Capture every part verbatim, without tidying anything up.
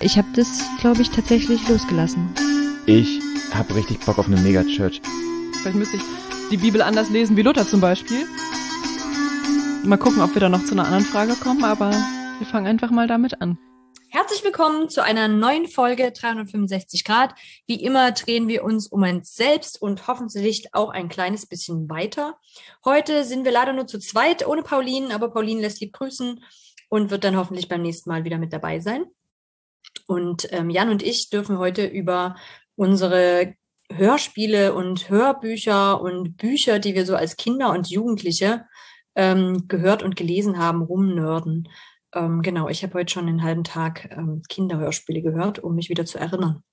Ich habe das, glaube ich, tatsächlich losgelassen. Ich habe richtig Bock auf eine Megachurch. Vielleicht müsste ich die Bibel anders lesen wie Luther zum Beispiel. Mal gucken, ob wir da noch zu einer anderen Frage kommen, aber wir fangen einfach mal damit an. Herzlich willkommen zu einer neuen Folge dreihundertfünfundsechzig Grad. Wie immer drehen wir uns um uns selbst und hoffentlich auch ein kleines bisschen weiter. Heute sind wir leider nur zu zweit, ohne Pauline, aber Pauline lässt lieb grüßen und wird dann hoffentlich beim nächsten Mal wieder mit dabei sein. Und ähm, Jan und ich dürfen heute über unsere Hörspiele und Hörbücher und Bücher, die wir so als Kinder und Jugendliche ähm, gehört und gelesen haben, rumnörden. Ähm, genau, ich habe heute schon einen halben Tag ähm, Kinderhörspiele gehört, um mich wieder zu erinnern.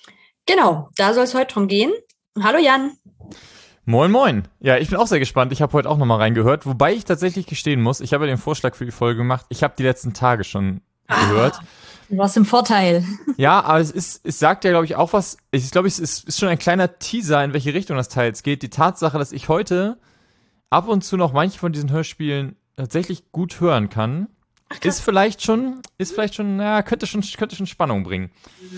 Genau, da soll es heute drum gehen. Hallo Jan. Moin, moin. Ja, ich bin auch sehr gespannt. Ich habe heute auch nochmal reingehört, wobei ich tatsächlich gestehen muss, ich habe ja den Vorschlag für die Folge gemacht. Ich habe die letzten Tage schon ah, gehört. Du warst im Vorteil. Ja, aber es ist, es sagt ja, glaube ich, auch was. Ich glaube, es ist, ist schon ein kleiner Teaser, in welche Richtung das Teil jetzt geht. Die Tatsache, dass ich heute ab und zu noch manche von diesen Hörspielen tatsächlich gut hören kann, Ach, ist vielleicht schon, ist vielleicht schon, na, könnte schon, könnte schon Spannung bringen.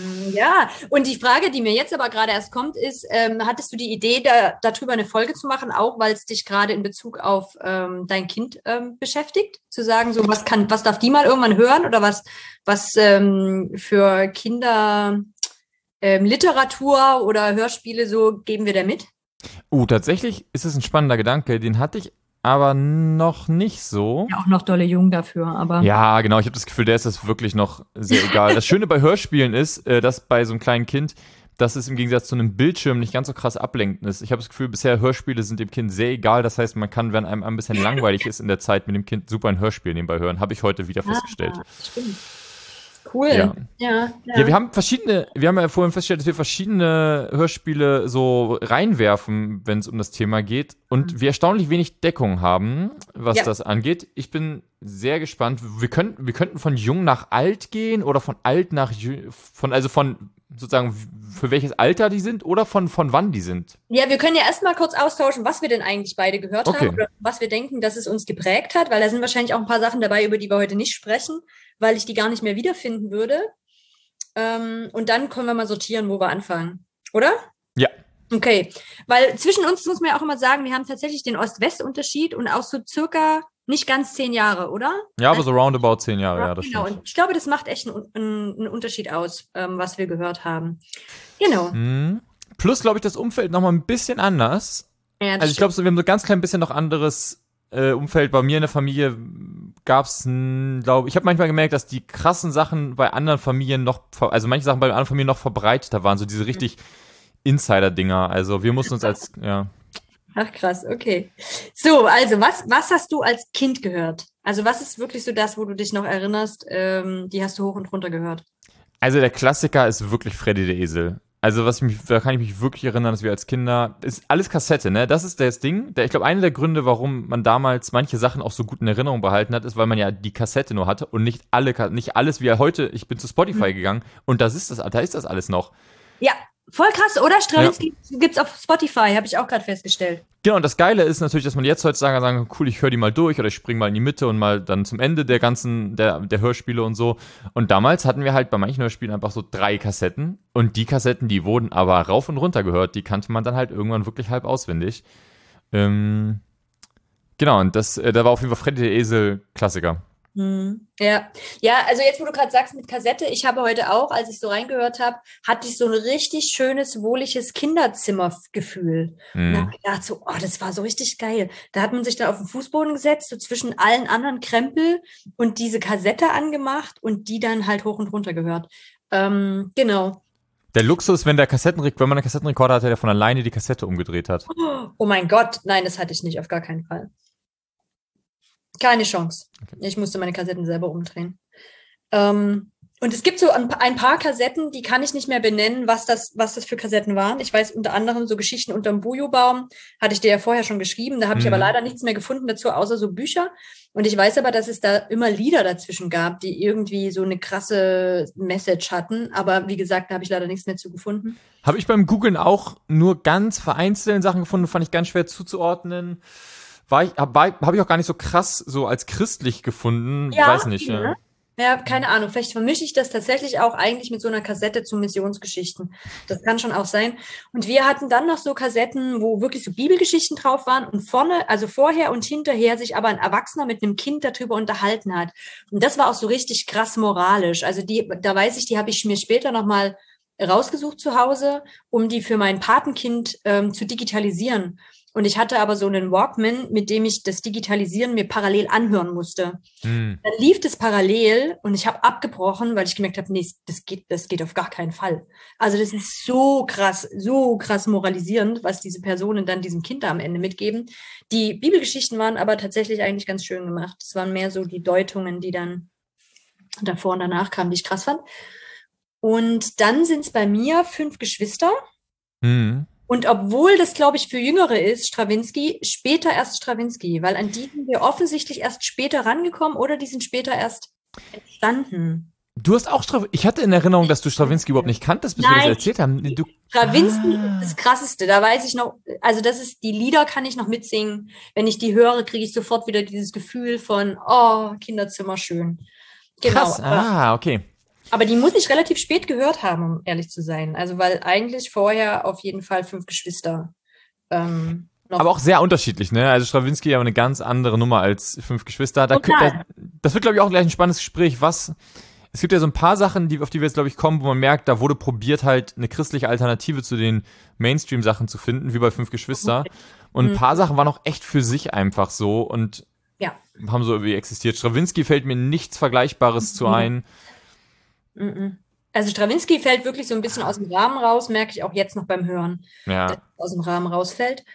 Ja, und die Frage, die mir jetzt aber gerade erst kommt, ist, ähm, hattest du die Idee, da, darüber eine Folge zu machen, auch weil es dich gerade in Bezug auf ähm, dein Kind ähm, beschäftigt? Zu sagen, so was kann, was darf die mal irgendwann hören oder was, was ähm, für Kinder ähm, Literatur oder Hörspiele so geben wir da mit? Uh, tatsächlich ist es ein spannender Gedanke, den hatte ich aber noch nicht so. Ja, auch noch dolle jung dafür, aber... Ja, genau, ich habe das Gefühl, der ist das wirklich noch sehr egal. Das Schöne bei Hörspielen ist, äh, dass bei so einem kleinen Kind, dass es im Gegensatz zu einem Bildschirm nicht ganz so krass ablenkend ist. Ich habe das Gefühl, bisher Hörspiele sind dem Kind sehr egal. Das heißt, man kann, wenn einem ein bisschen langweilig ist in der Zeit, mit dem Kind super ein Hörspiel nebenbei hören. Habe ich heute wieder festgestellt. Ah, stimmt. Cool. Ja. Ja, ja. ja, wir haben verschiedene, wir haben ja vorhin festgestellt, dass wir verschiedene Hörspiele so reinwerfen, wenn es um das Thema geht und wir erstaunlich wenig Deckung haben, was ja. das angeht. Ich bin sehr gespannt. Wir könnten, wir könnten von jung nach alt gehen oder von alt nach, von, also von sozusagen für welches Alter die sind oder von, von wann die sind. Ja, wir können ja erstmal kurz austauschen, was wir denn eigentlich beide gehört okay. haben oder was wir denken, dass es uns geprägt hat, weil da sind wahrscheinlich auch ein paar Sachen dabei, über die wir heute nicht sprechen, weil ich die gar nicht mehr wiederfinden würde. Ähm, und dann können wir mal sortieren, wo wir anfangen. Oder? Ja. Okay, weil zwischen uns muss man ja auch immer sagen, wir haben tatsächlich den Ost-West-Unterschied und auch so circa nicht ganz zehn Jahre, oder? Ja, aber so roundabout zehn Jahre, ja, das genau. stimmt. Und ich glaube, das macht echt einen, einen, einen Unterschied aus, ähm, was wir gehört haben. Genau. Mhm. Plus, glaube ich, das Umfeld nochmal ein bisschen anders. Ja, also ich glaube, so, wir haben so ein ganz klein bisschen noch anderes äh, Umfeld. Bei mir in der Familie gab's, glaube ich, habe manchmal gemerkt, dass die krassen Sachen bei anderen Familien noch, also manche Sachen bei anderen Familien noch verbreiteter waren, so diese richtig Insider-Dinger. Also wir mussten uns als, ja... Ach krass, okay. So, also was, was hast du als Kind gehört? Also was ist wirklich so das, wo du dich noch erinnerst, ähm, die hast du hoch und runter gehört? Also der Klassiker ist wirklich Freddy der Esel. Also was ich mich, da kann ich mich wirklich erinnern, dass wir als Kinder, ist alles Kassette, ne? Das ist das Ding. Der, ich glaube, einer der Gründe, warum man damals manche Sachen auch so gut in Erinnerung behalten hat, ist, weil man ja die Kassette nur hatte und nicht alle, nicht alles wie heute. Ich bin zu Spotify mhm. gegangen und das ist das, da ist das alles noch. Ja. Voll krass, oder? Stravinsky ja. gibt's auf Spotify, habe ich auch gerade festgestellt. Genau, und das Geile ist natürlich, dass man jetzt heutzutage sagen kann, cool, ich höre die mal durch oder ich springe mal in die Mitte und mal dann zum Ende der ganzen, der, der Hörspiele und so. Und damals hatten wir halt bei manchen Hörspielen einfach so drei Kassetten und die Kassetten, die wurden aber rauf und runter gehört, die kannte man dann halt irgendwann wirklich halb auswendig. Ähm, genau, und das, äh, da war auf jeden Fall Freddy der Esel Klassiker. Hm. Ja, ja, also jetzt, wo du gerade sagst mit Kassette, ich habe heute auch, als ich so reingehört habe, hatte ich so ein richtig schönes, wohliges Kinderzimmergefühl. Mhm. Und habe gedacht so, oh, das war so richtig geil. Da hat man sich dann auf den Fußboden gesetzt, so zwischen allen anderen Krempel und diese Kassette angemacht und die dann halt hoch und runter gehört. Ähm, genau. Der Luxus, wenn der Kassettenrekorder, wenn man einen Kassettenrekorder hatte, der von alleine die Kassette umgedreht hat. Oh mein Gott, nein, das hatte ich nicht, auf gar keinen Fall. Keine Chance. Okay. Ich musste meine Kassetten selber umdrehen. Ähm, und es gibt so ein, ein paar Kassetten, die kann ich nicht mehr benennen, was das, was das für Kassetten waren. Ich weiß unter anderem so Geschichten unterm Bujobaum, hatte ich dir ja vorher schon geschrieben. Da habe ich Mhm. aber leider nichts mehr gefunden dazu, außer so Bücher. Und ich weiß aber, dass es da immer Lieder dazwischen gab, die irgendwie so eine krasse Message hatten. Aber wie gesagt, da habe ich leider nichts mehr zu gefunden. Habe ich beim Googlen auch nur ganz vereinzelt Sachen gefunden, fand ich ganz schwer zuzuordnen. War ich, habe hab ich auch gar nicht so krass so als christlich gefunden, Ja, weiß nicht. ne? Ja. Ja, keine Ahnung. Vielleicht vermische ich das tatsächlich auch eigentlich mit so einer Kassette zu Missionsgeschichten. Das kann schon auch sein. Und wir hatten dann noch so Kassetten, wo wirklich so Bibelgeschichten drauf waren und vorne, also vorher und hinterher sich aber ein Erwachsener mit einem Kind darüber unterhalten hat. Und das war auch so richtig krass moralisch. Also die, da weiß ich, die habe ich mir später nochmal rausgesucht zu Hause, um die für mein Patenkind ähm, zu digitalisieren. Und ich hatte aber so einen Walkman, mit dem ich das Digitalisieren mir parallel anhören musste. Hm. Dann lief das parallel und ich habe abgebrochen, weil ich gemerkt habe, nee, das geht, das geht auf gar keinen Fall. Also das ist so krass, so krass moralisierend, was diese Personen dann diesem Kind da am Ende mitgeben. Die Bibelgeschichten waren aber tatsächlich eigentlich ganz schön gemacht. Es waren mehr so die Deutungen, die dann davor und danach kamen, die ich krass fand. Und dann sind es bei mir fünf Geschwister. Hm. Und obwohl das, glaube ich, für Jüngere ist, Stravinsky, später erst Stravinsky, weil an die sind wir offensichtlich erst später rangekommen oder die sind später erst entstanden. Du hast auch Stravinsky. Ich hatte in Erinnerung, dass du Stravinsky überhaupt nicht kanntest, bis Nein. wir das erzählt haben. Du, Stravinsky Ah. ist das Krasseste, da weiß ich noch, also das ist, die Lieder kann ich noch mitsingen. Wenn ich die höre, kriege ich sofort wieder dieses Gefühl von, oh, Kinderzimmer schön. Genau. krass. Aber, Ah, okay. aber die muss ich relativ spät gehört haben, um ehrlich zu sein. Also weil eigentlich vorher auf jeden Fall fünf Geschwister ähm, noch. Aber auch sehr unterschiedlich, ne? Also Stravinsky ja eine ganz andere Nummer als fünf Geschwister. Da, Total. da, das wird, glaube ich, auch gleich ein spannendes Gespräch. Was? Es gibt ja so ein paar Sachen, die, auf die wir jetzt, glaube ich, kommen, wo man merkt, da wurde probiert, halt eine christliche Alternative zu den Mainstream-Sachen zu finden, wie bei fünf Geschwister. Und ein paar Sachen waren auch echt für sich einfach so und Ja. haben so irgendwie existiert. Stravinsky fällt mir nichts Vergleichbares zu ein. Mhm. Also Stravinsky fällt wirklich so ein bisschen aus dem Rahmen raus, merke ich auch jetzt noch beim Hören, dass Ja. es aus dem Rahmen rausfällt.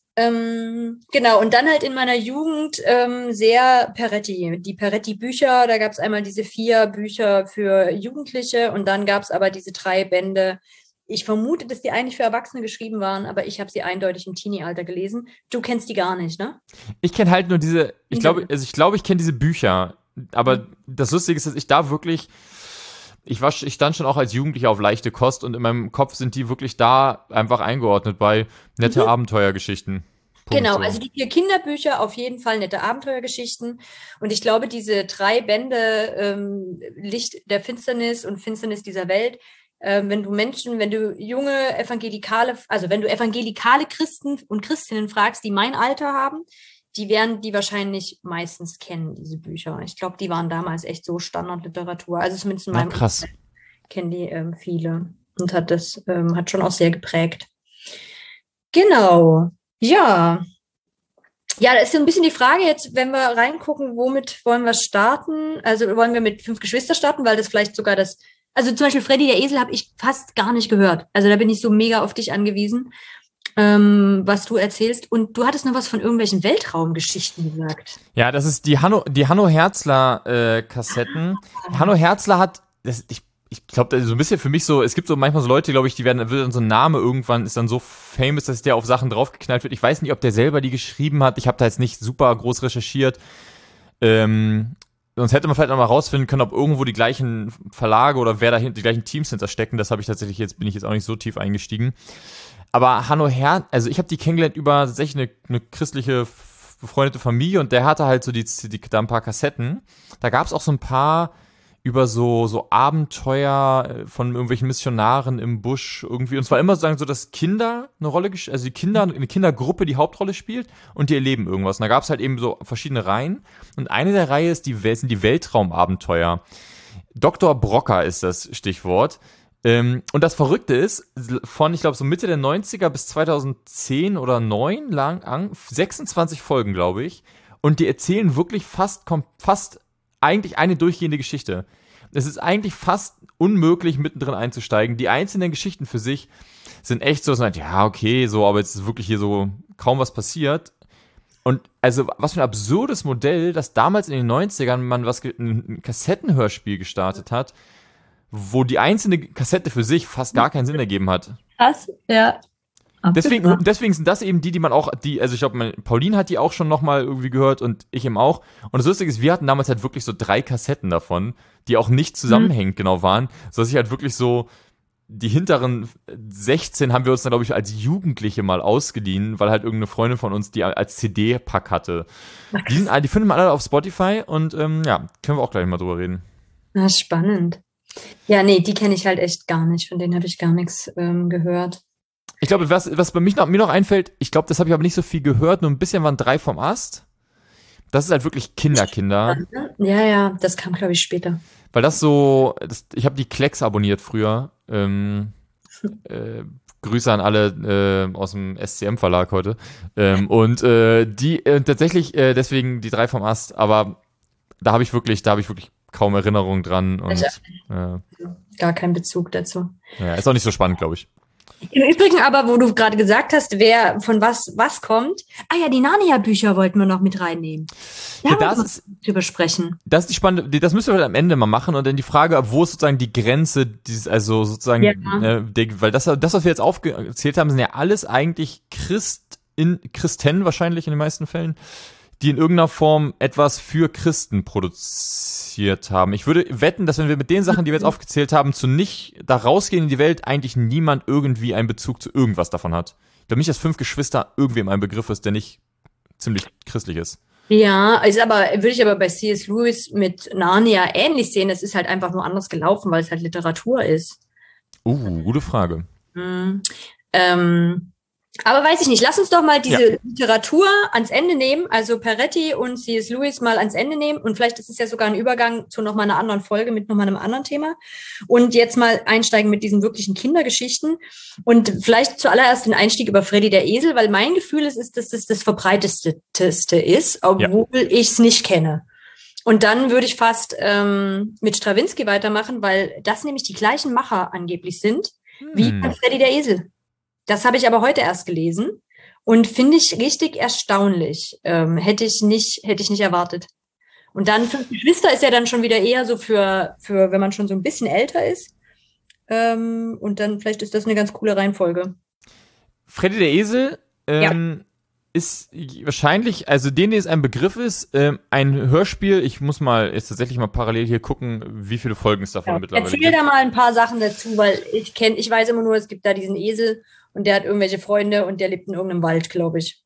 Ähm, genau, und dann halt in meiner Jugend ähm, sehr Peretti. Die Peretti-Bücher, da gab es einmal diese vier Bücher für Jugendliche und dann gab es aber diese drei Bände. Ich vermute, dass die eigentlich für Erwachsene geschrieben waren, aber ich habe sie eindeutig im Teenie-Alter gelesen. Du kennst die gar nicht, ne? Ich kenne halt nur diese, ich Mhm. glaube, also ich glaube, ich kenne diese Bücher. Aber das Lustige ist, dass ich da wirklich, ich war, ich stand schon auch als Jugendlicher auf leichte Kost und in meinem Kopf sind die wirklich da einfach eingeordnet bei nette Mhm. Abenteuergeschichten. Punkt, Genau, so. also die vier Kinderbücher auf jeden Fall nette Abenteuergeschichten. Und ich glaube, diese drei Bände ähm, Licht der Finsternis und Finsternis dieser Welt, ähm, wenn du Menschen, wenn du junge evangelikale, also wenn du evangelikale Christen und Christinnen fragst, die mein Alter haben, die werden die wahrscheinlich meistens kennen, diese Bücher. Ich glaube, die waren damals echt so Standardliteratur. Also zumindest in Na, meinem krass. Umfeld kennen die ähm, viele und hat das ähm, hat schon auch sehr geprägt. Genau. Ja. Ja, da ist so ein bisschen die Frage jetzt, wenn wir reingucken, womit wollen wir starten? Also wollen wir mit fünf Geschwister starten, weil das vielleicht sogar das, also zum Beispiel Freddy der Esel habe ich fast gar nicht gehört. Also da bin ich so mega auf dich angewiesen, ähm, was du erzählst. Und du hattest noch was von irgendwelchen Weltraumgeschichten gesagt. Ja, das ist die Hanno, die Hanno Herzler äh, Kassetten. Hanno Herzler hat, das, ich, ich glaube, so ein bisschen für mich so, es gibt so manchmal so Leute, glaube ich, die werden, wird dann so ein Name irgendwann, ist dann so famous, dass der auf Sachen draufgeknallt wird. Ich weiß nicht, ob der selber die geschrieben hat. Ich habe da jetzt nicht super groß recherchiert. Ähm, sonst hätte man vielleicht noch mal rausfinden können, ob irgendwo die gleichen Verlage oder wer dahinter, die gleichen Teams hinter stecken. Das habe ich tatsächlich jetzt, bin ich jetzt auch nicht so tief eingestiegen. Aber Hanno Herz, also ich habe die kennengelernt über tatsächlich eine, eine christliche befreundete Familie und der hatte halt so die, die da ein paar Kassetten. Da gab es auch so ein paar über so so Abenteuer von irgendwelchen Missionaren im Busch irgendwie. Und zwar immer sagen so, dass Kinder eine Rolle, gesch- also die Kinder, eine Kindergruppe die Hauptrolle spielt und die erleben irgendwas. Und da gab es halt eben so verschiedene Reihen. Und eine der Reihe ist die, sind die Weltraumabenteuer. Doktor Brocker ist das Stichwort. Ähm, und das Verrückte ist, von, ich glaube, so Mitte der neunziger bis zweitausendzehn oder neun lang an, sechsundzwanzig Folgen, glaube ich. Und die erzählen wirklich fast, kom- fast eigentlich eine durchgehende Geschichte. Es ist eigentlich fast unmöglich, mittendrin einzusteigen. Die einzelnen Geschichten für sich sind echt so, so ja, okay, so, aber jetzt ist wirklich hier so kaum was passiert. Und also, was für ein absurdes Modell, dass damals in den neunzigern man was, ge- ein Kassettenhörspiel gestartet hat, wo die einzelne Kassette für sich fast gar keinen Sinn ergeben hat. Krass, ja. Deswegen, deswegen sind das eben die, die man auch, die, also ich glaube, Pauline hat die auch schon nochmal irgendwie gehört und ich eben auch. Und das Lustige ist, wir hatten damals halt wirklich so drei Kassetten davon, die auch nicht zusammenhängend genau waren, sodass ich halt wirklich so, die hinteren sechzehn haben wir uns dann, glaube ich, als Jugendliche mal ausgeliehen, weil halt irgendeine Freundin von uns die als C D-Pack hatte. Die, sind, die finden wir alle auf Spotify und ähm, ja, können wir auch gleich mal drüber reden. Na, spannend. Ja, nee, die kenne ich halt echt gar nicht. Von denen habe ich gar nichts ähm, gehört. Ich glaube, was, was bei mich noch, mir noch einfällt, ich glaube, das habe ich aber nicht so viel gehört, nur ein bisschen waren drei vom Ast. Das ist halt wirklich Kinder-Kinder. Ja, ja, das kam, glaube ich, später. Weil das so, das, ich habe die Klecks abonniert früher. Ähm, äh, Grüße an alle äh, aus dem S C M-Verlag heute. Ähm, und äh, die äh, tatsächlich, äh, deswegen die drei vom Ast, aber da habe ich wirklich, da habe ich wirklich kaum Erinnerungen dran. Und äh, Gar keinen Bezug dazu. ja, ist auch nicht so spannend, glaube ich. Im Übrigen aber, wo du gerade gesagt hast, wer von was was kommt. Ah ja, die Narnia-Bücher wollten wir noch mit reinnehmen. Da Ja, das wollen wir ist, drüber sprechen. das ist die spannende, die- das müssen wir am Ende mal machen und dann die Frage, wo ist sozusagen die Grenze, dieses, also sozusagen, Ja. äh, der, weil das, das, was wir jetzt aufgezählt haben, sind ja alles eigentlich Christ in, Christen wahrscheinlich in den meisten Fällen, die in irgendeiner Form etwas für Christen produziert haben. Ich würde wetten, dass wenn wir mit den Sachen, die wir jetzt aufgezählt haben, zu nicht da rausgehen in die Welt, eigentlich niemand irgendwie einen Bezug zu irgendwas davon hat. Ich glaube nicht, dass fünf Geschwister irgendwem ein Begriff ist, der nicht ziemlich christlich ist. Ja, ist aber, würde ich aber bei C S. Lewis mit Narnia ähnlich sehen. Es ist halt einfach nur anders gelaufen, weil es halt Literatur ist. Uh, gute Frage. Hm. Ähm, aber weiß ich nicht, lass uns doch mal diese Ja. Literatur ans Ende nehmen, also Peretti und C S. Lewis mal ans Ende nehmen und vielleicht ist es ja sogar ein Übergang zu nochmal einer anderen Folge mit nochmal einem anderen Thema und jetzt mal einsteigen mit diesen wirklichen Kindergeschichten und vielleicht zuallererst den Einstieg über Freddy der Esel, weil mein Gefühl ist, ist dass das das verbreitetste ist, obwohl ich es nicht kenne. Und dann würde ich fast ähm, mit Stravinsky weitermachen, weil das nämlich die gleichen Macher angeblich sind wie Hm. bei Freddy der Esel. Das habe ich aber heute erst gelesen und finde ich richtig erstaunlich. Ähm, hätte ich nicht, hätte ich nicht erwartet. Und dann Fünf Geschwister ist ja dann schon wieder eher so für, für wenn man schon so ein bisschen älter ist. Ähm, und dann vielleicht ist das eine ganz coole Reihenfolge. Freddy der Esel ähm, ist wahrscheinlich, also denen es ein Begriff ist, ähm, ein Hörspiel. Ich muss mal jetzt tatsächlich mal parallel hier gucken, wie viele Folgen es davon Ja. mittlerweile Erzähl gibt. da mal ein paar Sachen dazu, weil ich kenne, ich weiß immer nur, es gibt da diesen Esel und der hat irgendwelche Freunde und der lebt in irgendeinem Wald, glaube ich.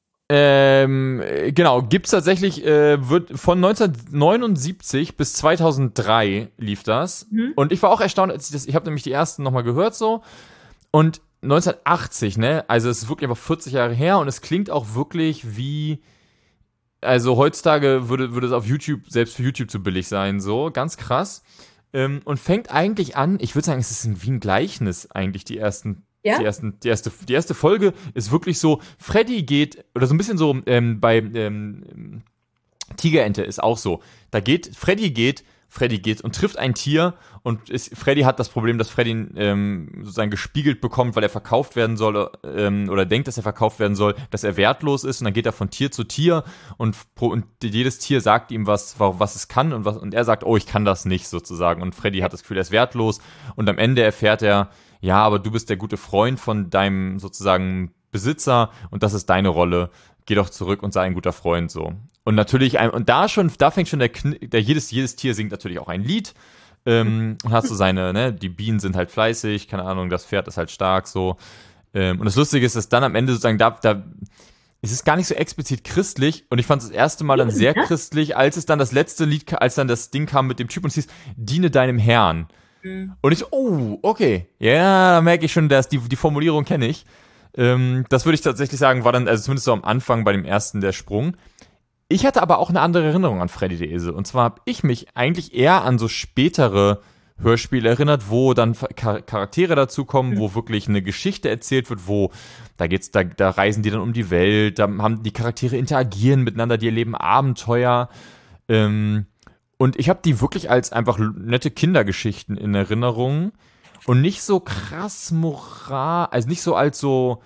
Ähm, äh, genau, gibt's tatsächlich, äh, wird von neunzehnhundertneunundsiebzig bis zweitausenddrei lief das. Mhm. Und ich war auch erstaunt, als ich das, ich habe nämlich die ersten nochmal gehört so. Und neunzehnhundertachtzig, ne, also es ist wirklich einfach vierzig Jahre her und es klingt auch wirklich wie, also heutzutage würde, würde es auf YouTube, selbst für YouTube zu billig sein, so, ganz krass. Ähm, und fängt eigentlich an, ich würde sagen, es ist ein- wie ein Gleichnis eigentlich, die ersten Ja? Die, ersten, die, erste, die erste Folge ist wirklich so, Freddy geht, oder so ein bisschen so ähm, bei ähm, Tigerente ist auch so. Da geht, Freddy geht, Freddy geht und trifft ein Tier und ist, Freddy hat das Problem, dass Freddy ähm, sozusagen gespiegelt bekommt, weil er verkauft werden soll ähm, oder denkt, dass er verkauft werden soll, dass er wertlos ist und dann geht er von Tier zu Tier und, pro, und jedes Tier sagt ihm, was, was es kann und, was, und er sagt, oh, ich kann das nicht sozusagen und Freddy hat das Gefühl, er ist wertlos und am Ende erfährt er, ja, aber du bist der gute Freund von deinem sozusagen Besitzer und das ist deine Rolle. Geh doch zurück und sei ein guter Freund so. Und natürlich, ein, und da schon, da fängt schon der, Kn- der jedes, jedes Tier singt natürlich auch ein Lied. Ähm, und hast so seine, ne, die Bienen sind halt fleißig, keine Ahnung, das Pferd ist halt stark so. Ähm, und das Lustige ist, dass dann am Ende sozusagen da, da es ist gar nicht so explizit christlich und ich fand es das erste Mal dann sehr christlich, als es dann das letzte Lied, als dann das Ding kam mit dem Typ und es hieß, diene deinem Herrn. Und ich so, oh, okay. Ja, da merke ich schon, dass die, die Formulierung kenne ich. Ähm, das würde ich tatsächlich sagen, war dann, also zumindest so am Anfang bei dem ersten der Sprung. Ich hatte aber auch eine andere Erinnerung an Freddy der Esel. Und zwar habe ich mich eigentlich eher an so spätere Hörspiele erinnert, wo dann Char- Charaktere dazukommen, wo wirklich eine Geschichte erzählt wird, wo, da geht's, da, da reisen die dann um die Welt, da haben die Charaktere interagieren miteinander, die erleben Abenteuer. Ähm, Und ich habe die wirklich als einfach nette Kindergeschichten in Erinnerung und nicht so krass moral, also nicht so als so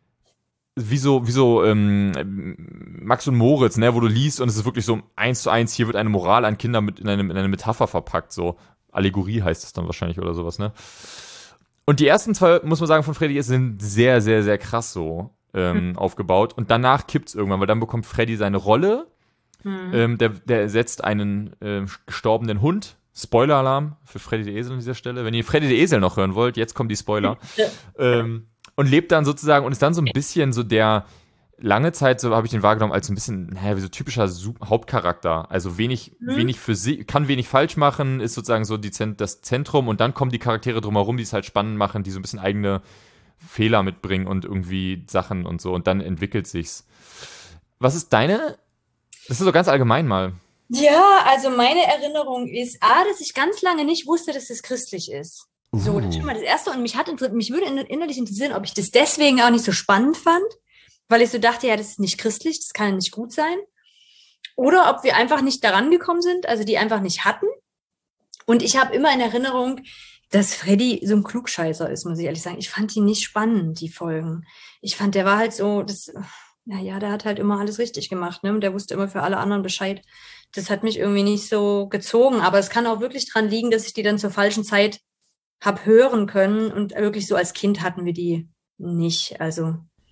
wie so wie so ähm, Max und Moritz, ne, wo du liest und es ist wirklich so eins zu eins, hier wird eine Moral an Kinder mit in eine, in eine Metapher verpackt, so Allegorie heißt es dann wahrscheinlich oder sowas, ne? Und die ersten zwei, muss man sagen, von Freddy sind sehr, sehr, sehr krass so ähm, mhm. aufgebaut und danach kippt's irgendwann, weil dann bekommt Freddy seine Rolle. Mhm. Ähm, der, der ersetzt einen äh, gestorbenen Hund. Spoiler-Alarm für Freddy der Esel an dieser Stelle. Wenn ihr Freddy der Esel noch hören wollt, jetzt kommen die Spoiler. Ja. Ähm, und lebt dann sozusagen und ist dann so ein bisschen so der, lange Zeit so habe ich den wahrgenommen als so ein bisschen, naja, wie so typischer Su- Hauptcharakter. Also wenig, Mhm. wenig für sie, kann wenig falsch machen, ist sozusagen so die Zent- das Zentrum und dann kommen die Charaktere drumherum, die es halt spannend machen, die so ein bisschen eigene Fehler mitbringen und irgendwie Sachen und so und dann entwickelt sich's. Was ist deine, das ist so ganz allgemein mal. Ja, also meine Erinnerung ist, A, dass ich ganz lange nicht wusste, dass das christlich ist. So, das ist schon mal das Erste. Und mich hat inter- mich würde in- innerlich interessieren, ob ich das deswegen auch nicht so spannend fand, weil ich so dachte, ja, das ist nicht christlich, das kann ja nicht gut sein. Oder ob wir einfach nicht daran gekommen sind, also die einfach nicht hatten. Und ich habe immer in Erinnerung, dass Freddy so ein Klugscheißer ist, muss ich ehrlich sagen. Ich fand die nicht spannend, die Folgen. Ich fand, der war halt so, das, naja, der hat halt immer alles richtig gemacht, ne? Und der wusste immer für alle anderen Bescheid. Das hat mich irgendwie nicht so gezogen. Aber es kann auch wirklich dran liegen, dass ich die dann zur falschen Zeit hab hören können und wirklich so als Kind hatten wir die nicht. Also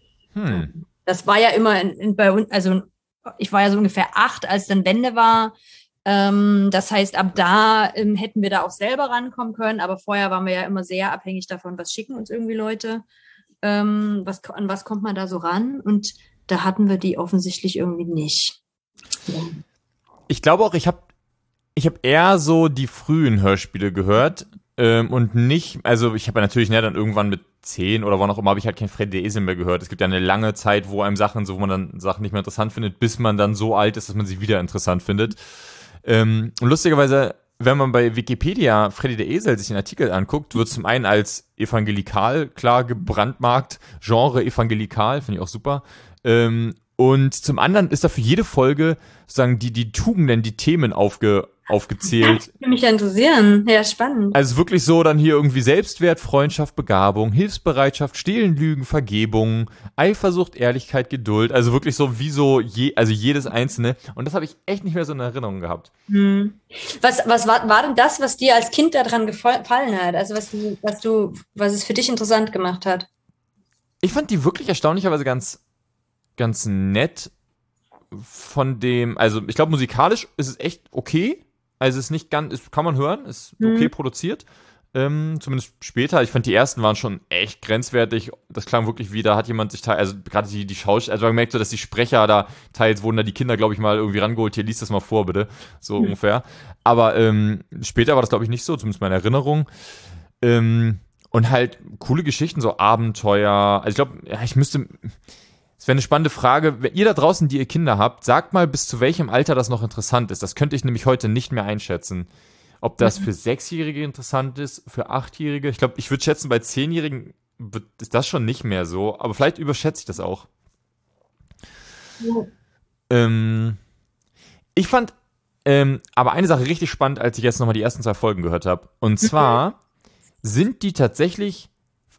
Hm. das war ja immer in, in, bei uns, also ich war ja so ungefähr acht, als dann Wende war. Ähm, das heißt, ab da ähm, hätten wir da auch selber rankommen können, aber vorher waren wir ja immer sehr abhängig davon, was schicken uns irgendwie Leute, ähm, was, an was kommt man da so ran und da hatten wir die offensichtlich irgendwie nicht. Ja. Ich glaube auch, ich habe ich hab eher so die frühen Hörspiele gehört ähm, und nicht, also ich habe ja natürlich ne, dann irgendwann mit zehn oder wann auch immer, habe ich halt kein Freddy der Esel mehr gehört. Es gibt ja eine lange Zeit, wo einem Sachen, so wo man dann Sachen nicht mehr interessant findet, bis man dann so alt ist, dass man sie wieder interessant findet. Ähm, und lustigerweise, wenn man bei Wikipedia Freddy der Esel sich den Artikel anguckt, wird zum einen als evangelikal klar gebrandmarkt, Genre evangelikal, finde ich auch super. Ähm, und zum anderen ist da für jede Folge sozusagen die, die Tugenden, die Themen aufge, aufgezählt. Das würde mich ja interessieren. Ja, spannend. Also wirklich so dann hier irgendwie Selbstwert, Freundschaft, Begabung, Hilfsbereitschaft, Stehlen, Lügen, Vergebung, Eifersucht, Ehrlichkeit, Geduld. Also wirklich so wie so je, also jedes einzelne. Und das habe ich echt nicht mehr so in Erinnerung gehabt. Hm. Was, was war, war denn das, was dir als Kind daran gefallen hat? Also was du, was du, was es für dich interessant gemacht hat? Ich fand die wirklich erstaunlicherweise ganz, ganz nett von dem, also ich glaube musikalisch ist es echt okay. Also es ist nicht ganz, es kann man hören, ist okay Mhm. produziert. Ähm, zumindest später. Ich fand die ersten waren schon echt grenzwertig. Das klang wirklich wie, da hat jemand sich teil, also gerade die, die Schauspieler, also man merkt so, dass die Sprecher da teils wurden da die Kinder, glaube ich, mal irgendwie rangeholt. Hier, liest das mal vor, bitte. So Mhm. ungefähr. Aber ähm, später war das, glaube ich, nicht so, zumindest meine Erinnerung. Ähm, und halt coole Geschichten, so Abenteuer. Also ich glaube, ja, ich müsste. Es wäre eine spannende Frage. Wenn ihr da draußen, die ihr Kinder habt, sagt mal, bis zu welchem Alter das noch interessant ist. Das könnte ich nämlich heute nicht mehr einschätzen. Ob das für Sechsjährige interessant ist, für Achtjährige. Ich glaube, ich würde schätzen, bei Zehnjährigen wird- ist das schon nicht mehr so. Aber vielleicht überschätze ich das auch. Ja. Ähm, ich fand ähm, aber eine Sache richtig spannend, als ich jetzt nochmal die ersten zwei Folgen gehört habe. Und zwar sind die tatsächlich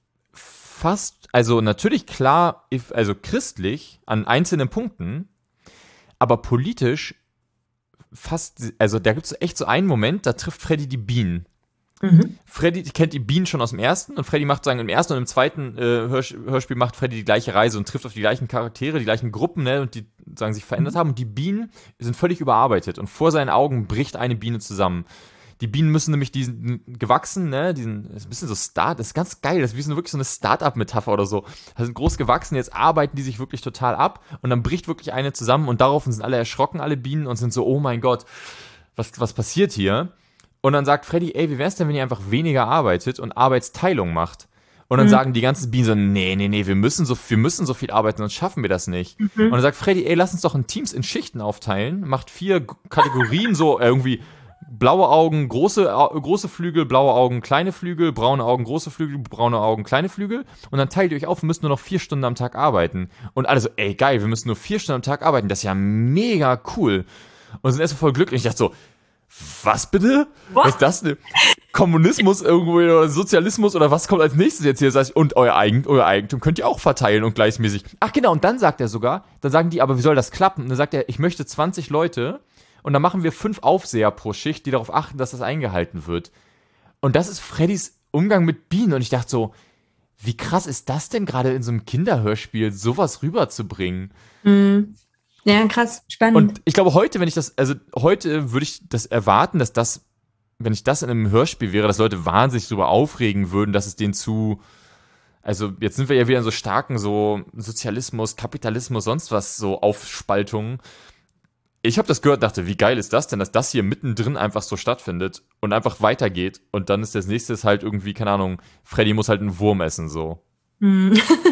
fast, also natürlich klar, if- also christlich an einzelnen Punkten, aber politisch fast, also da gibt es echt so einen Moment, da trifft Freddy die Bienen. Mhm. Freddy kennt die Bienen schon aus dem ersten und Freddy macht sagen im ersten und im zweiten äh, Hörs Hörspiel macht Freddy die gleiche Reise und trifft auf die gleichen Charaktere, die gleichen Gruppen, ne, und die sagen sich verändert haben und die Bienen sind völlig überarbeitet und vor seinen Augen bricht eine Biene zusammen. Die Bienen müssen nämlich diesen gewachsen, ne, diesen, das ist ein bisschen so Start, das ist ganz geil, das ist wie so wirklich so eine Start-up-Metapher oder so. Die sind groß gewachsen, jetzt arbeiten die sich wirklich total ab und dann bricht wirklich eine zusammen und daraufhin sind alle erschrocken, alle Bienen und sind so, oh mein Gott, was, was passiert hier? Und dann sagt Freddy, ey, wie wär's denn, wenn ihr einfach weniger arbeitet und Arbeitsteilung macht? Und dann Mhm. sagen die ganzen Bienen so, nee, nee, nee, wir müssen so, wir müssen so viel arbeiten, sonst schaffen wir das nicht. Und dann sagt Freddy, ey, lass uns doch in Teams in Schichten aufteilen, macht vier G- Kategorien, so irgendwie blaue Augen, große, Au- große Flügel, blaue Augen, kleine Flügel, braune Augen, große Flügel, braune Augen, kleine Flügel. Und dann teilt ihr euch auf, wir müssen nur noch vier Stunden am Tag arbeiten. Und alle so, ey, geil, wir müssen nur vier Stunden am Tag arbeiten, das ist ja mega cool. Und sind erstmal voll glücklich. Ich dachte so, was bitte? What? Was ist das denn? Kommunismus irgendwo oder Sozialismus oder was kommt als nächstes jetzt hier? Sag ich, und euer, Eigen, euer Eigentum könnt ihr auch verteilen und gleichmäßig. Ach genau, und dann sagt er sogar, dann sagen die, aber wie soll das klappen? Und dann sagt er, ich möchte zwanzig Leute und dann machen wir fünf Aufseher pro Schicht, die darauf achten, dass das eingehalten wird. Und das ist Freddys Umgang mit Bienen und ich dachte so, wie krass ist das denn gerade in so einem Kinderhörspiel, sowas rüberzubringen? Mhm. Ja, krass, spannend. Und ich glaube, heute, wenn ich das, also heute würde ich das erwarten, dass das, wenn ich das in einem Hörspiel wäre, dass Leute wahnsinnig darüber aufregen würden, dass es denen zu, also jetzt sind wir ja wieder in so starken so Sozialismus, Kapitalismus, sonst was, so Aufspaltungen. Ich habe das gehört, dachte, wie geil ist das denn, dass das hier mittendrin einfach so stattfindet und einfach weitergeht und dann ist das nächste halt irgendwie, keine Ahnung, Freddy muss halt einen Wurm essen, so. Hm.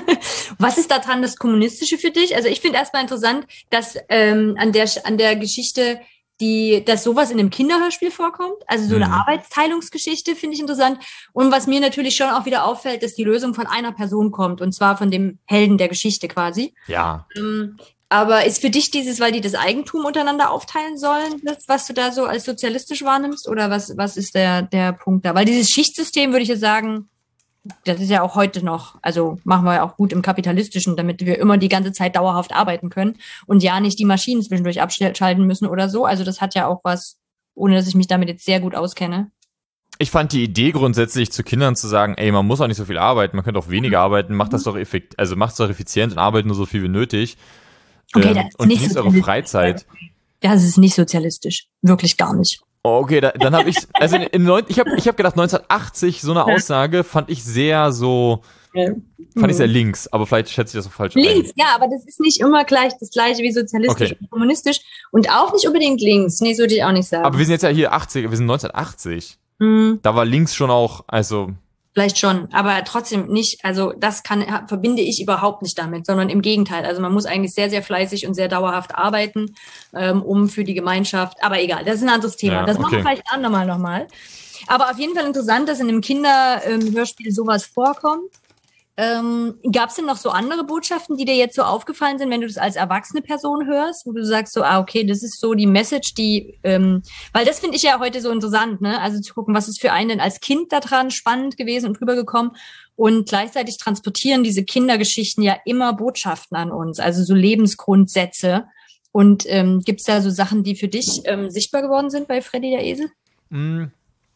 Was ist daran das Kommunistische für dich? Also ich finde erstmal interessant, dass ähm, an der an der Geschichte, die, dass sowas in einem Kinderhörspiel vorkommt. Also so eine Mhm. Arbeitsteilungsgeschichte finde ich interessant. Und was mir natürlich schon auch wieder auffällt, dass die Lösung von einer Person kommt und zwar von dem Helden der Geschichte quasi. Ja. Ähm, aber ist für dich dieses, weil die das Eigentum untereinander aufteilen sollen, das, was du da so als sozialistisch wahrnimmst? Oder was, was ist der, der Punkt da? Weil dieses Schichtsystem, würde ich ja sagen, das ist ja auch heute noch, also machen wir ja auch gut im Kapitalistischen, damit wir immer die ganze Zeit dauerhaft arbeiten können und ja nicht die Maschinen zwischendurch abschalten müssen oder so. Also das hat ja auch was, ohne dass ich mich damit jetzt sehr gut auskenne. Ich fand die Idee grundsätzlich zu Kindern zu sagen, ey, man muss auch nicht so viel arbeiten, man könnte auch weniger arbeiten, macht das doch effekt, also macht's doch effizient und arbeitet nur so viel wie nötig. Okay, Ähm, das ist und nicht genießt eure sozialistisch. Freizeit. Das ist nicht sozialistisch. Wirklich gar nicht. Okay, da, dann habe ich, also in, in neun, ich habe ich hab gedacht, neunzehnhundert-achtzig, so eine Aussage fand ich sehr so, fand ich sehr links, aber vielleicht schätze ich das auch falsch Links, ein. ja, aber das ist nicht immer gleich das gleiche wie sozialistisch Okay. und kommunistisch und auch nicht unbedingt links. Nee, so würde ich auch nicht sagen. Aber wir sind jetzt ja hier achtzig, wir sind neunzehnhundertachtzig. Hm, Da war links schon auch, also, vielleicht schon, aber trotzdem nicht, also das kann ha- verbinde ich überhaupt nicht damit, sondern im Gegenteil. Also man muss eigentlich sehr, sehr fleißig und sehr dauerhaft arbeiten, ähm, um für die Gemeinschaft, aber egal, das ist ein anderes Thema. Ja, das machen wir okay. vielleicht ein andermal nochmal. Aber auf jeden Fall interessant, dass in einem Kinderhörspiel sowas vorkommt. Ähm, Gab es denn noch so andere Botschaften, die dir jetzt so aufgefallen sind, wenn du das als erwachsene Person hörst, wo du sagst so, ah, okay, das ist so die Message, die, ähm, weil das finde ich ja heute so interessant, ne? Also zu gucken, was ist für einen denn als Kind daran spannend gewesen und rübergekommen und gleichzeitig transportieren diese Kindergeschichten ja immer Botschaften an uns, also so Lebensgrundsätze. Und ähm, gibt es da so Sachen, die für dich ähm, sichtbar geworden sind bei Freddy der Esel? mh.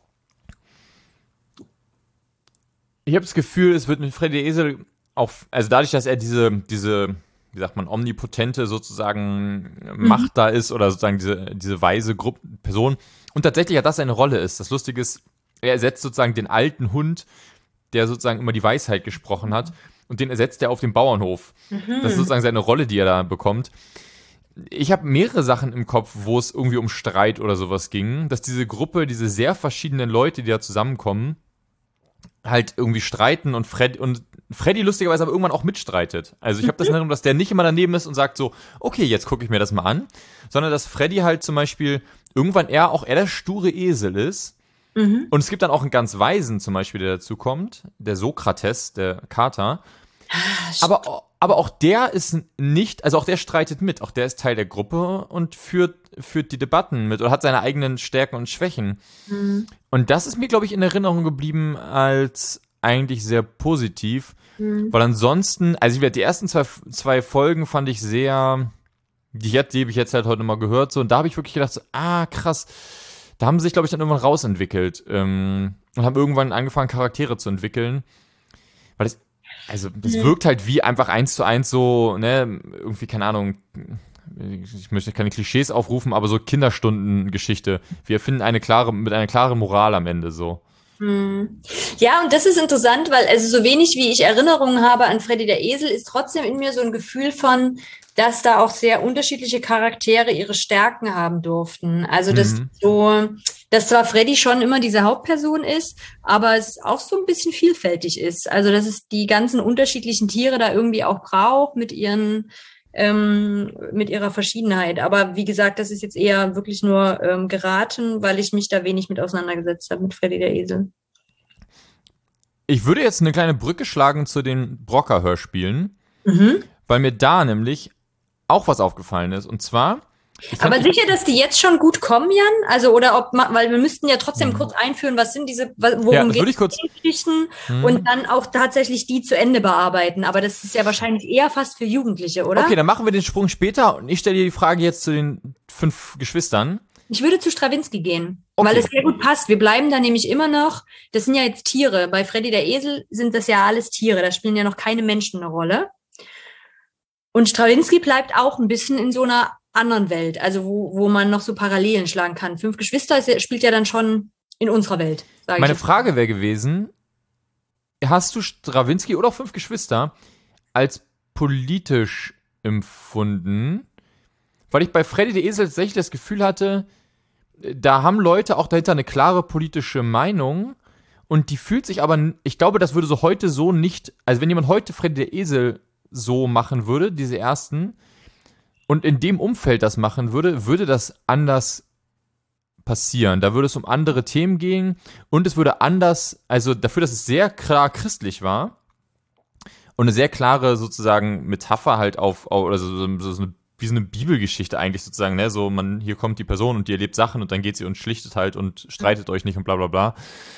Ich habe das Gefühl, es wird mit Freddy der Esel auch, also dadurch, dass er diese, diese, wie sagt man, omnipotente sozusagen Macht da ist oder sozusagen diese, diese weise Gruppe, Person und tatsächlich ja das seine Rolle ist. Das Lustige ist, er ersetzt sozusagen den alten Hund, der sozusagen immer die Weisheit gesprochen hat und den ersetzt er auf dem Bauernhof. Das ist sozusagen seine Rolle, die er da bekommt. Ich habe mehrere Sachen im Kopf, wo es irgendwie um Streit oder sowas ging, dass diese Gruppe, diese sehr verschiedenen Leute, die da zusammenkommen, halt irgendwie streiten und Fred und Freddy lustigerweise aber irgendwann auch mitstreitet. Also ich habe das in Erinnerung, dass der nicht immer daneben ist und sagt so, okay, jetzt gucke ich mir das mal an, sondern dass Freddy halt zum Beispiel irgendwann eher auch eher der sture Esel ist. Mhm. Und es gibt dann auch einen ganz Weisen zum Beispiel, der dazu kommt, der Sokrates, der Kater. Aber, aber auch der ist nicht, also auch der streitet mit, auch der ist Teil der Gruppe und führt, führt die Debatten mit oder hat seine eigenen Stärken und Schwächen. Mhm. Und das ist mir, glaube ich, in Erinnerung geblieben als eigentlich sehr positiv, Mhm. weil ansonsten, also ich werde die ersten zwei, zwei Folgen fand ich sehr, die, jetzt, die habe ich jetzt halt heute mal gehört, so, und da habe ich wirklich gedacht, so, ah, krass, da haben sie sich, glaube ich, dann irgendwann rausentwickelt ähm, und haben irgendwann angefangen, Charaktere zu entwickeln, weil das, also das Mhm. wirkt halt wie einfach eins zu eins so, ne, irgendwie, keine Ahnung, ich möchte keine Klischees aufrufen, aber so Kinderstundengeschichte. Wir finden eine klare, mit einer klaren Moral am Ende so. Hm. Ja, und das ist interessant, weil also so wenig wie ich Erinnerungen habe an Freddy der Esel, ist trotzdem in mir so ein Gefühl von, dass da auch sehr unterschiedliche Charaktere ihre Stärken haben durften. Also dass Mhm. so, dass zwar Freddy schon immer diese Hauptperson ist, aber es auch so ein bisschen vielfältig ist. Also dass es die ganzen unterschiedlichen Tiere da irgendwie auch braucht mit ihren ähm, mit ihrer Verschiedenheit. Aber wie gesagt, das ist jetzt eher wirklich nur ähm, geraten, weil ich mich da wenig mit auseinandergesetzt habe mit Freddy der Esel. Ich würde jetzt eine kleine Brücke schlagen zu den Brocker-Hörspielen, Mhm. weil mir da nämlich auch was aufgefallen ist. Und zwar, ich fand- Aber sicher, dass die jetzt schon gut kommen, Jan? Also, oder ob man, weil wir müssten ja trotzdem kurz einführen, was sind diese, wa- worum Ja, das geht würde ich kurz- die Geschichten Hm. und dann auch tatsächlich die zu Ende bearbeiten. Aber das ist ja wahrscheinlich eher fast für Jugendliche, oder? Okay, dann machen wir den Sprung später und ich stelle dir die Frage jetzt zu den fünf Geschwistern. Ich würde zu Stravinsky gehen, Okay. weil es sehr gut passt. Wir bleiben da nämlich immer noch, das sind ja jetzt Tiere. Bei Freddy der Esel sind das ja alles Tiere. Da spielen ja noch keine Menschen eine Rolle. Und Stravinsky bleibt auch ein bisschen in so einer anderen Welt, also wo, wo man noch so Parallelen schlagen kann. Fünf Geschwister ist, ja- spielt ja dann schon in unserer Welt, sage ich Meine jetzt. Frage wäre gewesen, hast du Strawinsky oder auch Fünf Geschwister als politisch empfunden? Weil ich bei Freddy der Esel tatsächlich das Gefühl hatte, da haben Leute auch dahinter eine klare politische Meinung und die fühlt sich aber, ich glaube, das würde so heute so nicht, also wenn jemand heute Freddy der Esel so machen würde, diese ersten, und in dem Umfeld das machen würde, würde das anders passieren. Da würde es um andere Themen gehen und es würde anders, also dafür, dass es sehr klar christlich war und eine sehr klare sozusagen Metapher halt auf, auf oder so, so, so eine, wie so eine Bibelgeschichte eigentlich sozusagen, ne, so man, hier kommt die Person und die erlebt Sachen und dann geht sie und schlichtet halt und streitet euch nicht und bla bla bla.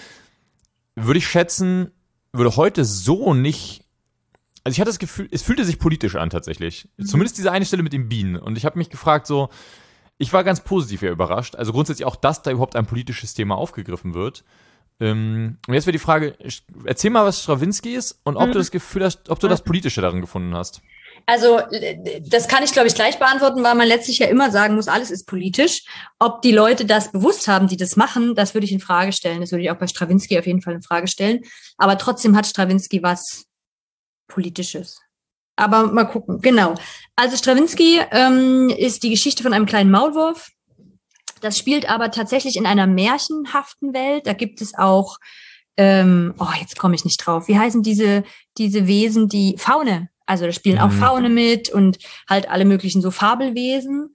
Würde ich schätzen, würde heute so nicht. Also ich hatte das Gefühl, es fühlte sich politisch an tatsächlich. Mhm. Zumindest diese eine Stelle mit den Bienen. Und ich habe mich gefragt so, ich war ganz positiv ja überrascht. Also grundsätzlich auch, dass da überhaupt ein politisches Thema aufgegriffen wird. Ähm, und jetzt wäre die Frage, erzähl mal, was Strawinsky ist und ob mhm. du das Gefühl hast, ob du das Politische darin gefunden hast. Also das kann ich, glaube ich, gleich beantworten, weil man letztlich ja immer sagen muss, alles ist politisch. Ob die Leute das bewusst haben, die das machen, das würde ich in Frage stellen. Das würde ich auch bei Strawinsky auf jeden Fall in Frage stellen. Aber trotzdem hat Strawinsky was Politisches. Aber mal gucken, genau. Also Strawinsky ähm, ist die Geschichte von einem kleinen Maulwurf. Das spielt aber tatsächlich in einer märchenhaften Welt. Da gibt es auch, ähm, oh, jetzt komme ich nicht drauf. Wie heißen diese diese Wesen, die Faune? Also da spielen auch Faune mit und halt alle möglichen so Fabelwesen.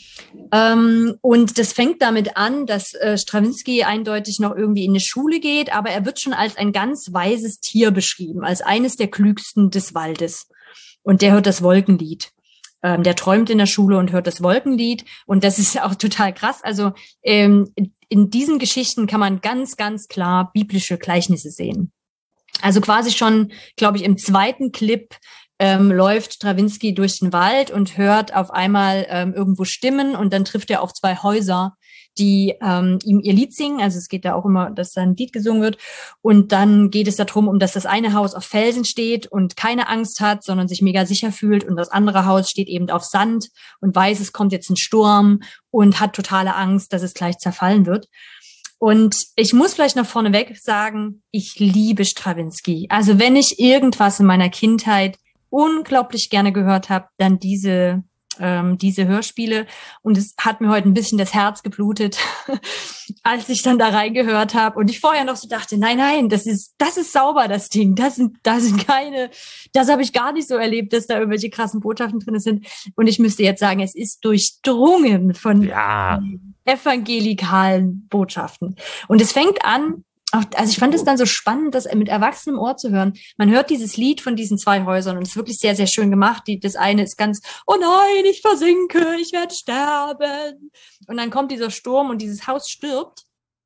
Ähm, und das fängt damit an, dass äh, Strawinsky eindeutig noch irgendwie in eine Schule geht, aber er wird schon als ein ganz weises Tier beschrieben, als eines der klügsten des Waldes. Und der hört das Wolkenlied. Ähm, der träumt in der Schule und hört das Wolkenlied. Und das ist auch total krass. Also ähm, in diesen Geschichten kann man ganz, ganz klar biblische Gleichnisse sehen. Also quasi schon, glaube ich, im zweiten Clip Ähm, läuft Strawinsky durch den Wald und hört auf einmal ähm, irgendwo Stimmen und dann trifft er auf zwei Häuser, die ähm, ihm ihr Lied singen. Also es geht da auch immer, dass da ein Lied gesungen wird. Und dann geht es darum, um dass das eine Haus auf Felsen steht und keine Angst hat, sondern sich mega sicher fühlt. Und das andere Haus steht eben auf Sand und weiß, es kommt jetzt ein Sturm und hat totale Angst, dass es gleich zerfallen wird. Und ich muss vielleicht noch vorneweg sagen, ich liebe Strawinsky. Also wenn ich irgendwas in meiner Kindheit unglaublich gerne gehört habe, dann diese ähm, diese Hörspiele. Und es hat mir heute ein bisschen das Herz geblutet, als ich dann da reingehört habe. Und ich vorher noch so dachte, nein, nein, das ist das ist sauber, das Ding. Das sind, das sind keine, das habe ich gar nicht so erlebt, dass da irgendwelche krassen Botschaften drin sind. Und ich müsste jetzt sagen, es ist durchdrungen von ja. evangelikalen Botschaften. Und es fängt an, also ich fand es dann so spannend, das mit erwachsenem Ohr zu hören. Man hört dieses Lied von diesen zwei Häusern und es ist wirklich sehr, sehr schön gemacht. Die, das eine ist ganz, oh nein, ich versinke, ich werde sterben. Und dann kommt dieser Sturm und dieses Haus stirbt.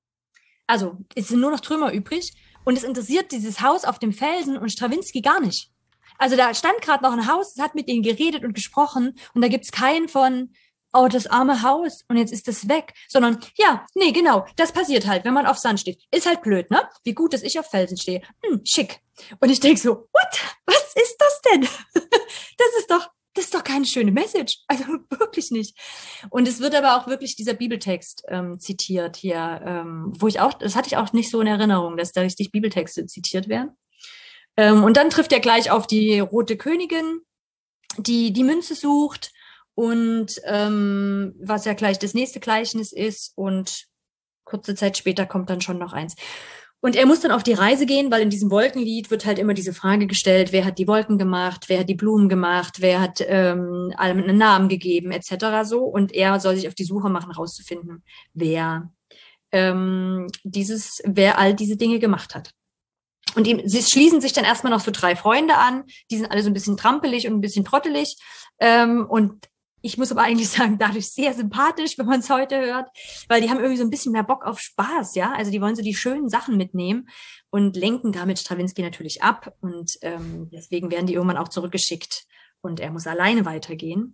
Also es sind nur noch Trümmer übrig und es interessiert dieses Haus auf dem Felsen und Strawinsky gar nicht. Also da stand gerade noch ein Haus, es hat mit denen geredet und gesprochen und da gibt's keinen von, oh, das arme Haus und jetzt ist das weg, sondern ja, nee, genau, das passiert halt, wenn man auf Sand steht. Ist halt blöd, ne? Wie gut, dass ich auf Felsen stehe. Hm, schick. Und ich denke so, what? Was ist das denn? Das ist doch, das ist doch keine schöne Message. Also wirklich nicht. Und es wird aber auch wirklich dieser Bibeltext ähm, zitiert hier, ähm, wo ich auch, das hatte ich auch nicht so in Erinnerung, dass da richtig Bibeltexte zitiert werden. Ähm, und dann trifft er gleich auf die rote Königin, die die Münze sucht. Und ähm, was ja gleich das nächste Gleichnis ist und kurze Zeit später kommt dann schon noch eins. Und er muss dann auf die Reise gehen, weil in diesem Wolkenlied wird halt immer diese Frage gestellt, wer hat die Wolken gemacht, wer hat die Blumen gemacht, wer hat ähm, allem einen Namen gegeben et cetera so. Und er soll sich auf die Suche machen, rauszufinden, wer ähm, dieses, wer all diese Dinge gemacht hat. Und ihm, sie schließen sich dann erstmal noch so drei Freunde an, die sind alle so ein bisschen trampelig und ein bisschen trottelig ähm, und ich muss aber eigentlich sagen, dadurch sehr sympathisch, wenn man es heute hört, weil die haben irgendwie so ein bisschen mehr Bock auf Spaß, ja. Also die wollen so die schönen Sachen mitnehmen und lenken damit Strawinsky natürlich ab. Und ähm, deswegen werden die irgendwann auch zurückgeschickt und er muss alleine weitergehen.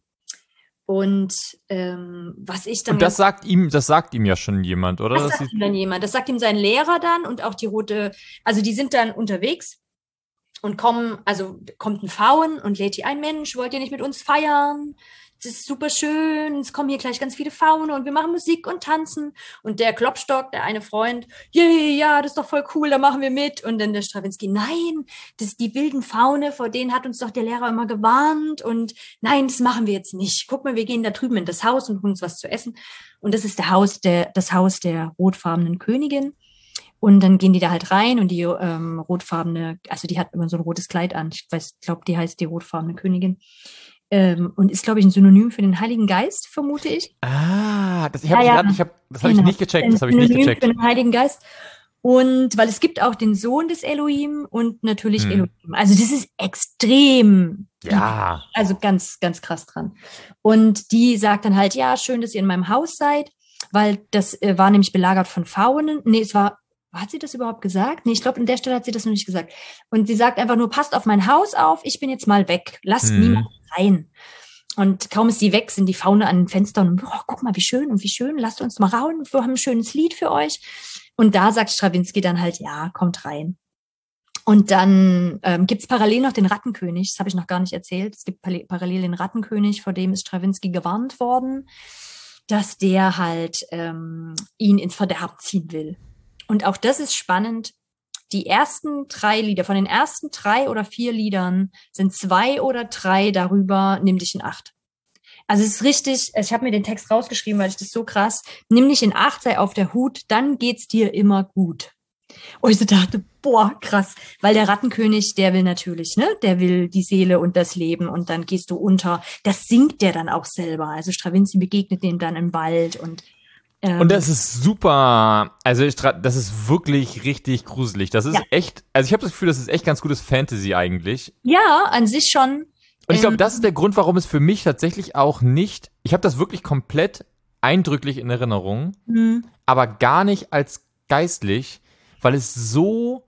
Und ähm, was ich dann. Und das sagt ihm, das sagt ihm ja schon jemand, oder? Das sagt ihm dann jemand. Das sagt ihm sein Lehrer dann und auch die rote, also die sind dann unterwegs. Und kommen, also kommt ein Faun und lädt die ein, Mensch, wollt ihr nicht mit uns feiern? es ist super schön, es kommen hier gleich ganz viele Faune und wir machen Musik und tanzen. Und der Klopstock, der eine Freund, yeah, ja, das ist doch voll cool, da machen wir mit. Und dann der Stravinsky, nein, das ist die wilden Faune, vor denen hat uns doch der Lehrer immer gewarnt. Und nein, das machen wir jetzt nicht. Guck mal, wir gehen da drüben in das Haus und holen uns was zu essen. Und das ist der Haus der, das Haus der rotfarbenen Königin. Und dann gehen die da halt rein und die ähm, rotfarbene, also die hat immer so ein rotes Kleid an. Ich weiß, glaube, die heißt die rotfarbene Königin. Ähm, und ist, glaube ich, ein Synonym für den Heiligen Geist, vermute ich. Ah, das, ich hab ja, grad, ja. ich hab, das habe Genau. ich nicht gecheckt. Das habe ich Ein nicht Synonym gecheckt. für den Heiligen Geist. Und weil es gibt auch den Sohn des Elohim und natürlich Hm. Elohim. Also das ist extrem, Ja. also ganz, ganz krass dran. Und die sagt dann halt, ja, schön, dass ihr in meinem Haus seid, weil das äh, war nämlich belagert von Faunen. Nee, es war, hat sie das überhaupt gesagt? Nee, ich glaube, an der Stelle hat sie das noch nicht gesagt. Und sie sagt einfach nur, passt auf mein Haus auf, ich bin jetzt mal weg. Lasst Hm. niemand rein. Und kaum ist sie weg, sind die Faune an den Fenstern und, oh, guck mal, wie schön und wie schön, lasst uns mal rauen, wir haben ein schönes Lied für euch. Und da sagt Stravinsky dann halt, ja, kommt rein. Und dann ähm, gibt's parallel noch den Rattenkönig, das habe ich noch gar nicht erzählt. Es gibt pal- parallel den Rattenkönig, vor dem ist Stravinsky gewarnt worden, dass der halt ähm, ihn ins Verderben ziehen will. Und auch das ist spannend. Die ersten drei Lieder, von den ersten drei oder vier Liedern sind zwei oder drei darüber, nimm dich in Acht. Also es ist richtig, ich habe mir den Text rausgeschrieben, weil ich das so krass, nimm dich in Acht, sei auf der Hut, dann geht's dir immer gut. Und ich so dachte, boah, krass, weil der Rattenkönig, der will natürlich, ne, der will die Seele und das Leben und dann gehst du unter. Das singt der dann auch selber. Also Stravinsky begegnet dem dann im Wald und ähm, Und das ist super, also ich, tra- das ist wirklich richtig gruselig. Das ist Ja. echt, also ich habe das Gefühl, das ist echt ganz gutes Fantasy eigentlich. ja, an sich schon. Und ich glaube, ähm, das ist der Grund, warum es für mich tatsächlich auch nicht, ich habe das wirklich komplett eindrücklich in Erinnerung, mh, aber gar nicht als geistlich, weil es so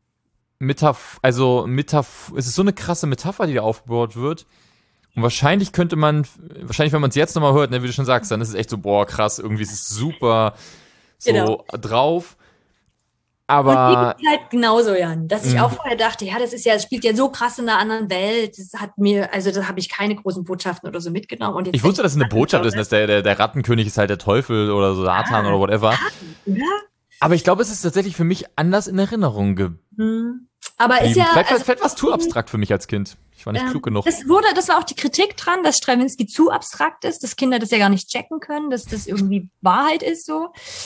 metaph also metaph es ist so eine krasse Metapher, die da aufgebaut wird. Und wahrscheinlich könnte man, wahrscheinlich, wenn man es jetzt nochmal hört, ne, wie du schon sagst, dann ist es echt so, boah, krass, irgendwie ist es super so Genau. drauf. Und Aber die ist halt genauso, Jan, dass ich Mhm. auch vorher dachte, ja, das ist ja, das spielt ja so krass in einer anderen Welt. Das hat mir, also da habe ich keine großen Botschaften oder so mitgenommen. Und jetzt ich wusste, dass es eine denke ich, Botschaft ist, dass der, der, der Rattenkönig ist halt der Teufel oder so Satan Ah. oder whatever. oder? Aber ich glaube, es ist tatsächlich für mich anders in Erinnerung geblieben. Hm. Aber ist ja, vielleicht, also, vielleicht war es zu abstrakt für mich als Kind. Ich war nicht ähm, klug genug. Das wurde, das war auch die Kritik dran, dass Stravinsky zu abstrakt ist, dass Kinder das ja gar nicht checken können, dass das irgendwie Wahrheit ist so.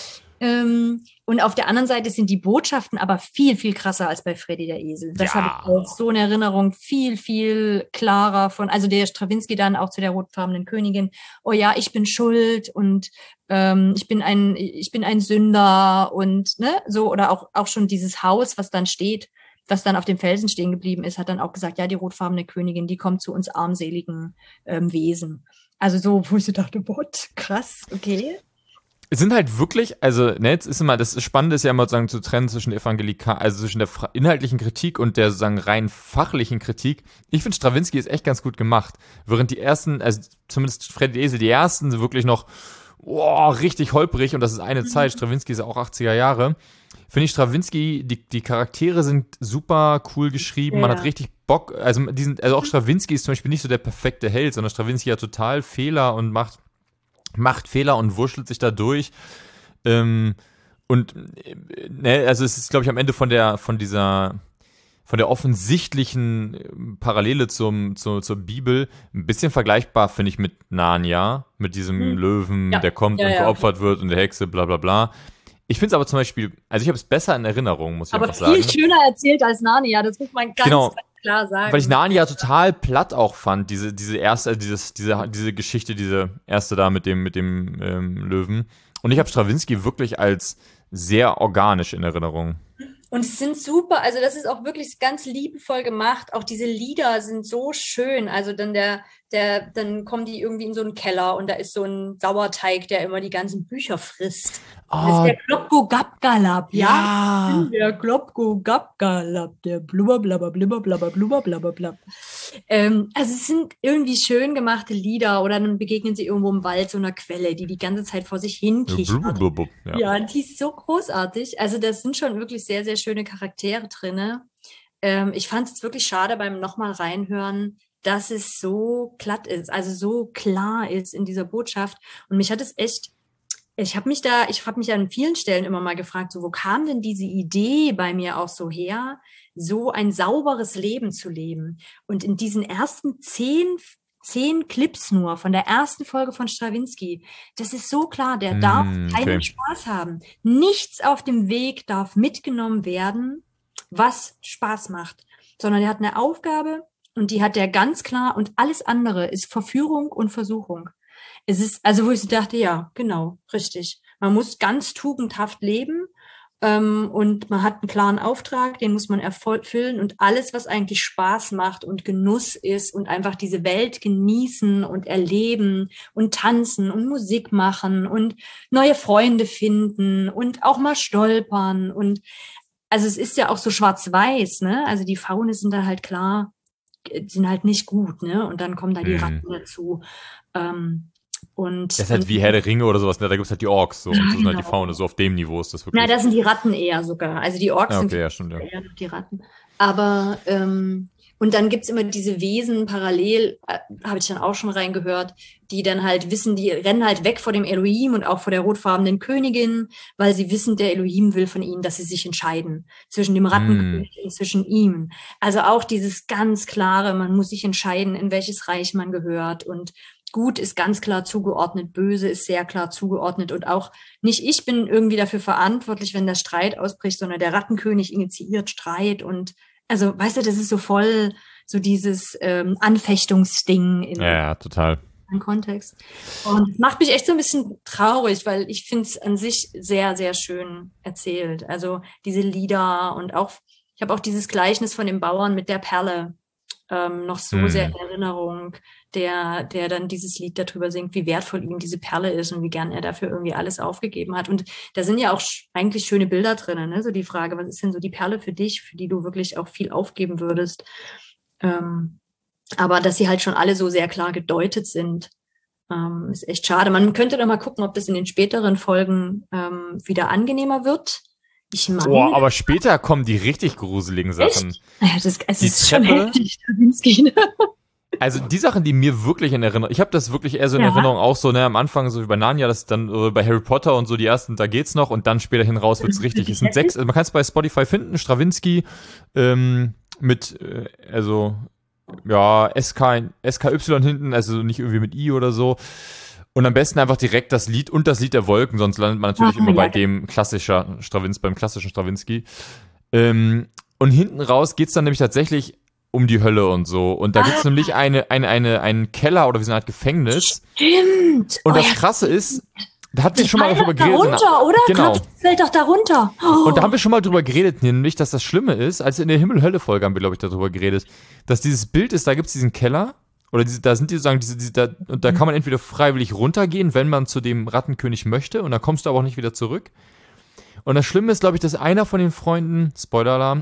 Ähm, und auf der anderen Seite sind die Botschaften aber viel, viel krasser als bei Freddy der Esel. Das Ja. habe ich auch so in Erinnerung, viel, viel klarer von, also der Stravinsky dann auch zu der rotfarbenen Königin, oh ja, ich bin schuld und ähm, ich bin ein, ich bin ein Sünder und ne, so, oder auch, auch schon dieses Haus, was dann steht, was dann auf dem Felsen stehen geblieben ist, hat dann auch gesagt, ja, die rotfarbene Königin, die kommt zu uns armseligen ähm, Wesen. Also so, wo ich so dachte, what, krass, okay. Es sind halt wirklich, also, ne, jetzt ist immer, das Spannende ist ja immer sozusagen zu trennen zwischen Evangelika, also zwischen der fra- inhaltlichen Kritik und der sozusagen rein fachlichen Kritik. Ich finde, Stravinsky ist echt ganz gut gemacht. Während die ersten, also zumindest Freddy Esel, die ersten sind wirklich noch, boah, richtig holprig und das ist eine Zeit. Stravinsky ist ja auch achtziger Jahre. Finde ich, Stravinsky, die, die Charaktere sind super cool geschrieben, man Ja. hat richtig Bock, also, die sind, also auch Stravinsky ist zum Beispiel nicht so der perfekte Held, sondern Stravinsky hat total Fehler und macht macht Fehler und wurschtelt sich da durch. Ähm, und äh, ne, also es ist, glaube ich, am Ende von der, von dieser, von der offensichtlichen äh, Parallele zum, zu, zur Bibel ein bisschen vergleichbar, finde ich, mit Narnia, mit diesem Hm. Löwen, Ja. der kommt Ja, und ja. geopfert wird und der Hexe, bla bla bla. Ich finde es aber zum Beispiel, also ich habe es besser in Erinnerung, muss ich Aber einfach viel sagen. schöner erzählt als Narnia, das muss man ganz, Genau. ganz klar sagen. Weil ich Narnia total platt auch fand, diese, diese erste, äh, dieses, diese, diese Geschichte, diese erste da mit dem, mit dem ähm, Löwen. Und ich habe Stravinsky wirklich als sehr organisch in Erinnerung. Und es sind super, also das ist auch wirklich ganz liebevoll gemacht. Auch diese Lieder sind so schön. Also dann der, der, dann kommen die irgendwie in so einen Keller und da ist so ein Sauerteig, der immer die ganzen Bücher frisst. Das ist der Klopko Gabgalab, ja? ja. Der Klopko Gabgalab, der blubber blabber blubber blabber blubber blabber blab. Ähm, also es sind irgendwie schön gemachte Lieder oder dann begegnen sie irgendwo im Wald so einer Quelle, die die ganze Zeit vor sich hin kichert. Blub. Ja. Ja, die ist so großartig. Also das sind schon wirklich sehr, sehr schöne Charaktere drinne. Ähm, ich fand es jetzt wirklich schade beim nochmal reinhören, dass es so glatt ist, also so klar ist in dieser Botschaft. Und mich hat es echt, ich habe mich da, ich habe mich an vielen Stellen immer mal gefragt, so wo kam denn diese Idee bei mir auch so her, so ein sauberes Leben zu leben? Und in diesen ersten zehn Zehn Clips nur von der ersten Folge von Stravinsky. Das ist so klar, der Mm, darf okay. keinen Spaß haben. Nichts auf dem Weg darf mitgenommen werden, was Spaß macht, sondern er hat eine Aufgabe und die hat er ganz klar und alles andere ist Verführung und Versuchung. Es ist, also wo ich so dachte, ja, genau, richtig. Man muss ganz tugendhaft leben. Ähm, und man hat einen klaren Auftrag, den muss man erfüllen und alles, was eigentlich Spaß macht und Genuss ist und einfach diese Welt genießen und erleben und tanzen und Musik machen und neue Freunde finden und auch mal stolpern und also es ist ja auch so schwarz-weiß, ne? Also die Faune sind da halt klar, sind halt nicht gut, ne? Und dann kommen da die Mhm. Ratten dazu. Ähm, Und, Das ist halt wie Herr der Ringe oder sowas, ne? Da gibt's halt die Orks so, und so sind halt die genau. Faune, so auf dem Niveau ist das wirklich. Na, das sind die Ratten eher sogar. Also die Orks Ah, okay, sind ja, stimmt, ja. eher noch die Ratten. Aber, ähm, und dann gibt's immer diese Wesen parallel, äh, habe ich dann auch schon reingehört, die dann halt wissen, die rennen halt weg vor dem Elohim und auch vor der rotfarbenen Königin, weil sie wissen, der Elohim will von ihnen, dass sie sich entscheiden zwischen dem Rattenkönig Hm. und zwischen ihm. Also auch dieses ganz klare, man muss sich entscheiden, in welches Reich man gehört und Gut ist ganz klar zugeordnet, böse ist sehr klar zugeordnet und auch nicht ich bin irgendwie dafür verantwortlich, wenn der Streit ausbricht, sondern der Rattenkönig initiiert Streit und also, weißt du, das ist so voll so dieses ähm, Anfechtungsding in Ja, ja, total. einem Kontext. Und das macht mich echt so ein bisschen traurig, weil ich finde es an sich sehr, sehr schön erzählt. Also diese Lieder und auch, ich habe auch dieses Gleichnis von dem Bauern mit der Perle ähm, noch so Hm. sehr in Erinnerung, der, der dann dieses Lied darüber singt, wie wertvoll ihm diese Perle ist und wie gern er dafür irgendwie alles aufgegeben hat. Und da sind ja auch sch- eigentlich schöne Bilder drin, ne? So die Frage, was ist denn so die Perle für dich, für die du wirklich auch viel aufgeben würdest? Ähm, aber dass sie halt schon alle so sehr klar gedeutet sind, ähm, ist echt schade. Man könnte doch mal gucken, ob das in den späteren Folgen ähm, wieder angenehmer wird. Ich meine, Boah, aber später kommen die richtig gruseligen Sachen. ja, das, es die ist schon Treppe- heftig, Stravinsky, ne? Also die Sachen, die mir wirklich in Erinnerung, ich habe das wirklich eher so in Ja. Erinnerung auch so, ne, am Anfang so wie bei Narnia, das dann äh, bei Harry Potter und so die ersten, da geht's noch und dann später hin raus wird's richtig. Es sind sechs, also man kann es bei Spotify finden, Stravinsky ähm, mit, äh, also ja, S K, S K Y hinten, also nicht irgendwie mit I oder so. Und am besten einfach direkt das Lied und das Lied der Wolken, sonst landet man natürlich Ah, immer ja. bei dem klassischer Strawins, beim klassischen Stravinsky. Ähm, und hinten raus geht's dann nämlich tatsächlich um die Hölle und so. Und da gibt's Ah. nämlich eine, eine, eine, einen Keller oder wie so eine Art Gefängnis. Stimmt. Und Oh das ja, Krasse ist, da hatten wir schon mal fällt darüber doch geredet. da runter, oder? Genau. Gott, fällt doch da runter. Oh. Und da haben wir schon mal drüber geredet, nämlich, dass das Schlimme ist, als in der Himmel-Hölle-Folge haben wir, glaube ich, darüber geredet, dass dieses Bild ist, da gibt's diesen Keller, oder diese, da sind die sozusagen diese, diese da, und da kann man entweder freiwillig runtergehen, wenn man zu dem Rattenkönig möchte, und dann kommst du aber auch nicht wieder zurück. Und das Schlimme ist, glaube ich, dass einer von den Freunden, Spoiler-Alarm,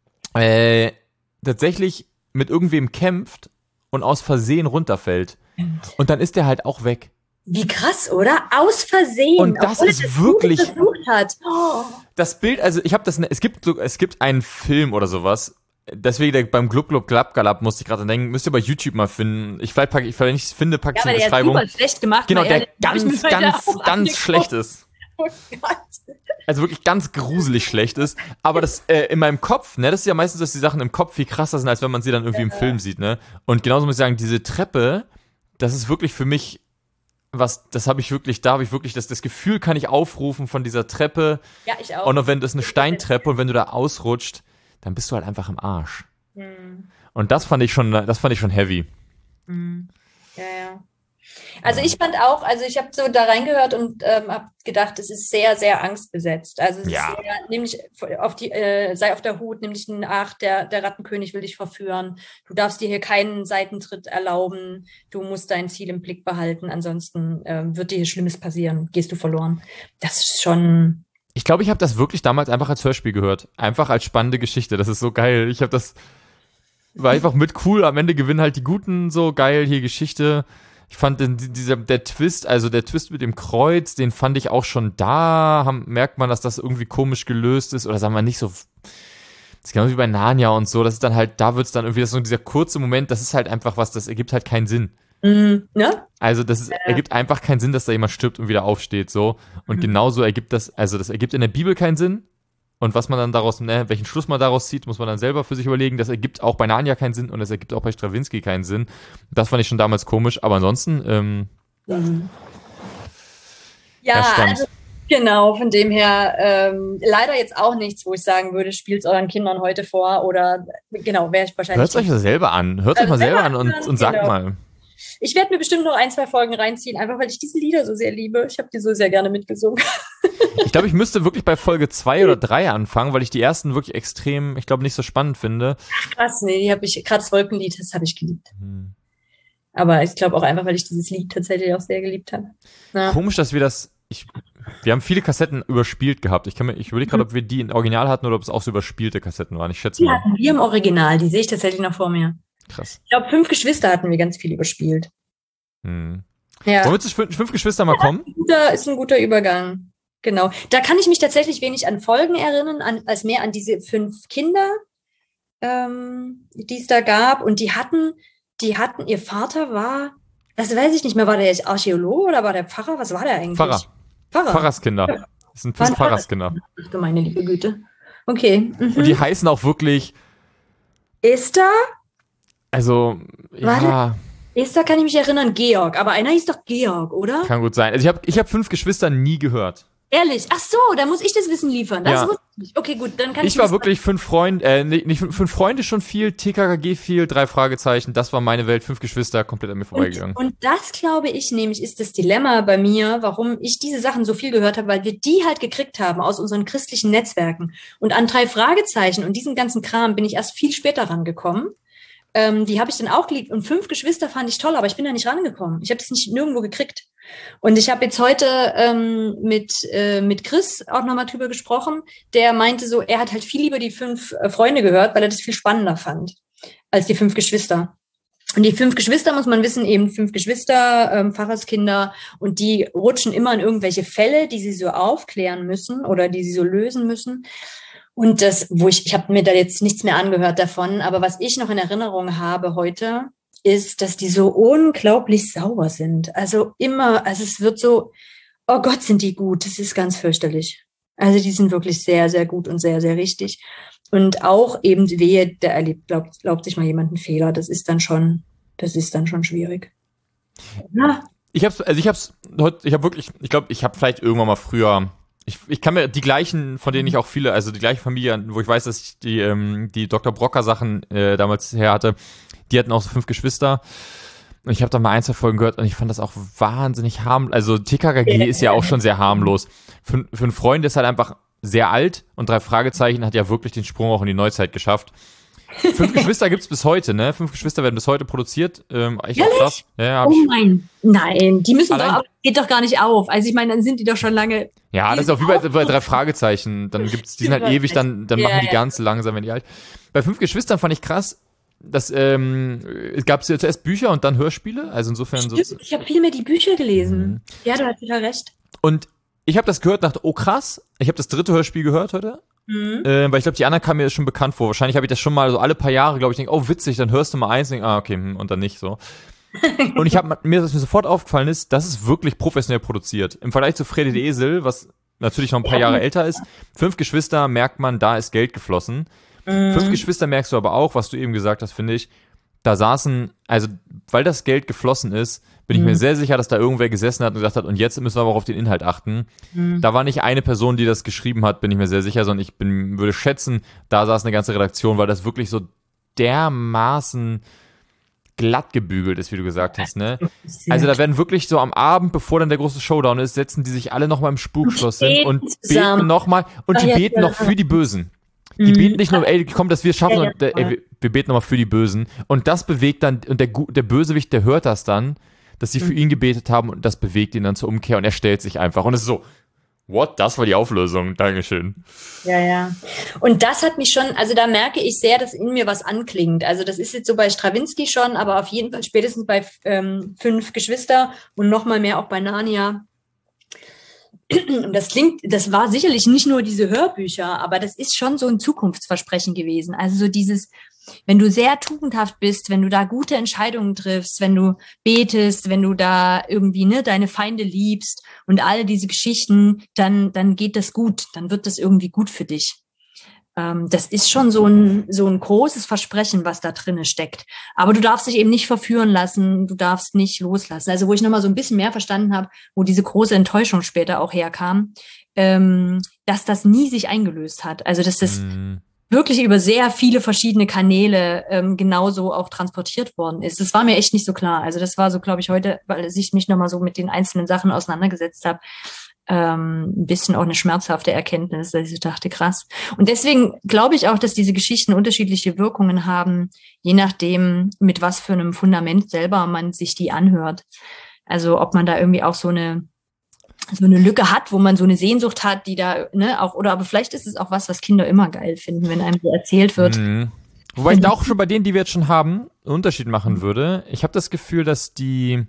äh, tatsächlich mit irgendwem kämpft und aus Versehen runterfällt. Und dann ist der halt auch weg. Wie krass, oder? Aus Versehen. Und das obwohl ist er wirklich- gut versucht hat. Oh. Das Bild, also ich habe das, es gibt so, es gibt einen Film oder sowas. Deswegen der, beim Glub Glub Glab Galab musste ich gerade denken, müsst ihr bei YouTube mal finden. Ich vielleicht packe, ich, wenn ich es finde, packe Ja, ich aber in die der ist Beschreibung. super schlecht gemacht. Genau, weil der er- hab ich mir ganz, heute ganz, auch ganz angeguckt. schlecht ist. Oh Gott. Also wirklich ganz gruselig schlecht ist. Aber das äh, in meinem Kopf, ne, das ist ja meistens, dass die Sachen im Kopf viel krasser sind, als wenn man sie dann irgendwie im Film sieht, ne. Und genauso muss ich sagen, diese Treppe, das ist wirklich für mich was, das habe ich wirklich, da habe ich wirklich, das, das Gefühl kann ich aufrufen von dieser Treppe. Ja, ich auch. Und noch wenn das eine Steintreppe und wenn du da ausrutscht, dann bist du halt einfach im Arsch. Hm. Und das fand ich schon, das fand ich schon heavy. Hm. Ja, ja. Also ich fand auch, also ich habe so da reingehört und ähm, habe gedacht, es ist sehr, sehr angstbesetzt. Also es Ja. ist sehr, nämlich auf die, äh, sei auf der Hut, nämlich ein, ach, der, der Rattenkönig will dich verführen. Du darfst dir hier keinen Seitentritt erlauben. Du musst dein Ziel im Blick behalten. Ansonsten ähm, wird dir hier Schlimmes passieren. Gehst du verloren. Das ist schon. Ich glaube, ich habe das wirklich damals einfach als Hörspiel gehört. Einfach als spannende Geschichte. Das ist so geil. Ich habe das, war einfach mit cool. Am Ende gewinnen halt die Guten, so geil, hier Geschichte. Ich fand den, dieser, der Twist, also der Twist mit dem Kreuz, den fand ich auch schon da. Haben, merkt man, dass das irgendwie komisch gelöst ist. Oder sagen wir nicht so, Das ist genauso wie bei Narnia und so, das ist dann halt, da wird es dann irgendwie, das ist so dieser kurze Moment, das ist halt einfach was, das ergibt halt keinen Sinn. Mhm. Ne? Also das ist, Ja. ergibt einfach keinen Sinn, dass da jemand stirbt und wieder aufsteht, so. Und Mhm. genauso ergibt das, also das ergibt in der Bibel keinen Sinn. Und was man dann daraus, ne, welchen Schluss man daraus zieht, muss man dann selber für sich überlegen. Das ergibt auch bei Narnia keinen Sinn und das ergibt auch bei Straczynski keinen Sinn. Das fand ich schon damals komisch, aber ansonsten, ähm, Mhm. Ja, Ja, spannend. also genau, von dem her ähm, leider jetzt auch nichts, wo ich sagen würde, spielt es euren Kindern heute vor oder genau, wäre ich wahrscheinlich. hört euch das selber an. Hört euch Also mal selber selber an und, anhören, und sagt genau. mal. Ich werde mir bestimmt noch ein, zwei Folgen reinziehen, einfach weil ich diese Lieder so sehr liebe. Ich habe die so sehr gerne mitgesungen. Ich glaube, ich müsste wirklich bei Folge zwei oder drei anfangen, weil ich die ersten wirklich extrem, ich glaube, nicht so spannend finde. Krass, nee, die habe ich, gerade das Wolkenlied, das habe ich geliebt. Hm. Aber ich glaube auch einfach, weil ich dieses Lied tatsächlich auch sehr geliebt habe. Ja. Komisch, dass wir das. Ich, wir haben viele Kassetten überspielt gehabt. Ich, kann mir- ich überlege gerade, ob wir die in Original hatten oder ob es auch so überspielte Kassetten waren. Ich schätze Die mal. hatten wir im Original, die sehe ich tatsächlich noch vor mir. Krass. Ich glaube, fünf Geschwister hatten wir ganz viel überspielt. Hm. Ja. Wollen wir zu fünf, fünf Geschwister mal kommen? Da ist ein guter Übergang. Genau. Da kann ich mich tatsächlich wenig an Folgen erinnern, an, als mehr an diese fünf Kinder, ähm, die es da gab. Und die hatten, die hatten, ihr Vater war, das weiß ich nicht mehr, war der jetzt Archäologe oder war der Pfarrer? Was war der eigentlich? Pfarrer. Pfarrer. Pfarrerskinder. Das sind fünf Waren Pfarrerskinder. Ach du meine liebe Güte. Okay. Mhm. Und die heißen auch wirklich, Esther? also, Warte. ja, Esther kann ich mich erinnern, Georg. Aber einer hieß doch Georg, oder? kann gut sein. Also ich habe ich hab fünf Geschwister nie gehört. Ehrlich? Ach so, da muss ich das Wissen liefern. Das Ja. wusste ich nicht. Okay, gut, dann kann ich Ich war das- wirklich fünf Freunde, äh, nicht, nicht fünf Freunde schon viel, T K K G viel, drei Fragezeichen, das war meine Welt, fünf Geschwister, komplett an mir vorbeigegangen. Und, und das, glaube ich, nämlich ist das Dilemma bei mir, warum ich diese Sachen so viel gehört habe, weil wir die halt gekriegt haben aus unseren christlichen Netzwerken. Und an drei Fragezeichen und diesen ganzen Kram bin ich erst viel später rangekommen. Ähm, die habe ich dann auch geliebt. Und fünf Geschwister fand ich toll, aber ich bin da nicht rangekommen. Ich habe das nicht nirgendwo gekriegt. Und ich habe jetzt heute ähm, mit, äh, mit Chris auch nochmal drüber gesprochen. Der meinte so, er hat halt viel lieber die fünf äh, Freunde gehört, weil er das viel spannender fand als die fünf Geschwister. Und die fünf Geschwister, muss man wissen, eben fünf Geschwister, ähm, Pfarrerskinder, und die rutschen immer in irgendwelche Fälle, die sie so aufklären müssen oder die sie so lösen müssen. Und das, wo ich, ich habe mir da jetzt nichts mehr angehört davon, aber was ich noch in Erinnerung habe heute, ist, dass die so unglaublich sauber sind. Also immer, also es wird so, oh Gott, sind die gut. Das ist ganz fürchterlich. Also die sind wirklich sehr, sehr gut und sehr, sehr richtig. Und auch eben wehe, der erlebt, glaubt, glaubt sich mal jemand einen Fehler. Das ist dann schon, das ist dann schon schwierig. Ja. Ich hab's, also ich hab's heute, ich hab wirklich, ich glaube, ich habe vielleicht irgendwann mal früher, ich, ich kann mir die gleichen, von denen ich auch viele, also die gleiche Familie, wo ich weiß, dass ich die, ähm, die Doktor Brocker Sachen äh, damals her hatte, die hatten auch so fünf Geschwister. Und ich habe da mal ein, zwei Folgen gehört und ich fand das auch wahnsinnig harmlos. Also T K K G Ja. ist ja auch schon sehr harmlos. Für, für einen Freund ist halt einfach sehr alt und drei Fragezeichen hat ja wirklich den Sprung auch in die Neuzeit geschafft. Fünf Geschwister gibt's bis heute, ne? Fünf Geschwister werden bis heute produziert. Ähm, echt auch Ehrlich? krass. Ja, ja, hab Oh ich, mein, nein, die müssen Allein- doch, aber geht doch gar nicht auf. Also ich meine, dann sind die doch schon lange. ja, die das ist auch wie sind bei, auch bei so- drei Fragezeichen. Dann gibt's, die sind halt Stimmt, ewig, dann, dann ja, machen die ja. ganz langsam, wenn die alt. Bei fünf Geschwistern fand ich krass, dass ähm, es gab ja zuerst Bücher und dann Hörspiele. Also insofern so. Stimmt, ich habe viel mehr die Bücher gelesen. Mhm. Ja, du hast total recht. Und ich habe das gehört, dachte, oh krass, ich habe das dritte Hörspiel gehört heute. Mhm. Äh, weil ich glaube, die anderen kamen mir schon bekannt vor. Wahrscheinlich habe ich das schon mal so alle paar Jahre, glaube ich, denke, oh witzig, dann hörst du mal eins, denk, ah okay, hm, und dann nicht so. Und ich habe mir, was mir sofort aufgefallen ist, das ist wirklich professionell produziert. Im Vergleich zu Freddy de Esel, was natürlich noch ein paar Jahre älter ist, fünf Geschwister merkt man, da ist Geld geflossen. Mhm. Fünf Geschwister merkst du aber auch, was du eben gesagt hast, finde ich, da saßen, also weil das Geld geflossen ist, bin ich Mhm. mir sehr sicher, dass da irgendwer gesessen hat und gesagt hat, und jetzt müssen wir aber auch auf den Inhalt achten. Mhm. Da war nicht eine Person, die das geschrieben hat, bin ich mir sehr sicher, sondern ich bin, würde schätzen, da saß eine ganze Redaktion, weil das wirklich so dermaßen glatt gebügelt ist, wie du gesagt hast, ne? Also da werden wirklich so am Abend, bevor dann der große Showdown ist, setzen die sich alle nochmal im Spukschloss hin beten und zusammen. beten nochmal und Ah, die ja, beten ja. noch für die Bösen. Die Mhm. beten nicht nur, ey, komm, dass wir es schaffen, Ja, ja, sondern, ey, wir, wir beten nochmal für die Bösen. Und das bewegt dann, und der, Gu- der Bösewicht, der hört das dann, dass sie für Mhm. ihn gebetet haben und das bewegt ihn dann zur Umkehr und er stellt sich einfach. Und es ist so, what? Das war die Auflösung. Dankeschön. Ja, ja. Und das hat mich schon, also da merke ich sehr, dass in mir was anklingt. Also das ist jetzt so bei Straczynski schon, aber auf jeden Fall spätestens bei ähm, fünf Geschwister und noch mal mehr auch bei Narnia. und das klingt, das war sicherlich nicht nur diese Hörbücher, aber das ist schon so ein Zukunftsversprechen gewesen. Also so dieses, wenn du sehr tugendhaft bist, wenn du da gute Entscheidungen triffst, wenn du betest, wenn du da irgendwie ne deine Feinde liebst und all diese Geschichten, dann dann geht das gut, dann wird das irgendwie gut für dich. Ähm, das ist schon so ein so ein großes Versprechen, was da drinne steckt. Aber du darfst dich eben nicht verführen lassen, du darfst nicht loslassen. Also wo ich nochmal so ein bisschen mehr verstanden habe, wo diese große Enttäuschung später auch herkam, ähm, dass das nie sich eingelöst hat. Also dass das mm. wirklich über sehr viele verschiedene Kanäle ähm, genauso auch transportiert worden ist. Das war mir echt nicht so klar. Also das war so, glaube ich, heute, weil ich mich nochmal so mit den einzelnen Sachen auseinandergesetzt habe, ähm, ein bisschen auch eine schmerzhafte Erkenntnis, dass ich dachte, krass. Und deswegen glaube ich auch, dass diese Geschichten unterschiedliche Wirkungen haben, je nachdem, mit was für einem Fundament selber man sich die anhört. Also ob man da irgendwie auch so eine so eine Lücke hat, wo man so eine Sehnsucht hat, die da, ne, auch, oder aber vielleicht ist es auch was, was Kinder immer geil finden, wenn einem so erzählt wird. Mhm. Wobei ich da auch schon bei denen, die wir jetzt schon haben, einen Unterschied machen würde. Ich habe das Gefühl, dass die,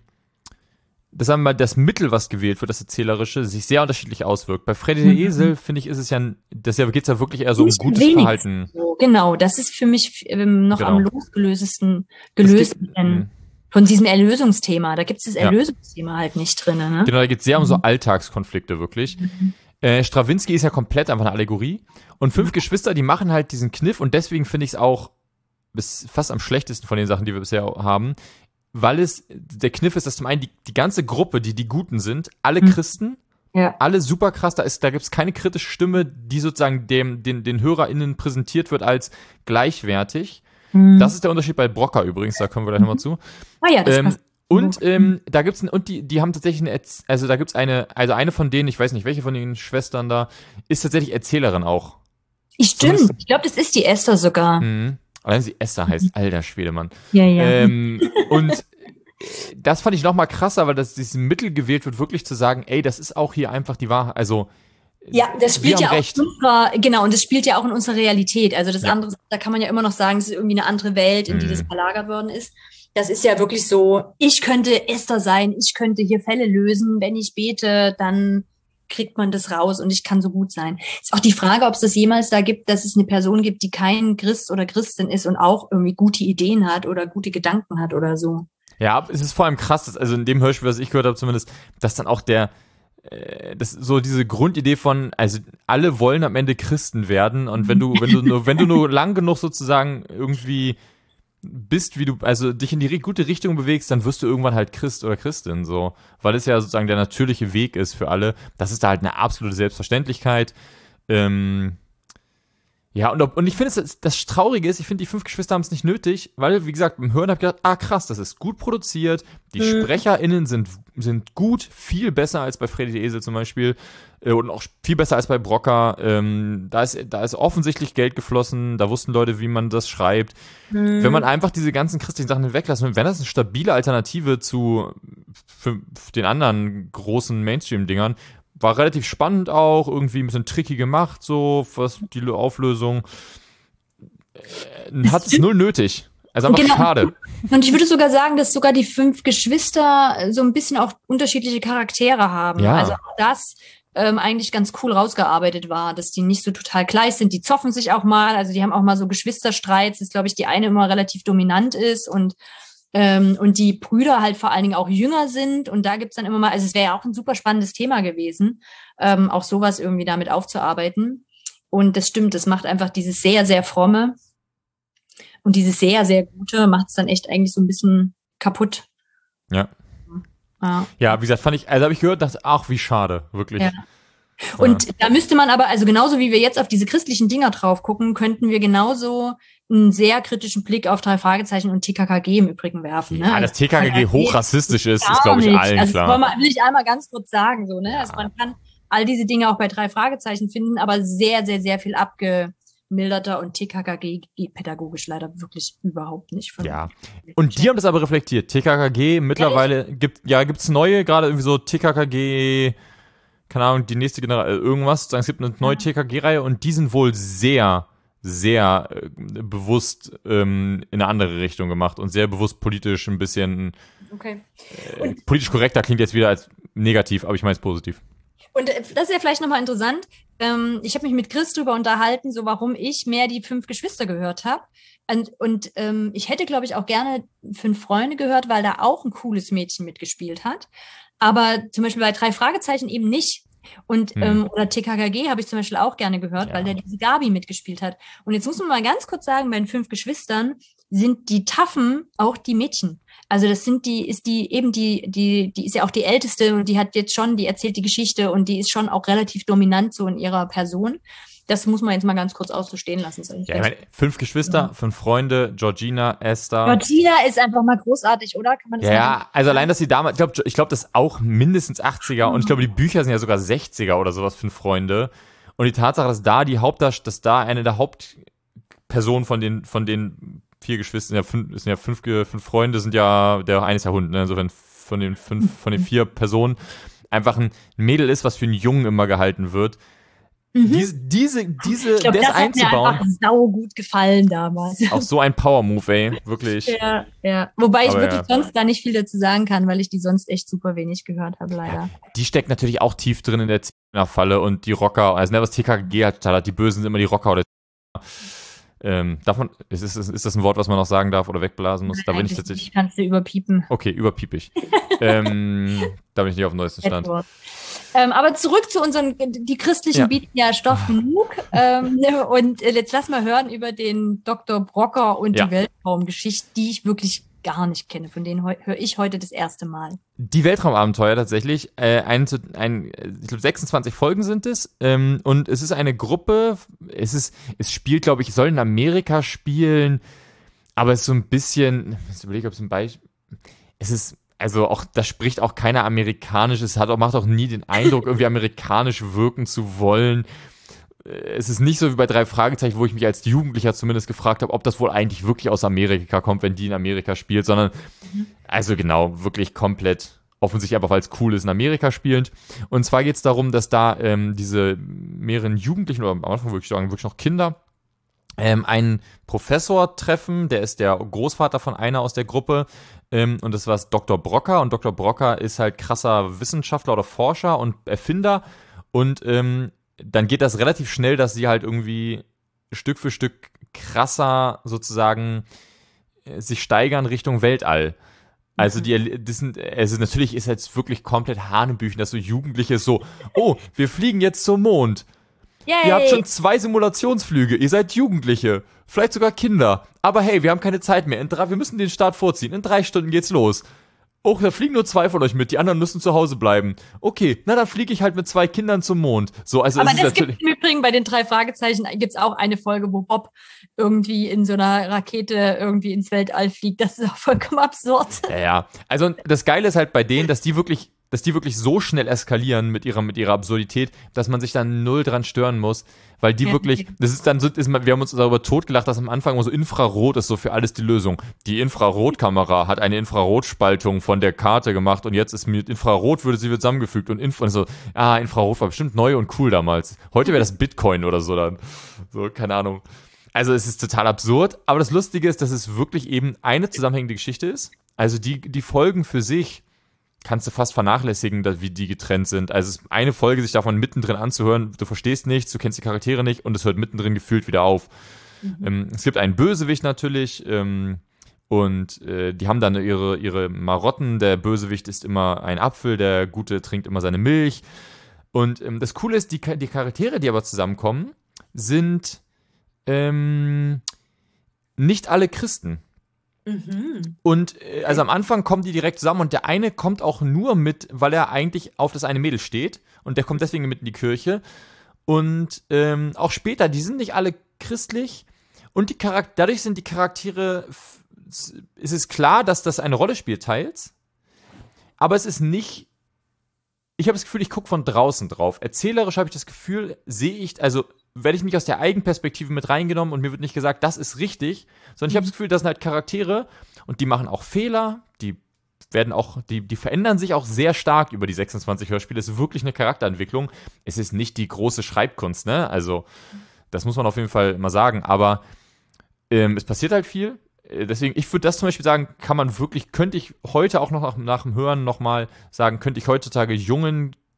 das sagen wir mal, das Mittel, was gewählt wird, das Erzählerische, sich sehr unterschiedlich auswirkt. Bei Freddy der Esel, finde ich, ist es ja, das ja, geht's ja wirklich eher so um gutes Verhalten. So. Genau, das ist für mich ähm, noch genau. am losgelöstesten, gelösten. Von diesem Erlösungsthema. Da gibt es das Erlösungsthema ja. halt nicht drin. Ne? Genau, da geht es sehr um so Alltagskonflikte wirklich. Mhm. Äh, Stravinsky ist ja komplett einfach eine Allegorie. Und fünf mhm. Geschwister, die machen halt diesen Kniff und deswegen finde ich es auch bis fast am schlechtesten von den Sachen, die wir bisher haben, weil es, der Kniff ist, dass zum einen die, die ganze Gruppe, die die Guten sind, alle mhm. Christen, ja. alle super krass, da, ist, da gibt es keine kritische Stimme, die sozusagen dem, den, den HörerInnen präsentiert wird als gleichwertig. Das ist der Unterschied bei Brocker übrigens, da kommen wir gleich nochmal zu. Ah ja, das ähm, passt. Und ähm, da gibt's ein, und die, die haben tatsächlich eine, also da gibt's eine, also eine von denen, ich weiß nicht, welche von den Schwestern da, ist tatsächlich Erzählerin auch. Stimmt, Zumindest, ich glaube, das ist die Esther sogar. Mhm. Allein sie Esther heißt, alter Schwedemann. Ja, ja. Ähm, und das fand ich nochmal krasser, weil das dieses Mittel gewählt wird, wirklich zu sagen, ey, das ist auch hier einfach die Wahrheit, also ja, das spielt ja auch in unserer, genau, und das spielt ja auch in unserer Realität. Also das ja. andere, da kann man ja immer noch sagen, es ist irgendwie eine andere Welt, in die mhm. das verlagert worden ist. Das ist ja wirklich so, ich könnte Esther sein, ich könnte hier Fälle lösen, wenn ich bete, dann kriegt man das raus und ich kann so gut sein. Ist auch die Frage, ob es das jemals da gibt, dass es eine Person gibt, die kein Christ oder Christin ist und auch irgendwie gute Ideen hat oder gute Gedanken hat oder so. Ja, es ist vor allem krass, dass, also in dem Hörspiel, was ich gehört habe zumindest, dass dann auch der das so diese Grundidee von, also alle wollen am Ende Christen werden und wenn du, wenn du nur, wenn du nur lang genug sozusagen irgendwie bist, wie du, also dich in die gute Richtung bewegst, dann wirst du irgendwann halt Christ oder Christin, so, weil es ja sozusagen der natürliche Weg ist für alle. Das ist da halt eine absolute Selbstverständlichkeit. Ähm, ja, und, und ich finde, das, das Traurige ist, ich finde, die fünf Geschwister haben es nicht nötig, weil, wie gesagt, beim Hören habe ich gedacht, ah krass, das ist gut produziert, die mhm. SprecherInnen sind, sind gut, viel besser als bei Freddy der Esel zum Beispiel äh, und auch viel besser als bei Brocker. Ähm, da, ist, da ist offensichtlich Geld geflossen, da wussten Leute, wie man das schreibt. Mhm. Wenn man einfach diese ganzen christlichen Sachen weglässt, wenn das eine stabile Alternative zu für, für den anderen großen Mainstream-Dingern, war relativ spannend auch, irgendwie ein bisschen tricky gemacht, so, was die Auflösung. Äh, hat es null nötig. Also einfach genau. schade. Und ich würde sogar sagen, dass sogar die fünf Geschwister so ein bisschen auch unterschiedliche Charaktere haben. Ja. Also auch das ähm, eigentlich ganz cool rausgearbeitet war, dass die nicht so total gleich sind. Die zoffen sich auch mal, also die haben auch mal so Geschwisterstreits, dass, glaube ich, die eine immer relativ dominant ist und Ähm, und die Brüder halt vor allen Dingen auch jünger sind und da gibt's dann immer mal, also es wäre ja auch ein super spannendes Thema gewesen, ähm, auch sowas irgendwie damit aufzuarbeiten und das stimmt, das macht einfach dieses sehr, sehr fromme und dieses sehr, sehr Gute macht es dann echt eigentlich so ein bisschen kaputt. Ja. Ja, ja wie gesagt, fand ich, also habe ich gehört, dachte, ach, wie schade, wirklich. Ja. Und ja. da müsste man aber, also genauso wie wir jetzt auf diese christlichen Dinger drauf gucken, könnten wir genauso einen sehr kritischen Blick auf drei Fragezeichen und T K K G im Übrigen werfen. Ne? Ja, dass T K K G hochrassistisch ist, ist, glaube ich, nicht. allen also klar. Das will ich einmal ganz kurz sagen. So, ne? Ja. Also man kann all diese Dinge auch bei drei Fragezeichen finden, aber sehr, sehr, sehr viel abgemilderter und T K K G geht pädagogisch leider wirklich überhaupt nicht. Von ja, und die haben das aber reflektiert. T K K G mittlerweile, gibt ja gibt's neue, gerade irgendwie so T K K G, keine Ahnung, die nächste Generation, irgendwas, es gibt eine neue ja. T K K G-Reihe und die sind wohl sehr sehr äh, bewusst ähm, in eine andere Richtung gemacht und sehr bewusst politisch ein bisschen okay. äh, politisch korrekter klingt jetzt wieder als negativ, aber ich meine es positiv. Und äh, das ist ja vielleicht nochmal interessant. Ähm, ich habe mich mit Chris drüber unterhalten, so warum ich mehr die fünf Geschwister gehört habe. Und, und ähm, ich hätte, glaube ich, auch gerne fünf Freunde gehört, weil da auch ein cooles Mädchen mitgespielt hat. Aber zum Beispiel bei drei Fragezeichen eben nicht. Und Hm. ähm, oder T K K G habe ich zum Beispiel auch gerne gehört, Ja. weil der diese Gabi mitgespielt hat. Und jetzt muss man mal ganz kurz sagen, bei den fünf Geschwistern sind die Taffen auch die Mädchen. Also das sind die, ist die eben die, die, die ist ja auch die Älteste und die hat jetzt schon, die erzählt die Geschichte und die ist schon auch relativ dominant so in ihrer Person. Das muss man jetzt mal ganz kurz auch so stehen lassen. Das ist Ja, ich meine, fünf Geschwister, Ja. fünf Freunde, Georgina, Esther. Georgina ist einfach mal großartig, oder? Kann man das Ja, sagen? ja, also allein, dass sie damals, ich glaube, ich glaub, das ist auch mindestens achtziger und ich glaube, die Bücher sind ja sogar sechziger oder sowas, fünf Freunde. Und die Tatsache, dass da die Hauptdarst, dass da eine der Hauptpersonen von den, von den vier Geschwistern, ja, fünf, es sind ja fünf, Ge- fünf Freunde, sind ja, der eine ist ja Hund, ne? Insofern von den fünf, von den vier Personen einfach ein Mädel ist, was für einen Jungen immer gehalten wird. Mhm. Diese, diese, diese, Ich glaube, das das hat mir einzubauen, einfach sau gut gefallen damals. auch so ein Power-Move, ey, wirklich. Ja, ja. Wobei ich Aber wirklich ja. sonst da nicht viel dazu sagen kann, weil ich die sonst echt super wenig gehört habe, leider. Die steckt natürlich auch tief drin in der Falle und die Rocker, also ne, was T K K G halt total hat, die Bösen sind immer die Rocker oder ähm, darf man, ist, ist, ist das ein Wort, was man noch sagen darf oder wegblasen muss? Da bin ich Eigentlich tatsächlich, nicht, kannst du überpiepen. okay, überpiepig. ähm, da bin ich nicht auf dem neuesten Stand. Edward. Ähm, aber zurück zu unseren, die Christlichen Ja. bieten ja Stoff genug. Ähm, und äh, jetzt lass mal hören über den Doktor Brocker und Ja. die Weltraumgeschichte, die ich wirklich gar nicht kenne. Von denen heu- höre ich heute das erste Mal. Die Weltraumabenteuer tatsächlich, äh, ein, zu- ein, ich glaube sechsundzwanzig Folgen sind es ähm, und es ist eine Gruppe, es ist, es spielt, glaube ich, soll in Amerika spielen, aber es ist so ein bisschen, ich überlege, ob es ein Beispiel, es ist, also auch, da spricht auch keiner Amerikanisch, es hat auch, macht auch nie den Eindruck, irgendwie amerikanisch wirken zu wollen. Es ist nicht so wie bei drei Fragezeichen, wo ich mich als Jugendlicher zumindest gefragt habe, ob das wohl eigentlich wirklich aus Amerika kommt, wenn die in Amerika spielt, sondern also genau, wirklich komplett offensichtlich einfach, weil es cool ist, in Amerika spielend. Und zwar geht es darum, dass da ähm, diese mehreren Jugendlichen, oder am Anfang würde ich sagen, wirklich noch Kinder, ähm, einen Professor treffen, der ist der Großvater von einer aus der Gruppe, ähm, und das war Doktor Brocker. Und Doktor Brocker ist halt krasser Wissenschaftler oder Forscher und Erfinder. Und ähm, dann geht das relativ schnell, dass sie halt irgendwie Stück für Stück krasser sozusagen äh, sich steigern Richtung Weltall. Also die, das sind, also natürlich ist jetzt wirklich komplett Hanebüchen, dass so Jugendliche so, oh, wir fliegen jetzt zum Mond. Yay! Ihr habt schon zwei Simulationsflüge, ihr seid Jugendliche, vielleicht sogar Kinder. Aber hey, wir haben keine Zeit mehr, in drei, wir müssen den Start vorziehen, in drei Stunden geht's los. Oh, da fliegen nur zwei von euch mit, die anderen müssen zu Hause bleiben. Okay, na dann fliege ich halt mit zwei Kindern zum Mond. So, also Aber es ist das gibt natürlich... im Übrigen bei den drei Fragezeichen gibt's auch eine Folge, wo Bob irgendwie in so einer Rakete irgendwie ins Weltall fliegt. Das ist auch vollkommen absurd. Ja, ja. Also das Geile ist halt bei denen, dass die wirklich, dass die wirklich so schnell eskalieren mit ihrer, mit ihrer Absurdität, dass man sich dann null dran stören muss, weil die Ja. wirklich, das ist dann so, ist, wir haben uns darüber totgelacht, dass am Anfang immer so Infrarot ist so für alles die Lösung. Die Infrarotkamera hat eine Infrarotspaltung von der Karte gemacht und jetzt ist mit Infrarot würde sie wird zusammengefügt und Infra, so, ah, Infrarot war bestimmt neu und cool damals. Heute wäre das Bitcoin oder so dann. So, keine Ahnung. Also es ist total absurd, aber das Lustige ist, dass es wirklich eben eine zusammenhängende Geschichte ist. Also die, die Folgen für sich kannst du fast vernachlässigen, dass, wie die getrennt sind. Also es ist eine Folge, sich davon mittendrin anzuhören, du verstehst nichts, du kennst die Charaktere nicht und es hört mittendrin gefühlt wieder auf. Mhm. Ähm, es gibt einen Bösewicht natürlich ähm, und äh, die haben dann ihre, ihre Marotten. Der Bösewicht ist immer ein Apfel, der Gute trinkt immer seine Milch. Und ähm, das Coole ist, die, die Charaktere, die aber zusammenkommen, sind ähm, nicht alle Christen. Mhm. Und äh, also am Anfang kommen die direkt zusammen und der eine kommt auch nur mit, weil er eigentlich auf das eine Mädel steht und der kommt deswegen mit in die Kirche. Und ähm, auch später, die sind nicht alle christlich und die Charakter dadurch sind die Charaktere, f- es ist klar, dass das eine Rolle spielt teils, aber es ist nicht, ich habe das Gefühl, ich gucke von draußen drauf. Erzählerisch habe ich das Gefühl, sehe ich, also werde ich nicht aus der Eigenperspektive mit reingenommen und mir wird nicht gesagt, das ist richtig, sondern ich habe das Gefühl, das sind halt Charaktere und die machen auch Fehler, die werden auch, die, die verändern sich auch sehr stark über die sechsundzwanzig Hörspiele. Es ist wirklich eine Charakterentwicklung. Es ist nicht die große Schreibkunst, ne? Also, das muss man auf jeden Fall mal sagen, aber ähm, es passiert halt viel. Deswegen, ich würde das zum Beispiel sagen, kann man wirklich, könnte ich heute auch noch nach, nach dem Hören nochmal sagen, könnte ich heutzutage jungen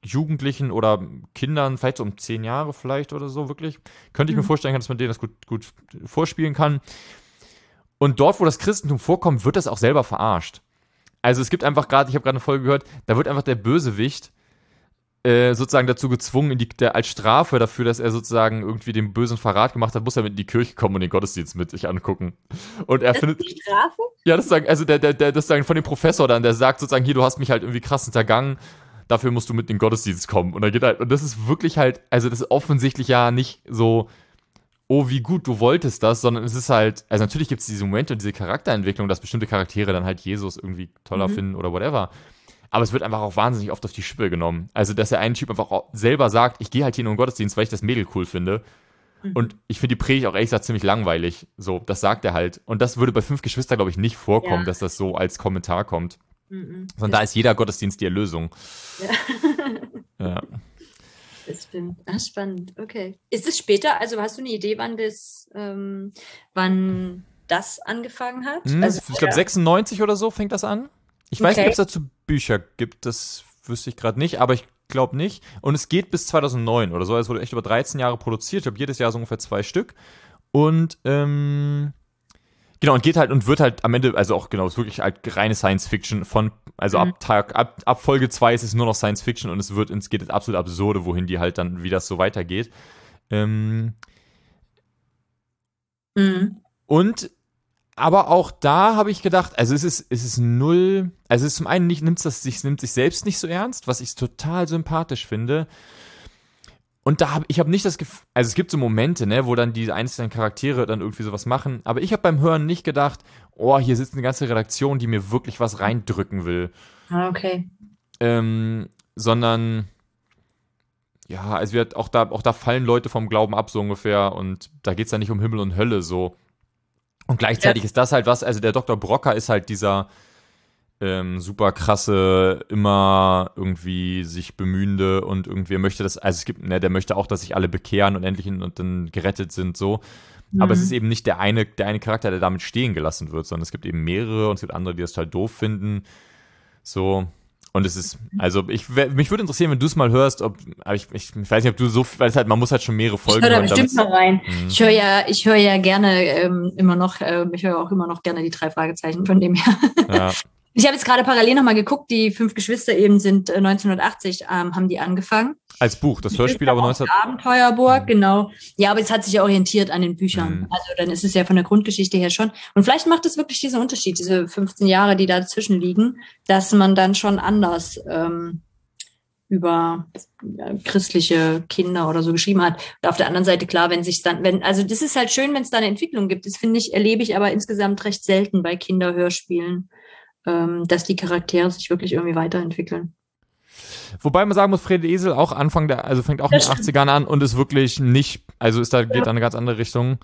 Jugendlichen oder Kindern, vielleicht so um zehn Jahre vielleicht oder so, wirklich. Könnte ich mhm. mir vorstellen, dass man denen das gut, gut vorspielen kann. Und dort, wo das Christentum vorkommt, wird das auch selber verarscht. Also es gibt einfach gerade, ich habe gerade eine Folge gehört, da wird einfach der Bösewicht äh, sozusagen dazu gezwungen, in die, der, als Strafe dafür, dass er sozusagen irgendwie den bösen Verrat gemacht hat, muss er mit in die Kirche kommen und den Gottesdienst mit sich angucken. Und er das findet. Ist die Strafe? Ja, das sagen, also der, der, der, das sagen von dem Professor dann, der sagt sozusagen, hier, du hast mich halt irgendwie krass hintergangen, dafür musst du mit in den Gottesdienst kommen. Und er geht halt, und das ist wirklich halt, also das ist offensichtlich ja nicht so, oh, wie gut, du wolltest das, sondern es ist halt, also natürlich gibt es diese Momente und diese Charakterentwicklung, dass bestimmte Charaktere dann halt Jesus irgendwie toller mhm. finden oder whatever. Aber es wird einfach auch wahnsinnig oft auf die Schippe genommen. Also, dass der eine Typ einfach auch selber sagt, ich gehe halt hier nur in den Gottesdienst, weil ich das Mädel cool finde. Mhm. Und ich finde die Predigt auch ehrlich gesagt ziemlich langweilig. So, das sagt er halt. Und das würde bei Fünf Geschwister, glaube ich, nicht vorkommen, ja. dass das so als Kommentar kommt. Mhm. Sondern da ist jeder Gottesdienst die Erlösung. Ja. ja. Das stimmt. Ach, spannend. Okay. Ist es später, also hast du eine Idee, wann das, ähm, wann das angefangen hat? Hm, also, ich glaube sechsundneunzig oder so fängt das an. Ich weiß okay. nicht, ob es dazu Bücher gibt, das wüsste ich gerade nicht, aber ich glaube nicht. Und es geht bis zweitausendneun oder so. Es wurde echt über dreizehn Jahre produziert. Ich glaube, jedes Jahr so ungefähr zwei Stück. Und, ähm, genau, und geht halt und wird halt am Ende, also auch genau, ist wirklich halt reine Science-Fiction von, also mhm. ab Tag, ab, ab Folge zwei ist es nur noch Science-Fiction und es wird, es geht absolut absurde, wohin die halt dann, wie das so weitergeht. Ähm, mhm. Und aber auch da habe ich gedacht, also es ist, es ist null, also es ist zum einen nicht, nimmt es sich, nimmt sich selbst nicht so ernst, was ich total sympathisch finde. Und da habe ich habe nicht das Gefühl, also es gibt so Momente, ne, wo dann die einzelnen Charaktere dann irgendwie sowas machen, aber ich habe beim Hören nicht gedacht, oh, hier sitzt eine ganze Redaktion, die mir wirklich was reindrücken will. Ah, okay. Ähm, sondern, ja, also wir, auch, da, auch da fallen Leute vom Glauben ab, so ungefähr, und da geht es ja nicht um Himmel und Hölle, so. Und gleichzeitig ja. ist das halt was, also der Doktor Brocker ist halt dieser ähm, super krasse, immer irgendwie sich bemühende und irgendwie möchte das, also es gibt, ne, der möchte auch, dass sich alle bekehren und endlich in, und dann gerettet sind, so. Mhm. Aber es ist eben nicht der eine, der eine Charakter, der damit stehen gelassen wird, sondern es gibt eben mehrere und es gibt andere, die das halt doof finden, so. Und es ist, also ich, mich würde interessieren, wenn du es mal hörst, ob, aber ich, ich, ich weiß nicht, ob du so, weil es halt, man muss halt schon mehrere Folgen hören. Ich höre da bestimmt mal rein. Mh. Ich höre ja, ich höre ja gerne ähm, immer noch, äh, ich höre auch immer noch gerne die drei Fragezeichen von dem her. Ja. Ich habe jetzt gerade parallel nochmal geguckt, die Fünf Geschwister eben sind äh, neunzehnhundertachtzig, ähm, haben die angefangen. Als Buch, das Hörspiel aber neunzehn... Abenteuerburg, mhm. genau. Ja, aber es hat sich ja orientiert an den Büchern. Mhm. Also dann ist es ja von der Grundgeschichte her schon. Und vielleicht macht es wirklich diesen Unterschied, diese fünfzehn Jahre, die dazwischen liegen, dass man dann schon anders ähm, über ja, christliche Kinder oder so geschrieben hat. Und auf der anderen Seite, klar, wenn sich dann, wenn, also das ist halt schön, wenn es da eine Entwicklung gibt. Das finde ich, erlebe ich aber insgesamt recht selten bei Kinderhörspielen, ähm, dass die Charaktere sich wirklich irgendwie weiterentwickeln. Wobei man sagen muss, Fred Esel auch Anfang der, also fängt auch in den achtzigern an und ist wirklich nicht, also ist da, geht da in eine ganz andere Richtung.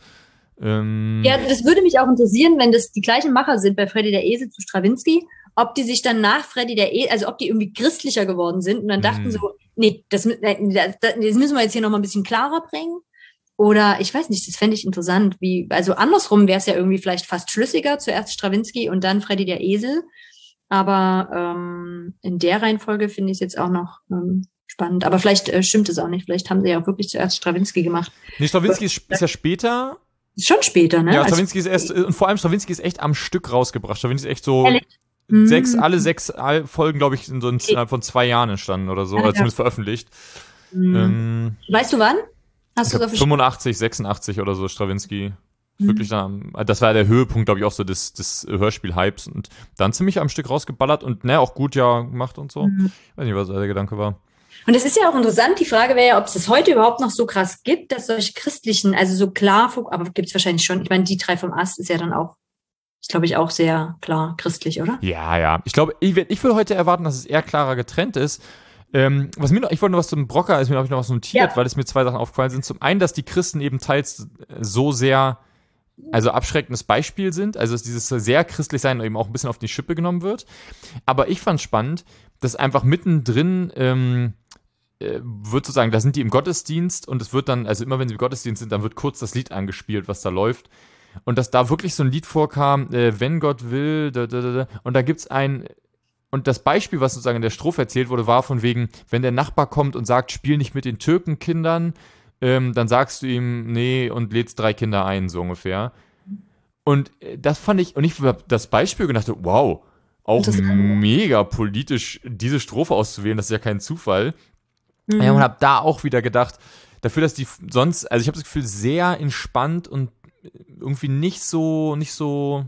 Ähm ja, das würde mich auch interessieren, wenn das die gleichen Macher sind bei Freddy der Esel zu Stravinsky, ob die sich dann nach Freddy der Esel, also ob die irgendwie christlicher geworden sind und dann dachten mm. so, nee, das, das, das müssen wir jetzt hier nochmal ein bisschen klarer bringen. Oder ich weiß nicht, das fände ich interessant, wie, also andersrum wäre es ja irgendwie vielleicht fast schlüssiger, zuerst Stravinsky und dann Freddy der Esel. Aber ähm, in der Reihenfolge finde ich es jetzt auch noch ähm, spannend. Aber vielleicht äh, stimmt es auch nicht. Vielleicht haben sie ja auch wirklich zuerst Stravinsky gemacht. Nee, Stravinsky ist, ist ja später. Ist schon später, ne? Ja, Stravinsky ist erst, und vor allem Stravinsky ist echt am Stück rausgebracht. Stravinsky ist echt so Ehrlich? sechs, Mhm. alle sechs Folgen, glaube ich, sind so innerhalb von zwei Jahren entstanden oder so, Ja, oder ja. zumindest veröffentlicht. Mhm. Ähm, Weißt du wann? Hast ich du glaub, es auf fünfundachtzig, sechsundachtzig oder so, Stravinsky. Mhm. Wirklich dann, das war der Höhepunkt, glaube ich, auch so des, des Hörspiel-Hypes und dann ziemlich am Stück rausgeballert und ne, auch gut ja gemacht und so. Mhm. Ich weiß nicht, was der Gedanke war. Und es ist ja auch interessant, die Frage wäre ja, ob es das heute überhaupt noch so krass gibt, dass solche christlichen, also so klar, aber gibt es wahrscheinlich schon. Ich meine, die drei vom Ast ist ja dann auch, ist glaube ich auch sehr klar christlich, oder? Ja, ja. Ich glaube, ich, ich würde heute erwarten, dass es eher klarer getrennt ist. Ähm, was mir noch, ich wollte noch was zum Brocker, ist mir habe ich noch was notiert, Ja. weil es mir zwei Sachen aufgefallen sind. Zum einen, dass die Christen eben teils so sehr, also abschreckendes Beispiel sind, also dass dieses sehr christlich sein eben auch ein bisschen auf die Schippe genommen wird. Aber ich fand spannend, dass einfach mittendrin ähm, äh, wird sozusagen, da sind die im Gottesdienst und es wird dann, also immer wenn sie im Gottesdienst sind, dann wird kurz das Lied angespielt, was da läuft. Und dass da wirklich so ein Lied vorkam, äh, wenn Gott will, da, da, da, da. Und da gibt's ein und das Beispiel, was sozusagen in der Strophe erzählt wurde, war von wegen, wenn der Nachbar kommt und sagt, spiel nicht mit den Türkenkindern, ähm, dann sagst du ihm, nee, und lädst drei Kinder ein, so ungefähr. Und das fand ich, und ich habe das Beispiel gedacht, wow, auch mega politisch, diese Strophe auszuwählen, das ist ja kein Zufall. Mhm. Ja, und habe da auch wieder gedacht, dafür, dass die sonst, also ich habe das Gefühl, sehr entspannt und irgendwie nicht so, nicht so,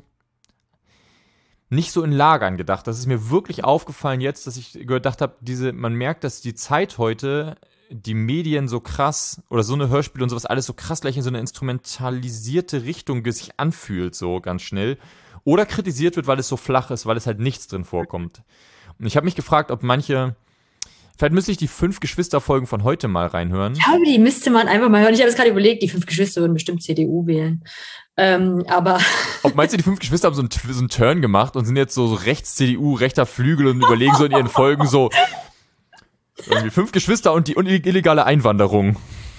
nicht so in Lagern gedacht. Das ist mir wirklich aufgefallen jetzt, dass ich gedacht habe, diese, man merkt, dass die Zeit heute, die Medien so krass, oder so eine Hörspiele und sowas, alles so krass gleich in so eine instrumentalisierte Richtung sich anfühlt, so ganz schnell. Oder kritisiert wird, weil es so flach ist, weil es halt nichts drin vorkommt. Und ich habe mich gefragt, ob manche, vielleicht müsste ich die fünf Geschwister-Folgen von heute mal reinhören. Ich glaube, die müsste man einfach mal hören. Ich habe es gerade überlegt, die fünf Geschwister würden bestimmt C D U wählen. Ähm, aber. Ob meinst du, die fünf Geschwister haben so einen, so einen Turn gemacht und sind jetzt so, so rechts C D U, rechter Flügel und überlegen so in ihren Folgen so, irgendwie fünf Geschwister und die illegale Einwanderung.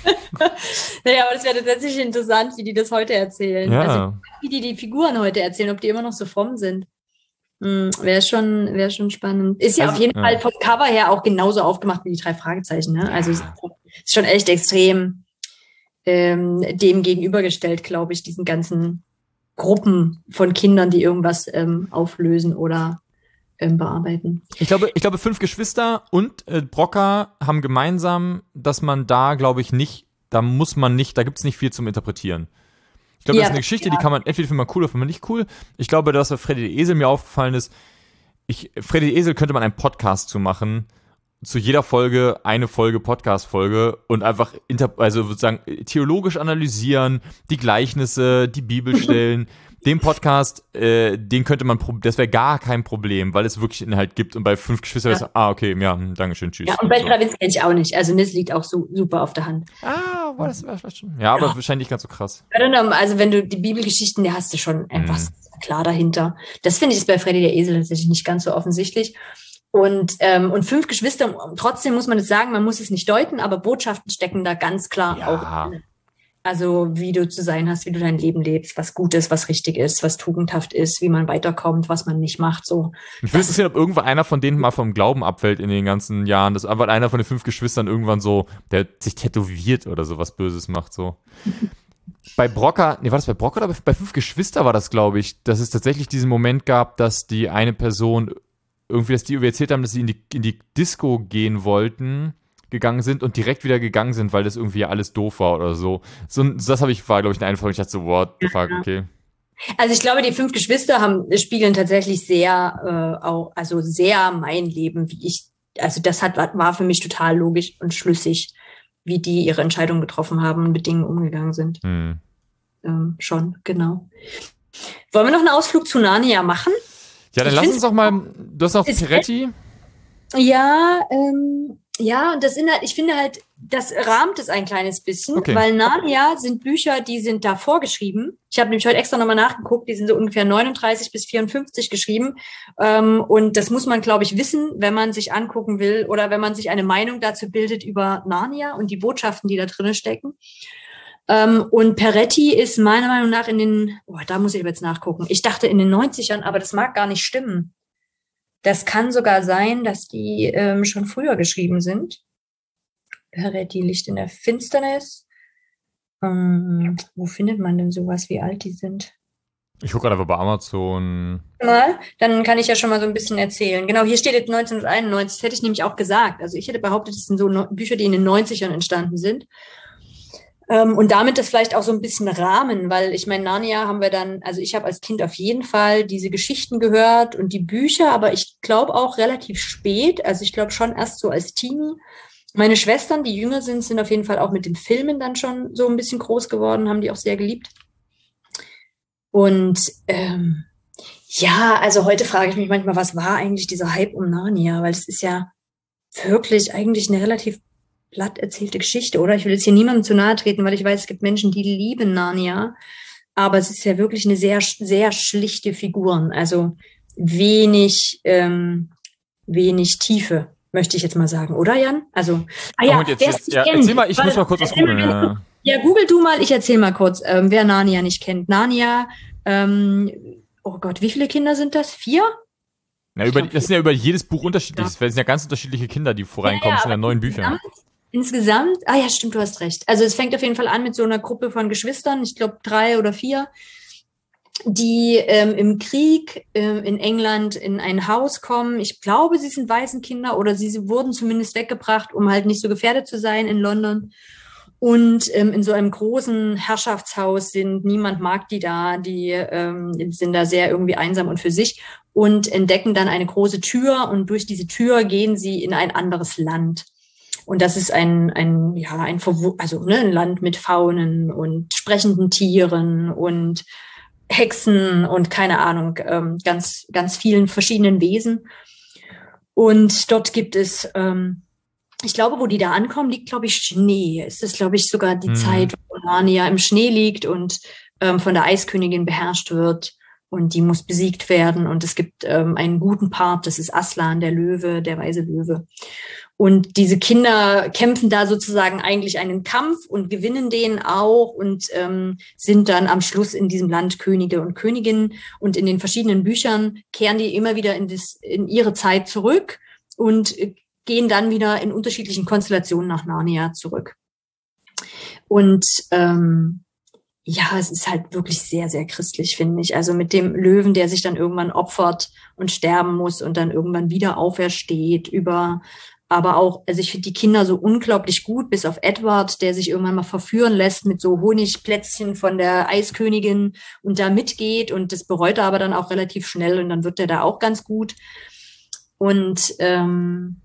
Naja, aber das wäre tatsächlich interessant, wie die das heute erzählen. Ja. Also, wie die die Figuren heute erzählen, ob die immer noch so fromm sind. Hm, wäre schon, wäre schon spannend. Ist ja also, auf jeden ja. Fall vom Cover her auch genauso aufgemacht wie die drei Fragezeichen. Ne? Also es ist schon echt extrem ähm, dem gegenübergestellt, glaube ich, diesen ganzen Gruppen von Kindern, die irgendwas ähm, auflösen oder ähm, bearbeiten. Ich glaube, ich glaube, fünf Geschwister und äh, Brocker haben gemeinsam, dass man da, glaube ich, nicht, da muss man nicht, da gibt es nicht viel zum Interpretieren. Ich glaube, Ja, das ist eine Geschichte, ja. die kann man, entweder findet man cool oder findet man nicht cool. Ich glaube, dass bei Freddy der Esel mir aufgefallen ist, ich, Freddy der Esel könnte man einen Podcast zu machen, zu jeder Folge eine Folge, Podcast-Folge und einfach, inter, also sozusagen theologisch analysieren, die Gleichnisse, die Bibelstellen. Den Podcast, äh, den könnte man, das wäre gar kein Problem, weil es wirklich Inhalt gibt und bei fünf Geschwistern Ja. ist, ah, okay, ja, danke schön, tschüss. Ja, und bei so. Stravinsky kenne ich auch nicht. Also das liegt auch so super auf der Hand. Ah, war das wär vielleicht schon. Ja, aber Ja. wahrscheinlich nicht ganz so krass. I don't know, also wenn du die Bibelgeschichten, die hast du schon einfach Mhm. klar dahinter. Das finde ich ist bei Freddy der Esel tatsächlich nicht ganz so offensichtlich. Und, ähm, und fünf Geschwister, trotzdem muss man es sagen, man muss es nicht deuten, aber Botschaften stecken da ganz klar Ja. auch drin. Also wie du zu sein hast, wie du dein Leben lebst, was gut ist, was richtig ist, was tugendhaft ist, wie man weiterkommt, was man nicht macht. So. Ich will interessieren, ob irgendwann einer von denen mal vom Glauben abfällt in den ganzen Jahren, dass einfach einer von den fünf Geschwistern irgendwann so, der sich tätowiert oder so was Böses macht, so. Bei Brocker, nee, war das bei Brocker oder bei, bei fünf Geschwister war das, glaube ich, dass es tatsächlich diesen Moment gab, dass die eine Person irgendwie, dass die irgendwie erzählt haben, dass sie in die, in die Disco gehen wollten, gegangen sind und direkt wieder gegangen sind, weil das irgendwie alles doof war oder so. So, das habe ich, war, glaube ich, eine Folge, ich dachte so, what the fuck, okay. Also ich glaube, die fünf Geschwister haben, spiegeln tatsächlich sehr, äh, auch, also sehr mein Leben, wie ich, also das hat, war für mich total logisch und schlüssig, wie die ihre Entscheidungen getroffen haben und mit Dingen umgegangen sind. Hm. Ähm, schon, genau. Wollen wir noch einen Ausflug zu Narnia machen? Ja, dann Ich lass find's- uns doch mal, du hast noch Ist- Peretti. Ja, ähm, ja, und das sind halt, ich finde halt, das rahmt es ein kleines bisschen, Okay. weil Narnia sind Bücher, die sind da vorgeschrieben. Ich habe nämlich heute extra nochmal nachgeguckt, die sind so ungefähr neununddreißig bis vierundfünfzig geschrieben. Ähm, und das muss man, glaube ich, wissen, wenn man sich angucken will oder wenn man sich eine Meinung dazu bildet über Narnia und die Botschaften, die da drin stecken. Ähm, und Peretti ist meiner Meinung nach in den, oh, da muss ich aber jetzt nachgucken. Ich dachte in den neunzigern, aber das mag gar nicht stimmen. Das kann sogar sein, dass die ähm, schon früher geschrieben sind. Peretti, Licht in der Finsternis. Ähm, wo findet man denn sowas, wie alt die sind? Ich gucke gerade einfach bei Amazon. Mal, dann kann ich ja schon mal so ein bisschen erzählen. Genau, hier steht jetzt neunzehnhunderteinundneunzig, das hätte ich nämlich auch gesagt. Also ich hätte behauptet, es sind so no- Bücher, die in den neunzigern entstanden sind. Ähm, und damit das vielleicht auch so ein bisschen Rahmen, weil ich meine, Narnia haben wir dann, also ich habe als Kind auf jeden Fall diese Geschichten gehört und die Bücher, aber ich glaube auch relativ spät, also ich glaube schon erst so als Teenie. Meine Schwestern, die jünger sind, sind auf jeden Fall auch mit den Filmen dann schon so ein bisschen groß geworden, haben die auch sehr geliebt. Und ähm, ja, also heute frage ich mich manchmal, was war eigentlich dieser Hype um Narnia? Weil es ist ja wirklich eigentlich eine relativ platt erzählte Geschichte, oder? Ich will jetzt hier niemandem zu nahe treten, weil ich weiß, es gibt Menschen, die lieben Narnia. Aber es ist ja wirklich eine sehr, sehr schlichte Figuren. Also wenig, ähm, wenig Tiefe, möchte ich jetzt mal sagen, oder Jan? Also, ah ja, Und jetzt, wer es jetzt, nicht ja, kennt, erzähl mal, ich weil- muss mal kurz was erzähl mal googeln. ganz kurz. Ja. Ja, google du mal, ich erzähl mal kurz, ähm, wer Narnia nicht kennt. Narnia, ähm, oh Gott, wie viele Kinder sind das? Vier? Na, über, das sind ja über jedes Buch unterschiedlich. Es sind ja ganz unterschiedliche Kinder, die voreinkommen. Ja, Das sind ja aber neun Bücher. Insgesamt, ah ja, stimmt, du hast recht. Also es fängt auf jeden Fall an mit so einer Gruppe von Geschwistern, ich glaube drei oder vier, die ähm, im Krieg ähm, in England in ein Haus kommen. Ich glaube, sie sind Waisenkinder oder sie, sie wurden zumindest weggebracht, um halt nicht so gefährdet zu sein in London. Und ähm, in so einem großen Herrschaftshaus sind, niemand mag die da, die ähm, sind da sehr irgendwie einsam und für sich und entdecken dann eine große Tür und durch diese Tür gehen sie in ein anderes Land. Und das ist ein, ein, ja, ein, Verwu- also, ne, ein Land mit Faunen und sprechenden Tieren und Hexen und keine Ahnung, ähm, ganz, ganz vielen verschiedenen Wesen. Und dort gibt es, ähm, ich glaube, wo die da ankommen, liegt, glaube ich, Schnee. Es ist, glaube ich, sogar die Mhm. Zeit, wo Narnia im Schnee liegt und ähm, von der Eiskönigin beherrscht wird. Und die muss besiegt werden. Und es gibt ähm, einen guten Part, das ist Aslan, der Löwe, der weise Löwe. Und diese Kinder kämpfen da sozusagen eigentlich einen Kampf und gewinnen den auch und ähm, sind dann am Schluss in diesem Land Könige und Königinnen. Und in den verschiedenen Büchern kehren die immer wieder in, das, in ihre Zeit zurück und äh, gehen dann wieder in unterschiedlichen Konstellationen nach Narnia zurück. Und ähm, ja, es ist halt wirklich sehr, sehr christlich, finde ich. Also mit dem Löwen, der sich dann irgendwann opfert und sterben muss und dann irgendwann wieder aufersteht, über, aber auch, also ich finde die Kinder so unglaublich gut, bis auf Edward, der sich irgendwann mal verführen lässt mit so Honigplätzchen von der Eiskönigin und da mitgeht und das bereut er aber dann auch relativ schnell und dann wird er da auch ganz gut. Und ähm,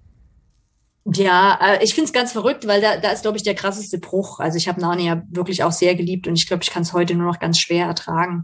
ja, ich finde es ganz verrückt, weil da, da ist, glaube ich, der krasseste Bruch. Also ich habe Narnia wirklich auch sehr geliebt und ich glaube, ich kann es heute nur noch ganz schwer ertragen,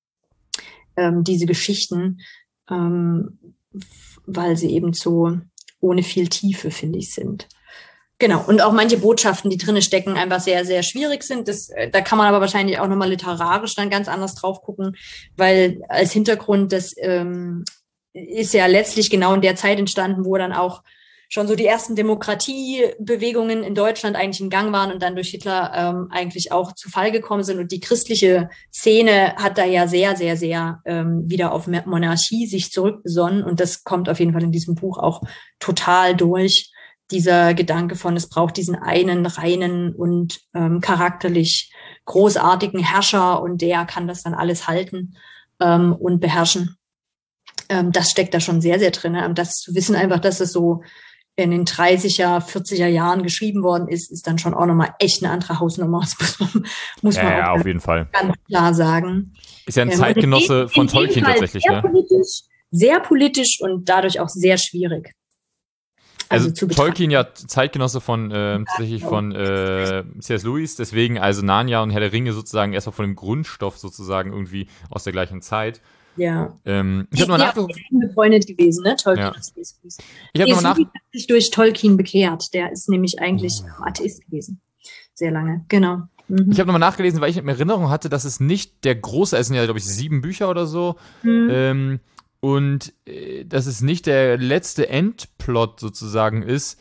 ähm, diese Geschichten, ähm, weil sie eben so ohne viel Tiefe, finde ich, sind. Genau, und auch manche Botschaften, die drinne stecken, einfach sehr, sehr schwierig sind. Das, da kann man aber wahrscheinlich auch nochmal literarisch dann ganz anders drauf gucken, weil als Hintergrund, das ähm, ist ja letztlich genau in der Zeit entstanden, wo dann auch schon so die ersten Demokratiebewegungen in Deutschland eigentlich in Gang waren und dann durch Hitler ähm, eigentlich auch zu Fall gekommen sind. Und die christliche Szene hat da ja sehr, sehr, sehr ähm, wieder auf Monarchie sich zurückbesonnen. Und das kommt auf jeden Fall in diesem Buch auch total durch. Dieser Gedanke von, es braucht diesen einen reinen und ähm, charakterlich großartigen Herrscher und der kann das dann alles halten ähm, und beherrschen. Ähm, das steckt da schon sehr, sehr drin. Und das zu wissen einfach, dass es so in den dreißiger, vierziger Jahren geschrieben worden ist, ist dann schon auch nochmal echt eine andere Hausnummer. Das muss man, muss man Ja, ja, auch auf jeden Fall. ganz klar sagen. Ist ja ein Ähm, Zeitgenosse in- von in dem Tolkien Fall tatsächlich, sehr ne? Politisch, sehr politisch und dadurch auch sehr schwierig. Also, zu betrachten. Tolkien ja Zeitgenosse von ähm, tatsächlich von äh, C S. Lewis, deswegen also Narnia und Herr der Ringe sozusagen erstmal von dem Grundstoff sozusagen irgendwie aus der gleichen Zeit. Ja. Ähm, ich Die habe mal sind ja nachgeguckt. auch befreundet gewesen, ne? Tolkien Ja. und C S. Lewis. Ich habe C S. nochmal nach. Lewis hat sich durch Tolkien bekehrt. Der ist nämlich eigentlich Oh. Atheist gewesen. Sehr lange, genau. Mhm. Ich habe nochmal nachgelesen, weil ich in Erinnerung hatte, dass es nicht der große, es sind ja glaube ich sieben Bücher oder so, Mhm. ähm, und äh, dass es nicht der letzte Endplot sozusagen ist,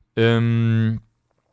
ähm,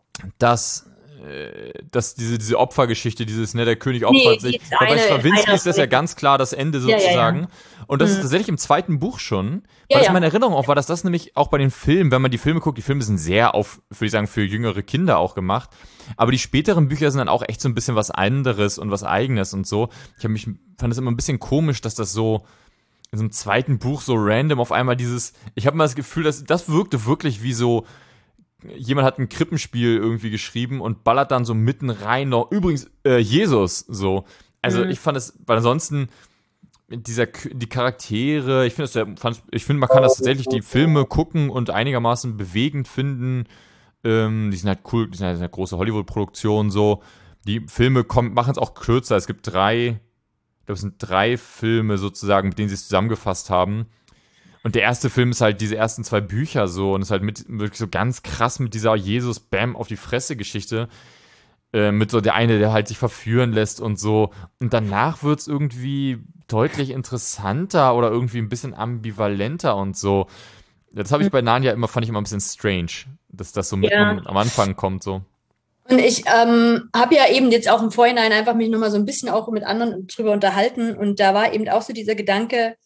dass äh, dass diese, diese Opfergeschichte, dieses, ne, der König opfert Nee, sich. die ist Weil bei eine- Stravinsky eine- ist das ja ganz klar das Ende Ja, ja, ja. sozusagen. Und das ist Mhm. tatsächlich im zweiten Buch schon, Ja, weil es ja. meine Erinnerung auch war, dass das nämlich auch bei den Filmen, wenn man die Filme guckt, die Filme sind sehr auf, würde ich sagen, für jüngere Kinder auch gemacht. Aber die späteren Bücher sind dann auch echt so ein bisschen was anderes und was Eigenes und so. Ich habe mich, fand es immer ein bisschen komisch, dass das so in so einem zweiten Buch so random auf einmal dieses, ich habe mal das Gefühl, dass das wirkte wirklich wie so, jemand hat ein Krippenspiel irgendwie geschrieben und ballert dann so mitten rein noch, übrigens, äh, Jesus, so. Also Mhm. ich fand es, weil ansonsten dieser, die Charaktere, ich finde, das, fand, ich finde, man kann das tatsächlich, die Filme gucken und einigermaßen bewegend finden. Ähm, die sind halt cool, die sind halt eine große Hollywood-Produktion, so. Die Filme machen es auch kürzer. Es gibt drei, ich glaube, es sind drei Filme sozusagen, mit denen sie es zusammengefasst haben. Und der erste Film ist halt diese ersten zwei Bücher so und ist halt mit wirklich so ganz krass mit dieser Jesus Bam auf die Fresse Geschichte. Äh, mit so der eine, der halt sich verführen lässt und so. Und danach wird es irgendwie deutlich interessanter oder irgendwie ein bisschen ambivalenter und so. Das habe ich bei Narnia immer, fand ich immer ein bisschen strange, dass das so mitten Ja. am Anfang kommt so. Und ich ähm, habe ja eben jetzt auch im Vorhinein einfach mich nochmal so ein bisschen auch mit anderen drüber unterhalten und da war eben auch so dieser Gedanke,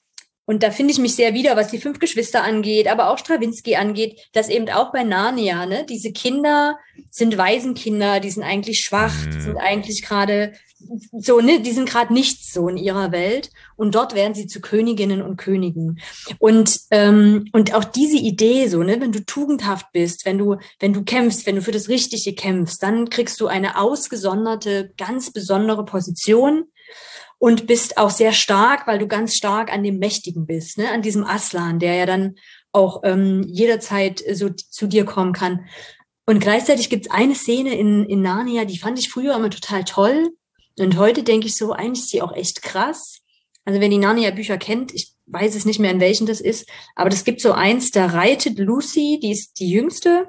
und da finde ich mich sehr wieder, was die fünf Geschwister angeht, aber auch Strawinsky angeht, dass eben auch bei Narnia, ne, diese Kinder sind Waisenkinder, die sind eigentlich schwach, die sind eigentlich gerade so, ne, die sind gerade nichts so in ihrer Welt und dort werden sie zu Königinnen und Königen. Und ähm, und auch diese Idee so, ne, wenn du tugendhaft bist, wenn du wenn du kämpfst, wenn du für das Richtige kämpfst, dann kriegst du eine ausgesonderte, ganz besondere Position und bist auch sehr stark, weil du ganz stark an dem Mächtigen bist, ne, an diesem Aslan, der ja dann auch ähm, jederzeit so zu dir kommen kann. Und gleichzeitig gibt es eine Szene in in Narnia, die fand ich früher immer total toll. Und heute denke ich so, eigentlich ist die auch echt krass. Also wenn die Narnia-Bücher kennt, ich weiß es nicht mehr, in welchen das ist, aber das gibt so eins, da reitet Lucy, die ist die Jüngste,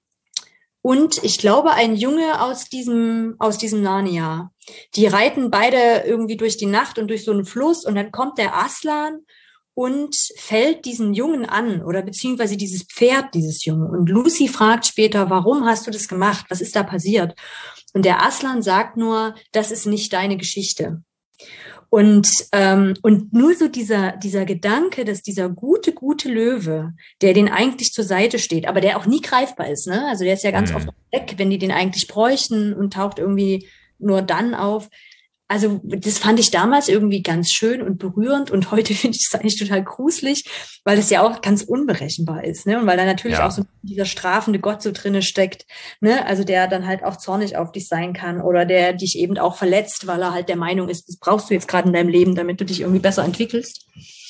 und ich glaube ein Junge aus diesem aus diesem Narnia. Die reiten beide irgendwie durch die Nacht und durch so einen Fluss und dann kommt der Aslan und fällt diesen Jungen an oder beziehungsweise dieses Pferd dieses Jungen. Und Lucy fragt später, warum hast du das gemacht? Was ist da passiert? Und der Aslan sagt nur, das ist nicht deine Geschichte. Und ähm, und nur so dieser dieser Gedanke, dass dieser gute gute Löwe, der den eigentlich zur Seite steht, aber der auch nie greifbar ist, ne? Also der ist ja ganz Mhm. oft weg, wenn die den eigentlich bräuchten und taucht irgendwie nur dann auf. Also das fand ich damals irgendwie ganz schön und berührend und heute finde ich es eigentlich total gruselig, weil es ja auch ganz unberechenbar ist, ne? Und weil da natürlich Ja. auch so dieser strafende Gott so drinne steckt, ne? Also der dann halt auch zornig auf dich sein kann oder der dich eben auch verletzt, weil er halt der Meinung ist, das brauchst du jetzt gerade in deinem Leben, damit du dich irgendwie besser entwickelst.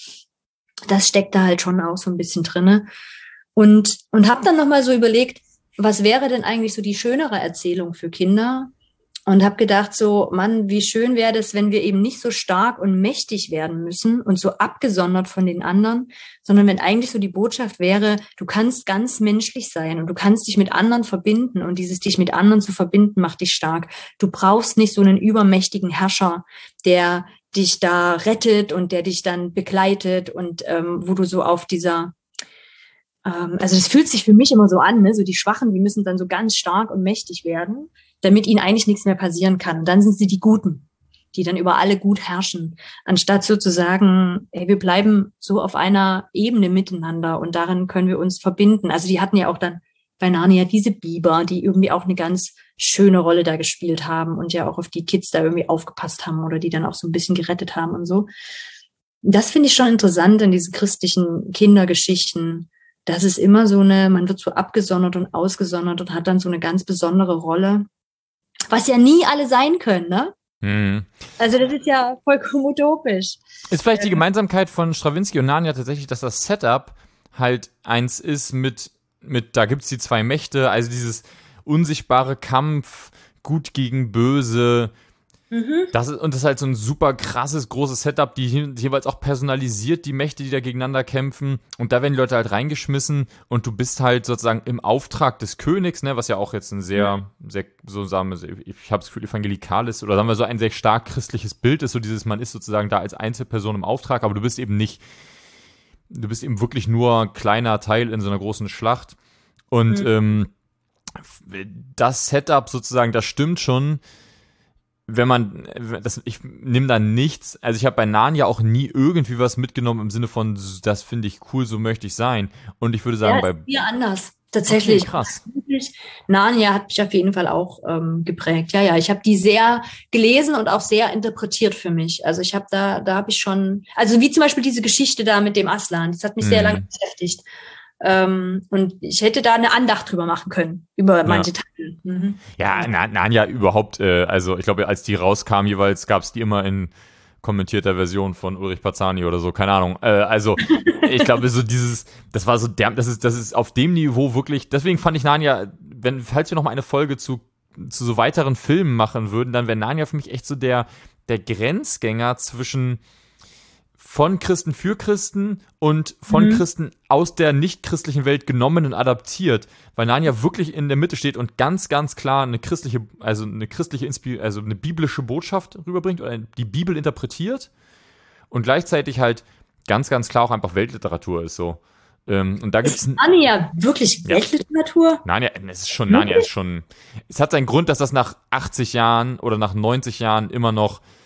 Das steckt da halt schon auch so ein bisschen drinne. Und und habe dann noch mal so überlegt, was wäre denn eigentlich so die schönere Erzählung für Kinder? Und habe gedacht so, Mann, wie schön wäre das, wenn wir eben nicht so stark und mächtig werden müssen und so abgesondert von den anderen, sondern wenn eigentlich so die Botschaft wäre, du kannst ganz menschlich sein und du kannst dich mit anderen verbinden und dieses dich mit anderen zu verbinden macht dich stark. Du brauchst nicht so einen übermächtigen Herrscher, der dich da rettet und der dich dann begleitet und ähm, wo du so auf dieser ähm, also das fühlt sich für mich immer so an, ne? So die Schwachen, die müssen dann so ganz stark und mächtig werden, damit ihnen eigentlich nichts mehr passieren kann. Und dann sind sie die Guten, die dann über alle gut herrschen, anstatt so zu sagen, ey, wir bleiben so auf einer Ebene miteinander und darin können wir uns verbinden. Also die hatten ja auch dann bei Narnia diese Biber, die irgendwie auch eine ganz schöne Rolle da gespielt haben und ja auch auf die Kids da irgendwie aufgepasst haben oder die dann auch so ein bisschen gerettet haben und so. Das finde ich schon interessant in diesen christlichen Kindergeschichten. Das ist immer so eine, man wird so abgesondert und ausgesondert und hat dann so eine ganz besondere Rolle. Was ja nie alle sein können, ne? Mhm. Also das ist ja vollkommen utopisch. Ist vielleicht die Gemeinsamkeit von Strawinsky und Narnia tatsächlich, dass das Setup halt eins ist mit, mit da gibt's die zwei Mächte, also dieses unsichtbare Kampf, gut gegen böse. Mhm. Das ist, und das ist halt so ein super krasses, großes Setup, die je- jeweils auch personalisiert, die Mächte, die da gegeneinander kämpfen. Und da werden die Leute halt reingeschmissen und du bist halt sozusagen im Auftrag des Königs, ne, was ja auch jetzt ein sehr, sehr, so sagen wir, ich habe das Gefühl, evangelikal ist oder sagen wir so ein sehr stark christliches Bild ist, so dieses, man ist sozusagen da als Einzelperson im Auftrag, aber du bist eben nicht, du bist eben wirklich nur ein kleiner Teil in so einer großen Schlacht. Und Mhm. ähm, das Setup sozusagen, das stimmt schon. Wenn man, das, ich nehme da nichts, also ich habe bei Narnia auch nie irgendwie was mitgenommen im Sinne von, das finde ich cool, so möchte ich sein. Und ich würde sagen, Ja, bei ist mir anders. Tatsächlich. Okay, krass. Narnia hat mich auf jeden Fall auch ähm, geprägt. Ja, ja, ich habe die sehr gelesen und auch sehr interpretiert für mich. Also ich habe da, da habe ich schon, also wie zum Beispiel diese Geschichte da mit dem Aslan, das hat mich sehr Mhm. lange beschäftigt. Ähm, und ich hätte da eine Andacht drüber machen können, über manche Teile. Mhm. Ja, Na- Narnia überhaupt, äh, also ich glaube, als die rauskam jeweils, gab es die immer in kommentierter Version von Ulrich Pazani oder so, keine Ahnung. Äh, also ich glaube, so dieses, das war so der, das ist, das ist auf dem Niveau wirklich, deswegen fand ich Narnia, wenn, falls wir noch mal eine Folge zu, zu so weiteren Filmen machen würden, dann wäre Narnia für mich echt so der, der Grenzgänger zwischen von Christen für Christen und von Mhm. Christen aus der nicht-christlichen Welt genommen und adaptiert, weil Narnia wirklich in der Mitte steht und ganz, ganz klar eine christliche, also eine christliche, Inspi- also eine biblische Botschaft rüberbringt oder die Bibel interpretiert und gleichzeitig halt ganz, ganz klar auch einfach Weltliteratur ist so. Ähm, und da gibt's Ist Narnia wirklich Ja. Weltliteratur? Narnia, es ist schon, Narnia ist schon, es hat seinen Grund, dass das nach achtzig Jahren oder nach neunzig Jahren immer noch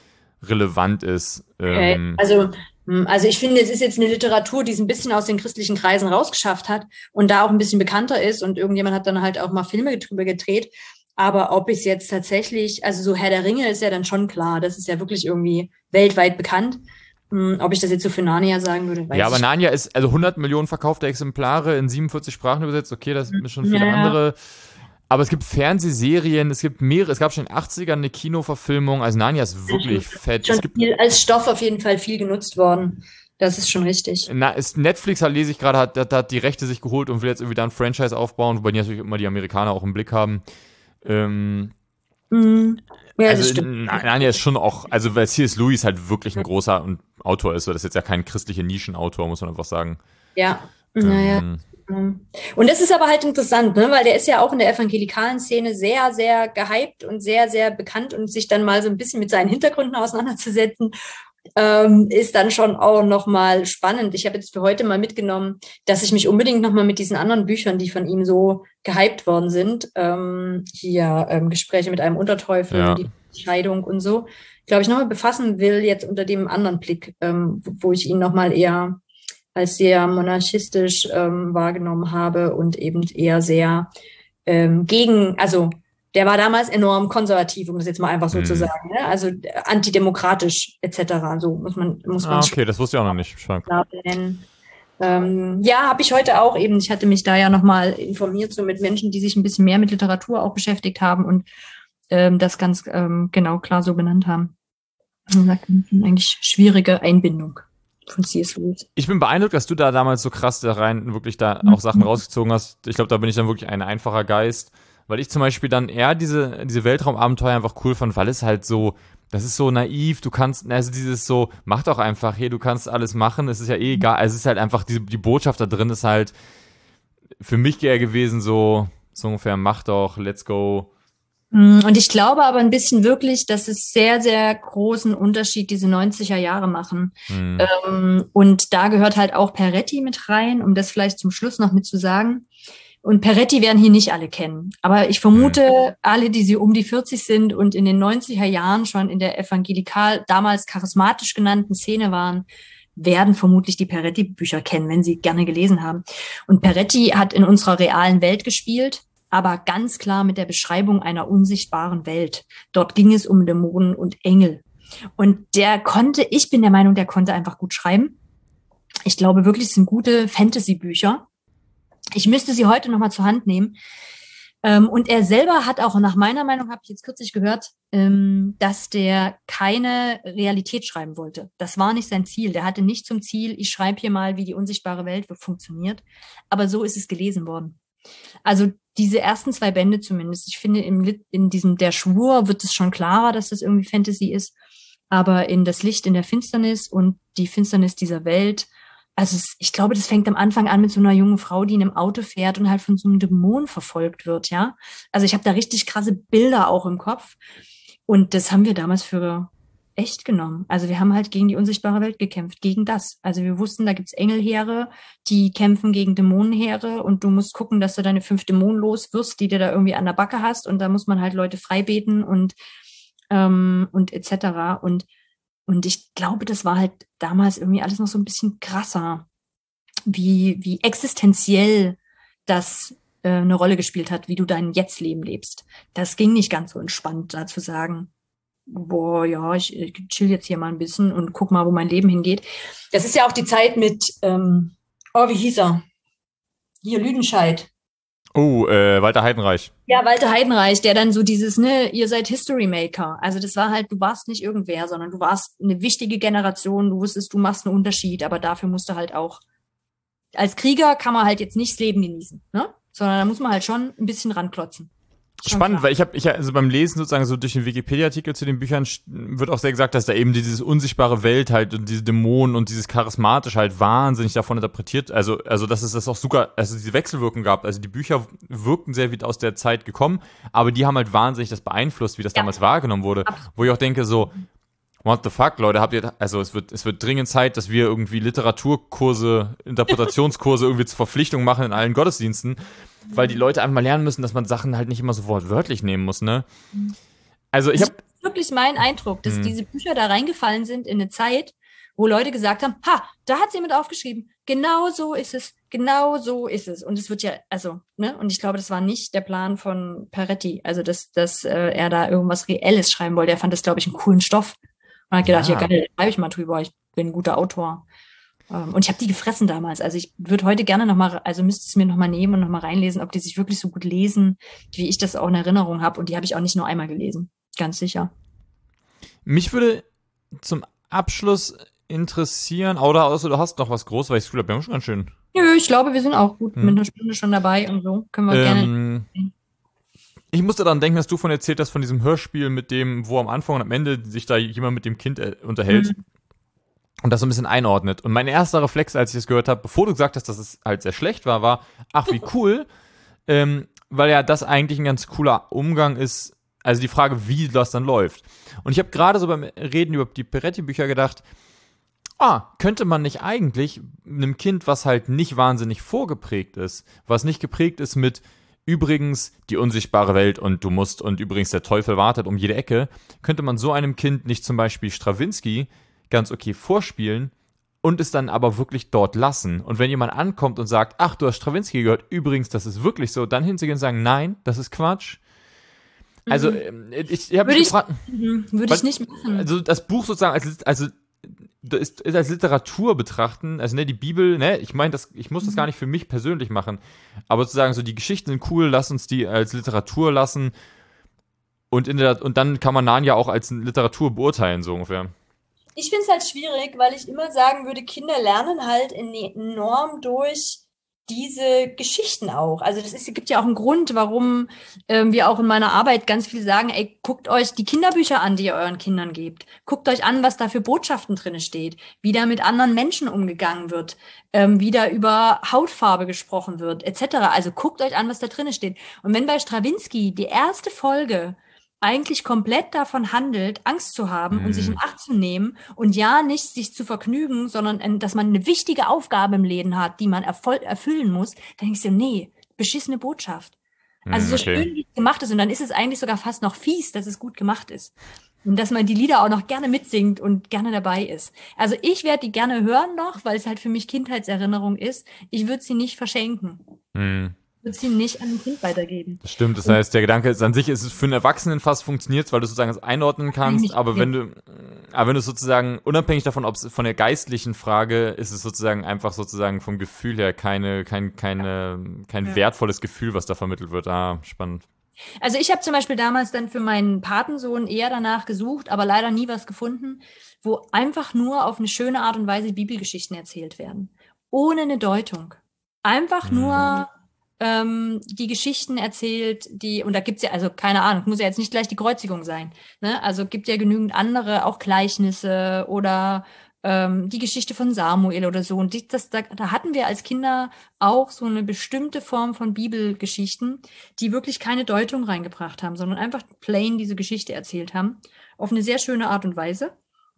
relevant ist. Okay. Ähm, Also, mh, also ich finde, es ist jetzt eine Literatur, die es ein bisschen aus den christlichen Kreisen rausgeschafft hat und da auch ein bisschen bekannter ist und irgendjemand hat dann halt auch mal Filme drüber gedreht. Aber ob ich es jetzt tatsächlich, also so Herr der Ringe ist ja dann schon klar, das ist ja wirklich irgendwie weltweit bekannt. Mh, ob ich das jetzt so für Narnia sagen würde, weiß ja, aber ich Narnia ist also hundert Millionen verkaufte Exemplare in siebenundvierzig Sprachen übersetzt. Okay, das sind schon viele Ja, ja. andere. Aber es gibt Fernsehserien, es gibt mehrere, es gab schon in den achtzigern eine Kinoverfilmung. Also Narnia ist wirklich fett. schon Es gibt, viel, als Stoff auf jeden Fall viel genutzt worden. Das ist schon richtig. na, ist Netflix, halt lese ich gerade, hat, hat, hat die Rechte sich geholt und will jetzt irgendwie da ein Franchise aufbauen, wobei die natürlich immer die Amerikaner auch im Blick haben. Ähm, Mhm. Ja, das also stimmt. Na- Narnia ist schon auch, also weil C S. Lewis halt wirklich ein großer und Autor ist, so, das ist jetzt ja kein christlicher Nischenautor, muss man einfach sagen. Ja, naja. Ähm, Und das ist aber halt interessant, ne? Weil der ist ja auch in der evangelikalen Szene sehr, sehr gehypt und sehr, sehr bekannt und sich dann mal so ein bisschen mit seinen Hintergründen auseinanderzusetzen, ähm, ist dann schon auch nochmal spannend. Ich habe jetzt für heute mal mitgenommen, dass ich mich unbedingt nochmal mit diesen anderen Büchern, die von ihm so gehypt worden sind, ähm, hier ähm, Gespräche mit einem Unterteufel, Ja. die Scheidung und so, glaube ich, nochmal befassen will, jetzt unter dem anderen Blick, ähm, wo ich ihn nochmal eher als sehr monarchistisch ähm, wahrgenommen habe und eben eher sehr ähm, gegen, also der war damals enorm konservativ, um das jetzt mal einfach so Mhm. zu sagen, ne? Also äh, antidemokratisch et cetera. So muss man muss man ah, schon okay, das wusste ich auch noch nicht. Stark. klar benennen. Ähm, ja, habe ich heute auch eben. Ich hatte mich da ja nochmal informiert, so mit Menschen, die sich ein bisschen mehr mit Literatur auch beschäftigt haben und ähm, das ganz ähm, genau klar so benannt haben. Man sagt, eigentlich schwierige Einbindung von C S. Lewis. Ich bin beeindruckt, dass du da damals so krass da rein wirklich da Mhm. auch Sachen rausgezogen hast. Ich glaube, da bin ich dann wirklich ein einfacher Geist, weil ich zum Beispiel dann eher diese, diese Weltraumabenteuer einfach cool fand, weil es halt so, das ist so naiv, du kannst, also dieses so, mach doch einfach, hier, du kannst alles machen, es ist ja eh egal, also es ist halt einfach, die, die Botschaft da drin ist halt für mich eher gewesen so, so ungefähr, mach doch, let's go. Und ich glaube aber ein bisschen wirklich, dass es sehr, sehr großen Unterschied diese neunziger Jahre machen. Hm. Ähm, und da gehört halt auch Peretti mit rein, um das vielleicht zum Schluss noch mit zu sagen. Und Peretti werden hier nicht alle kennen. Aber ich vermute, alle, die sie um die vierzig sind und in den neunziger Jahren schon in der evangelikal, damals charismatisch genannten Szene waren, werden vermutlich die Peretti-Bücher kennen, wenn sie gerne gelesen haben. Und Peretti hat in unserer realen Welt gespielt, aber ganz klar mit der Beschreibung einer unsichtbaren Welt. Dort ging es um Dämonen und Engel. Und der konnte, ich bin der Meinung, der konnte einfach gut schreiben. Ich glaube wirklich, es sind gute Fantasy-Bücher. Ich müsste sie heute nochmal zur Hand nehmen. Ähm, und er selber hat auch, nach meiner Meinung, habe ich jetzt kürzlich gehört, ähm, dass der keine Realität schreiben wollte. Das war nicht sein Ziel. Der hatte nicht zum Ziel, ich schreibe hier mal, wie die unsichtbare Welt funktioniert. Aber so ist es gelesen worden. Also diese ersten zwei Bände zumindest. Ich finde, im, in diesem Der Schwur wird es schon klarer, dass das irgendwie Fantasy ist. Aber in Das Licht in der Finsternis und die Finsternis dieser Welt, also es, ich glaube, das fängt am Anfang an mit so einer jungen Frau, die in einem Auto fährt und halt von so einem Dämon verfolgt wird, ja. Also ich habe da richtig krasse Bilder auch im Kopf. Und das haben wir damals für echt genommen. Also wir haben halt gegen die unsichtbare Welt gekämpft, gegen das. Also wir wussten, da gibt's Engelheere, die kämpfen gegen Dämonenheere und du musst gucken, dass du deine fünf Dämonen los wirst, die dir da irgendwie an der Backe hast und da muss man halt Leute freibeten und ähm, und et cetera. Und und ich glaube, das war halt damals irgendwie alles noch so ein bisschen krasser, wie wie existenziell das äh, eine Rolle gespielt hat, wie du dein Jetzt-Leben lebst. Das ging nicht ganz so entspannt, da zu sagen, boah, ja, ich, ich chill jetzt hier mal ein bisschen und guck mal, wo mein Leben hingeht. Das ist ja auch die Zeit mit, ähm, oh, wie hieß er? Hier, Lüdenscheid. Oh, äh, Walter Heidenreich. Ja, Walter Heidenreich, der dann so dieses, ne, ihr seid History Maker. Also das war halt, du warst nicht irgendwer, sondern du warst eine wichtige Generation, du wusstest, du machst einen Unterschied, aber dafür musst du halt auch, als Krieger kann man halt jetzt nicht das Leben genießen, ne? Sondern da muss man halt schon ein bisschen ranklotzen. Schon Spannend, klar. weil ich habe, ich also beim Lesen sozusagen so durch den Wikipedia-Artikel zu den Büchern st- wird auch sehr gesagt, dass da eben diese unsichtbare Welt halt und diese Dämonen und dieses charismatisch halt wahnsinnig davon interpretiert, also also dass es das auch sogar, also diese Wechselwirkung gab, also die Bücher wirkten sehr wie aus der Zeit gekommen, aber die haben halt wahnsinnig das beeinflusst, wie das Ja. damals wahrgenommen wurde, Absolut. wo ich auch denke so, what the fuck, Leute, habt ihr, also es wird, es wird dringend Zeit, dass wir irgendwie Literaturkurse, Interpretationskurse irgendwie zur Verpflichtung machen in allen Gottesdiensten, weil die Leute einfach mal lernen müssen, dass man Sachen halt nicht immer so wortwörtlich nehmen muss, ne? Also ich habe wirklich mein Eindruck, dass Hm. diese Bücher da reingefallen sind in eine Zeit, wo Leute gesagt haben, ha, da hat jemand aufgeschrieben, genau so ist es, genau so ist es. Und es wird ja, also, ne, und ich glaube, das war nicht der Plan von Peretti, also dass, dass äh, er da irgendwas Reelles schreiben wollte. Er fand das, glaube ich, einen coolen Stoff. Und hat gedacht, ja, Ja. geil, da schreibe ich mal drüber, ich bin ein guter Autor. Ähm, und ich habe die gefressen damals. Also ich würde heute gerne nochmal, also müsste es mir nochmal nehmen und nochmal reinlesen, ob die sich wirklich so gut lesen, wie ich das auch in Erinnerung habe. Und die habe ich auch nicht nur einmal gelesen, ganz sicher. Mich würde zum Abschluss interessieren, oder außer du hast noch was Großes, weil ich das Gefühl habe, wir haben schon ganz schön. Nö, ich glaube, wir sind auch gut Hm. mit einer Stunde schon dabei und so. Können wir gerne. Ähm, ich musste daran denken, dass du von erzählt hast, von diesem Hörspiel mit dem, wo am Anfang und am Ende sich da jemand mit dem Kind äh, unterhält. Mhm. Und das so ein bisschen einordnet. Und mein erster Reflex, als ich das gehört habe, bevor du gesagt hast, dass es halt sehr schlecht war, war, ach, wie cool, ähm, weil ja das eigentlich ein ganz cooler Umgang ist, also die Frage, wie das dann läuft. Und ich habe gerade so beim Reden über die Peretti-Bücher gedacht, ah, könnte man nicht eigentlich einem Kind, was halt nicht wahnsinnig vorgeprägt ist, was nicht geprägt ist mit übrigens die unsichtbare Welt und du musst und übrigens der Teufel wartet um jede Ecke, könnte man so einem Kind nicht zum Beispiel Stravinsky ganz okay vorspielen und es dann aber wirklich dort lassen. Und wenn jemand ankommt und sagt, ach, du hast Stravinsky gehört, übrigens, das ist wirklich so, dann hinzugehen und sagen, nein, das ist Quatsch. Also, ähm, ich, ich habe mich Würde ich- gefragt, Mhm, würde Was- ich nicht machen. also das Buch sozusagen als, also das ist, ist als Literatur betrachten, also ne, die Bibel, ne, ich meine, das, ich muss das gar nicht für mich persönlich machen, aber sozusagen so die Geschichten sind cool, lass uns die als Literatur lassen und in der, und dann kann man Narnia auch als Literatur beurteilen, so ungefähr. Ich finde es halt schwierig, weil ich immer sagen würde, Kinder lernen halt enorm durch diese Geschichten auch. Also das ist, gibt ja auch einen Grund, warum ähm, wir auch in meiner Arbeit ganz viel sagen, ey, guckt euch die Kinderbücher an, die ihr euren Kindern gebt. Guckt euch an, was da für Botschaften drin steht, wie da mit anderen Menschen umgegangen wird, ähm, wie da über Hautfarbe gesprochen wird, et cetera. Also guckt euch an, was da drin steht. Und wenn bei Stravinsky die erste Folge eigentlich komplett davon handelt, Angst zu haben und sich in Acht zu nehmen und ja nicht sich zu vergnügen, sondern äh, dass man eine wichtige Aufgabe im Leben hat, die man erfol- erfüllen muss, dann denkst du, nee, beschissene Botschaft. Also so okay. schön, wie es gemacht ist. Und dann ist es eigentlich sogar fast noch fies, dass es gut gemacht ist. Und dass man die Lieder auch noch gerne mitsingt und gerne dabei ist. Also ich werde die gerne hören noch, weil es halt für mich Kindheitserinnerung ist. Ich würde sie nicht verschenken. Hm. Ich würde sie nicht an ein Kind weitergeben. Das stimmt, das heißt, der Gedanke ist an sich, ist es für einen Erwachsenen fast funktioniert, weil du sozusagen es einordnen kannst, Eigentlich, aber ja. wenn du, aber wenn du sozusagen, unabhängig davon, ob es von der geistlichen Frage, ist es sozusagen einfach sozusagen vom Gefühl her keine, kein, keine, kein Ja. wertvolles Gefühl, was da vermittelt wird. Ah, spannend. Also ich habe zum Beispiel damals dann für meinen Patensohn eher danach gesucht, aber leider nie was gefunden, wo einfach nur auf eine schöne Art und Weise Bibelgeschichten erzählt werden. Ohne eine Deutung. Einfach Mhm. nur ähm, die Geschichten erzählt, die, und da gibt's ja, also keine Ahnung, muss ja jetzt nicht gleich die Kreuzigung sein. Ne? Also gibt ja genügend andere, auch Gleichnisse oder ähm, die Geschichte von Samuel oder so. Und die, das, da, da hatten wir als Kinder auch so eine bestimmte Form von Bibelgeschichten, die wirklich keine Deutung reingebracht haben, sondern einfach plain diese Geschichte erzählt haben. Auf eine sehr schöne Art und Weise.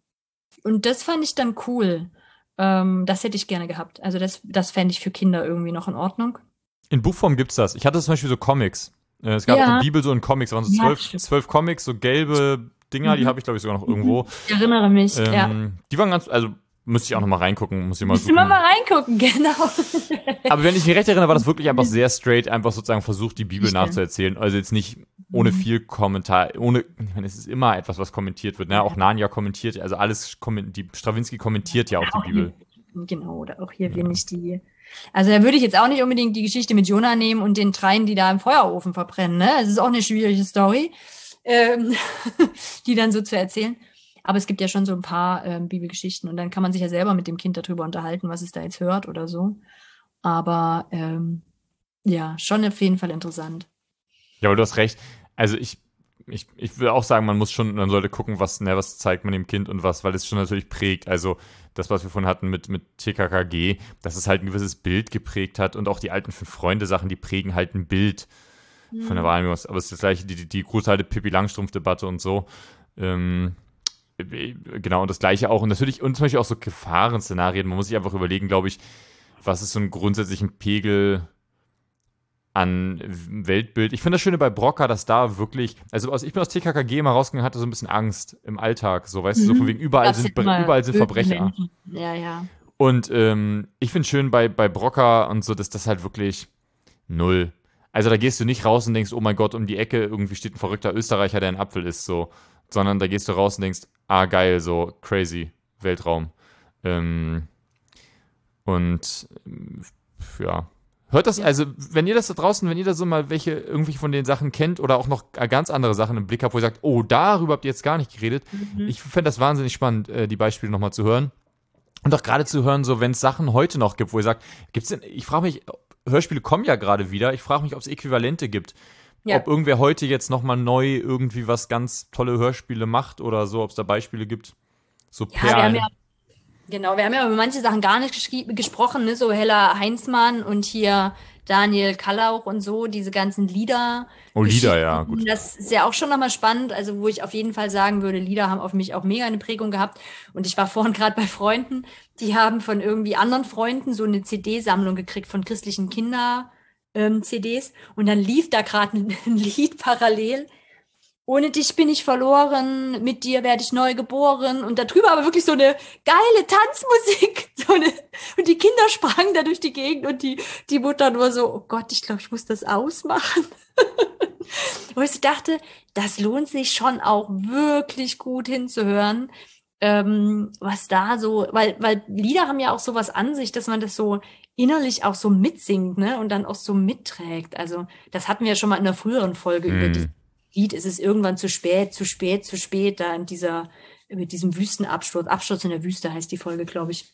Und das fand ich dann cool. Ähm, das hätte ich gerne gehabt. Also das, das fände ich für Kinder irgendwie noch in Ordnung. In Buchform gibt's das. Ich hatte zum Beispiel so Comics. Äh, Es gab Ja. die Bibel so in Comics, da waren so Ja, zwölf, stimmt. zwölf Comics, so gelbe Dinger, die Mhm. habe ich glaube ich sogar noch irgendwo. Ich erinnere mich, Ähm, ja. Die waren ganz, also müsste ich auch noch mal reingucken, muss ich mal Müssen suchen. wir mal reingucken, genau. Aber wenn ich mich recht erinnere, war das wirklich einfach sehr straight, einfach sozusagen versucht, die Bibel Stimmt. nachzuerzählen. Also jetzt nicht ohne Mhm. viel Kommentar, ohne, ich meine, es ist immer etwas, was kommentiert wird. Ne? Auch Narnia kommentiert, also alles, kommen- die Stravinsky kommentiert ja auch Auch die Bibel. hier, genau, oder auch hier will ich die. Also da würde ich jetzt auch nicht unbedingt die Geschichte mit Jonah nehmen und den dreien, die da im Feuerofen verbrennen. Ne? Es ist auch eine schwierige Story, ähm, die dann so zu erzählen. Aber es gibt ja schon so ein paar ähm, Bibelgeschichten und dann kann man sich ja selber mit dem Kind darüber unterhalten, was es da jetzt hört oder so. Aber ähm, ja, schon auf jeden Fall interessant. Ja, aber du hast recht. Also ich, ich, ich würde auch sagen, man muss schon, man sollte gucken, was, ne, was zeigt man dem Kind und was, weil es schon natürlich prägt. Also das, was wir vorhin hatten mit, mit T K K G, dass es halt ein gewisses Bild geprägt hat und auch die alten Fünf-Freunde-Sachen, die prägen halt ein Bild von der Wahrnehmung. Aber es ist das gleiche, die, die, die große alte Pippi-Langstrumpf-Debatte und so. Ähm, genau, und das gleiche auch. Und natürlich, und zum Beispiel auch so Gefahrenszenarien. Man muss sich einfach überlegen, glaube ich, was ist so ein grundsätzlichen Pegel an Weltbild. Ich finde das Schöne bei Broca, dass da wirklich, also aus, ich bin aus T K K G immer rausgegangen, hatte so ein bisschen Angst im Alltag, so, weißt mhm. du, so von wegen, überall das sind, überall sind Verbrecher. Menschen. Ja, ja. Und ähm, ich finde schön bei, bei Broca und so, dass das halt wirklich null. Also da gehst du nicht raus und denkst, oh mein Gott, um die Ecke irgendwie steht ein verrückter Österreicher, der ein Apfel isst, so. Sondern da gehst du raus und denkst, ah, geil, so, crazy, Weltraum. Ähm, und ja. Hört das, also, wenn ihr das da draußen, wenn ihr da so mal welche, irgendwelche von den Sachen kennt oder auch noch ganz andere Sachen im Blick habt, wo ihr sagt, oh, darüber habt ihr jetzt gar nicht geredet. Mhm. Ich fände das wahnsinnig spannend, die Beispiele nochmal zu hören. Und auch gerade zu hören, so, wenn es Sachen heute noch gibt, wo ihr sagt, gibt's denn, ich frage mich, Hörspiele kommen ja gerade wieder, ich frage mich, ob es Äquivalente gibt. Ja. Ob irgendwer heute jetzt nochmal neu irgendwie was ganz tolle Hörspiele macht oder so, ob es da Beispiele gibt. So ja, Perlen. Wir haben ja Genau, wir haben ja über manche Sachen gar nicht gesprochen, ne? So Hella Heinzmann und hier Daniel Kallauch und so, diese ganzen Lieder. Oh, Lieder, ja, gut. Das ist ja auch schon nochmal spannend, also wo ich auf jeden Fall sagen würde, Lieder haben auf mich auch mega eine Prägung gehabt. Und ich war vorhin gerade bei Freunden, die haben von irgendwie anderen Freunden so eine C D-Sammlung gekriegt von christlichen Kinder-C Ds. Und dann lief da gerade ein, ein Lied parallel. Ohne dich bin ich verloren, mit dir werde ich neu geboren. Und da drüber aber wirklich so eine geile Tanzmusik. So eine, und die Kinder sprangen da durch die Gegend und die, die Mutter nur so, oh Gott, ich glaube, ich muss das ausmachen. Wo ich dachte, das lohnt sich schon auch wirklich gut hinzuhören, ähm, was da so, weil, weil Lieder haben ja auch sowas an sich, dass man das so innerlich auch so mitsingt, ne, und dann auch so mitträgt. Also, das hatten wir ja schon mal in einer früheren Folge mm. über die Lied, ist es irgendwann zu spät, zu spät, zu spät, da in dieser, mit diesem Wüstenabsturz, Absturz in der Wüste heißt die Folge, glaube ich.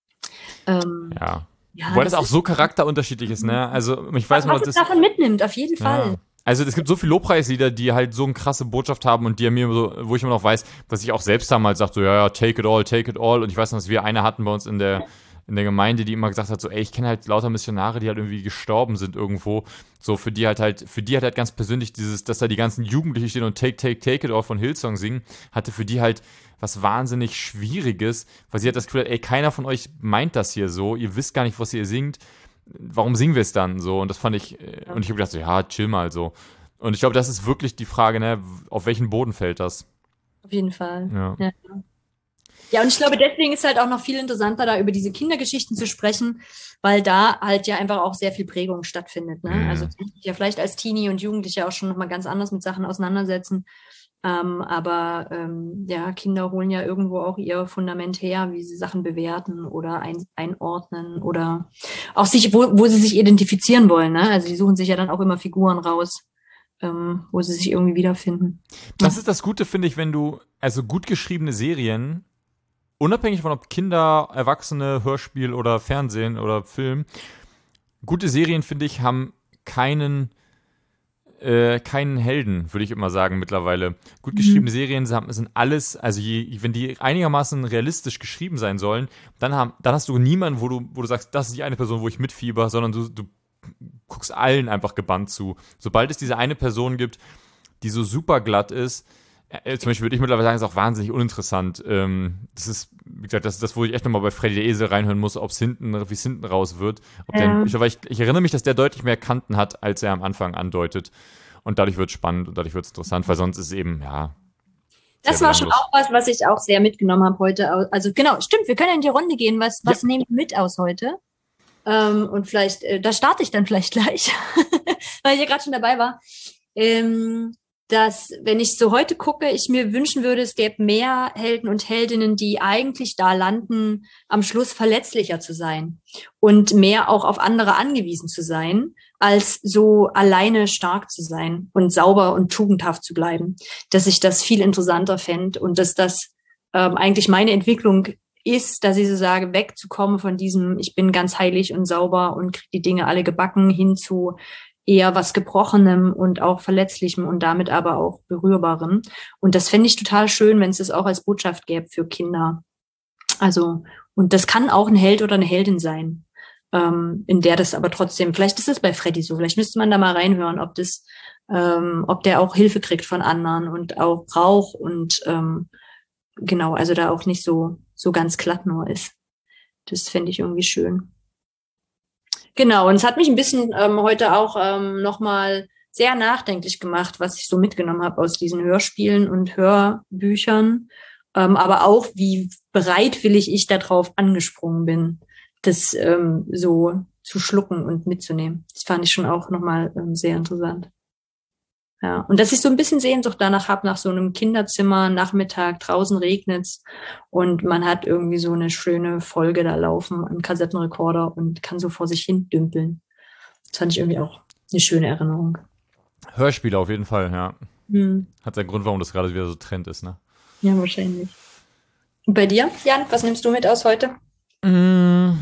Ähm, ja. ja. Wobei das, das auch so charakterunterschiedlich ist, ne? Also, ich weiß mal, was es davon mitnimmt, auf jeden ja. Fall. Also, es gibt so viele Lobpreislieder, die halt so eine krasse Botschaft haben und die mir so, wo ich immer noch weiß, dass ich auch selbst damals sagte, so, ja, ja, take it all, take it all. Und ich weiß noch, dass wir eine hatten bei uns in der, in der Gemeinde, die immer gesagt hat, so, ey, ich kenne halt lauter Missionare, die halt irgendwie gestorben sind irgendwo, so, für die halt halt, für die hat halt ganz persönlich dieses, dass da die ganzen Jugendlichen stehen und Take, Take, Take It All von Hillsong singen, hatte für die halt was wahnsinnig Schwieriges, weil sie hat das Gefühl, ey, keiner von euch meint das hier so, ihr wisst gar nicht, was ihr singt, warum singen wir es dann so? Und das fand ich, und ich habe gedacht, so, ja, chill mal so. Und ich glaube, das ist wirklich die Frage, ne, auf welchen Boden fällt das? Auf jeden Fall, ja. ja. Ja, und ich glaube, deswegen ist halt auch noch viel interessanter, da über diese Kindergeschichten zu sprechen, weil da halt ja einfach auch sehr viel Prägung stattfindet. Ne? Mhm. Also ja vielleicht als Teenie und Jugendliche auch schon nochmal ganz anders mit Sachen auseinandersetzen. Ähm, aber ähm, ja, Kinder holen ja irgendwo auch ihr Fundament her, wie sie Sachen bewerten oder ein, einordnen oder auch sich, wo, wo sie sich identifizieren wollen. Ne? Also die suchen sich ja dann auch immer Figuren raus, ähm, wo sie sich irgendwie wiederfinden. Das ist das Gute, finde ich, wenn du, also gut geschriebene Serien, unabhängig von ob Kinder, Erwachsene, Hörspiel oder Fernsehen oder Film, gute Serien, finde ich, haben keinen äh, keinen Helden, würde ich immer sagen mittlerweile. Gut geschriebene mhm. Serien sind alles, also je, wenn die einigermaßen realistisch geschrieben sein sollen, dann, haben, dann hast du niemanden, wo du, wo du sagst, das ist die eine Person, wo ich mitfieber, sondern du, du guckst allen einfach gebannt zu. Sobald es diese eine Person gibt, die so super glatt ist, Äh, zum Beispiel würde ich mittlerweile sagen, ist auch wahnsinnig uninteressant. Ähm, das ist, wie gesagt, das ist das, wo ich echt nochmal bei Freddy der Esel reinhören muss, ob es hinten, wie es hinten raus wird. Ob ja. der, ich, ich, ich erinnere mich, dass der deutlich mehr Kanten hat, als er am Anfang andeutet. Und dadurch wird es spannend und dadurch wird es interessant, weil sonst ist es eben, ja. Das war schon auch was, was ich auch sehr mitgenommen habe heute. Also genau, stimmt, wir können ja in die Runde gehen. Was, was ja. nehmen wir mit aus heute? Ähm, und vielleicht, äh, da starte ich dann vielleicht gleich, weil ich ja gerade schon dabei war. Ähm, dass, wenn ich so heute gucke, ich mir wünschen würde, es gäbe mehr Helden und Heldinnen, die eigentlich da landen, am Schluss verletzlicher zu sein und mehr auch auf andere angewiesen zu sein, als so alleine stark zu sein und sauber und tugendhaft zu bleiben. Dass ich das viel interessanter fände und dass das ähm, eigentlich meine Entwicklung ist, dass ich so sage, wegzukommen von diesem, ich bin ganz heilig und sauber und kriege die Dinge alle gebacken, hin zu eher was Gebrochenem und auch Verletzlichem und damit aber auch Berührbarem. Und das fände ich total schön, wenn es das auch als Botschaft gäbe für Kinder. Also, und das kann auch ein Held oder eine Heldin sein, ähm, in der das aber trotzdem, vielleicht ist es bei Freddy so, vielleicht müsste man da mal reinhören, ob das, ähm, ob der auch Hilfe kriegt von anderen und auch braucht und ähm, genau, also da auch nicht so, so ganz glatt nur ist. Das fände ich irgendwie schön. Genau, und es hat mich ein bisschen ähm, heute auch ähm, nochmal sehr nachdenklich gemacht, was ich so mitgenommen habe aus diesen Hörspielen und Hörbüchern, ähm, aber auch, wie bereitwillig ich darauf angesprungen bin, das ähm, so zu schlucken und mitzunehmen. Das fand ich schon auch nochmal ähm, sehr interessant. Ja, und dass ich so ein bisschen Sehnsucht danach habe, nach so einem Kinderzimmer, Nachmittag, draußen regnet's und man hat irgendwie so eine schöne Folge da laufen, einen Kassettenrekorder und kann so vor sich hin dümpeln. Das fand ich irgendwie auch eine schöne Erinnerung. Hörspiele auf jeden Fall, ja. Hm. Hat seinen Grund, warum das gerade wieder so Trend ist, ne? Ja, wahrscheinlich. Und bei dir, Jan, was nimmst du mit aus heute? Mm,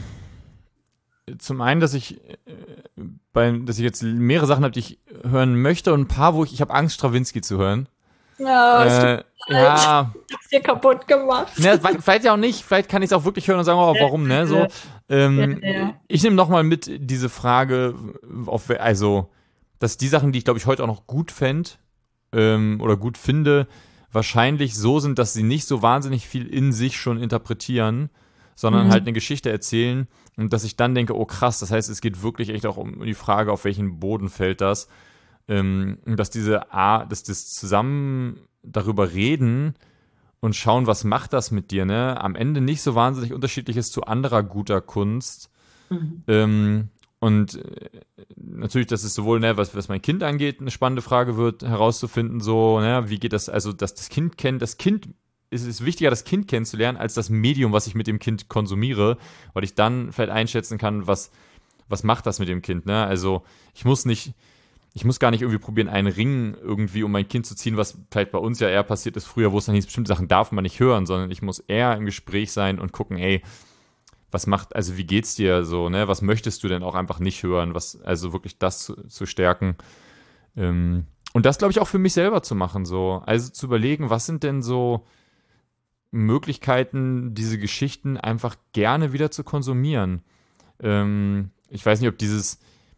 Zum einen, dass ich äh, bei, dass ich jetzt mehrere Sachen habe, die ich hören möchte und ein paar, wo ich, ich habe Angst, Stravinsky zu hören. Ja, es Äh, ja, hat's dir kaputt gemacht. ne, vielleicht ja auch nicht, vielleicht kann ich es auch wirklich hören und sagen, oh, warum, ne, so. Ähm, Ja, ja. Ich nehme nochmal mit diese Frage, auf, also, dass die Sachen, die ich glaube ich heute auch noch gut fände, ähm, oder gut finde, wahrscheinlich so sind, dass sie nicht so wahnsinnig viel in sich schon interpretieren, sondern Mhm. halt eine Geschichte erzählen und dass ich dann denke, oh krass, das heißt, es geht wirklich echt auch um die Frage, auf welchen Boden fällt das, ähm, und dass diese A, dass das zusammen darüber reden und schauen, was macht das mit dir, ne, am Ende nicht so wahnsinnig unterschiedlich ist zu anderer guter Kunst. Mhm. Ähm, und äh, natürlich, dass es sowohl, ne, was, was mein Kind angeht, eine spannende Frage wird, herauszufinden, so, ne, wie geht das, also, dass das Kind kennt, das Kind, es ist wichtiger, das Kind kennenzulernen, als das Medium, was ich mit dem Kind konsumiere, weil ich dann vielleicht einschätzen kann, was, was macht das mit dem Kind, ne, also, ich muss nicht, ich muss gar nicht irgendwie probieren, einen Ring irgendwie um mein Kind zu ziehen, was vielleicht bei uns ja eher passiert ist früher, wo es dann hieß, bestimmte Sachen darf man nicht hören, sondern ich muss eher im Gespräch sein und gucken, ey, was macht, also wie geht's dir so, ne? Was möchtest du denn auch einfach nicht hören? Was, also wirklich das zu, zu stärken. Ähm, und das, glaube ich, auch für mich selber zu machen, so. Also zu überlegen, was sind denn so Möglichkeiten, diese Geschichten einfach gerne wieder zu konsumieren. Ähm, ich weiß nicht, ob dieses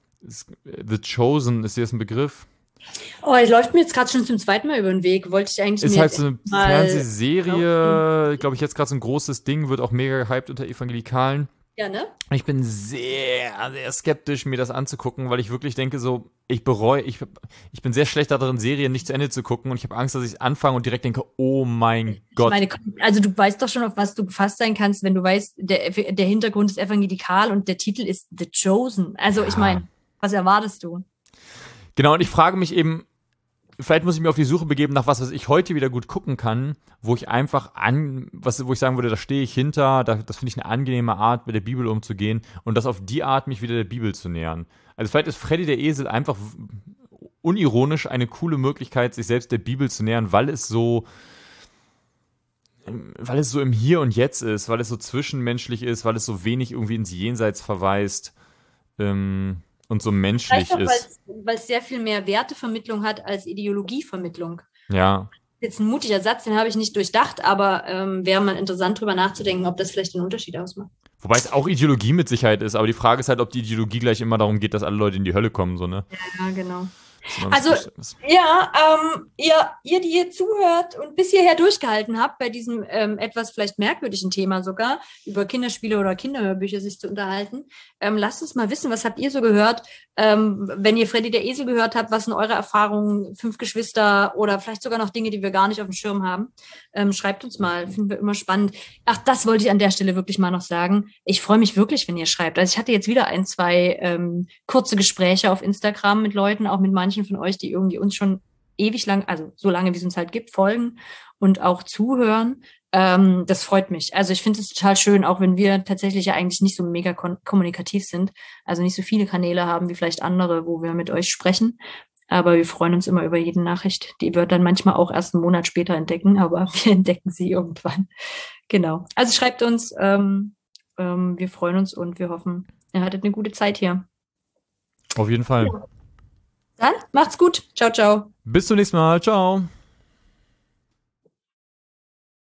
The Chosen, ist dir das ein Begriff? Oh, es läuft mir jetzt gerade schon zum zweiten Mal über den Weg. Wollte ich eigentlich Ist mir halt jetzt so eine mal- Fernsehserie, glaube ich, jetzt gerade so ein großes Ding, wird auch mega gehypt unter Evangelikalen. Ja, ne? Und ich bin sehr, sehr skeptisch, mir das anzugucken, weil ich wirklich denke, so, ich bereue, ich, ich bin sehr schlecht darin, Serien nicht zu Ende zu gucken und ich habe Angst, dass ich anfange und direkt denke, oh mein Gott. Ich meine, also du weißt doch schon, auf was du gefasst sein kannst, wenn du weißt, der, der Hintergrund ist evangelikal und der Titel ist The Chosen. Also ich Ja. meine, was erwartest du? Genau, und ich frage mich eben, vielleicht muss ich mir auf die Suche begeben nach was, was ich heute wieder gut gucken kann, wo ich einfach an, was, wo ich sagen würde, da stehe ich hinter, da, das finde ich eine angenehme Art, mit der Bibel umzugehen und das auf die Art, mich wieder der Bibel zu nähern. Also vielleicht ist Freddy der Esel einfach unironisch eine coole Möglichkeit, sich selbst der Bibel zu nähern, weil es so, weil es so im Hier und Jetzt ist, weil es so zwischenmenschlich ist, weil es so wenig irgendwie ins Jenseits verweist, ähm, und so menschlich Vielleicht auch, ist. weil es sehr viel mehr Wertevermittlung hat als Ideologievermittlung. Ja. Jetzt ein mutiger Satz, den habe ich nicht durchdacht, aber ähm, wäre mal interessant, drüber nachzudenken, ob das vielleicht einen Unterschied ausmacht. Wobei es auch Ideologie mit Sicherheit ist, aber die Frage ist halt, ob die Ideologie gleich immer darum geht, dass alle Leute in die Hölle kommen, so, ne? Ja, genau. Das ist immer ein Also, Missverständnis. Ja, ähm, ihr, ihr, die hier zuhört und bis hierher durchgehalten habt, bei diesem ähm, etwas vielleicht merkwürdigen Thema sogar, über Kinderspiele oder Kinderhörbücher sich zu unterhalten, ähm, lasst uns mal wissen, was habt ihr so gehört? Ähm, wenn ihr Freddy der Esel gehört habt, was sind eure Erfahrungen, fünf Geschwister oder vielleicht sogar noch Dinge, die wir gar nicht auf dem Schirm haben? Ähm, schreibt uns mal, finden wir immer spannend. Ach, das wollte ich an der Stelle wirklich mal noch sagen. Ich freue mich wirklich, wenn ihr schreibt. Also ich hatte jetzt wieder ein, zwei ähm, kurze Gespräche auf Instagram mit Leuten, auch mit manchen von euch, die irgendwie uns schon ewig lang, also so lange, wie es uns halt gibt, folgen und auch zuhören. Ähm, das freut mich. Also ich finde es total schön, auch wenn wir tatsächlich ja eigentlich nicht so mega kon- kommunikativ sind, also nicht so viele Kanäle haben wie vielleicht andere, wo wir mit euch sprechen. Aber wir freuen uns immer über jede Nachricht. Die wird dann manchmal auch erst einen Monat später entdecken, aber wir entdecken sie irgendwann. Genau. Also schreibt uns, ähm, ähm, wir freuen uns und wir hoffen, ihr hattet eine gute Zeit hier. Auf jeden Fall. Dann macht's gut. Ciao, ciao. Bis zum nächsten Mal. Ciao.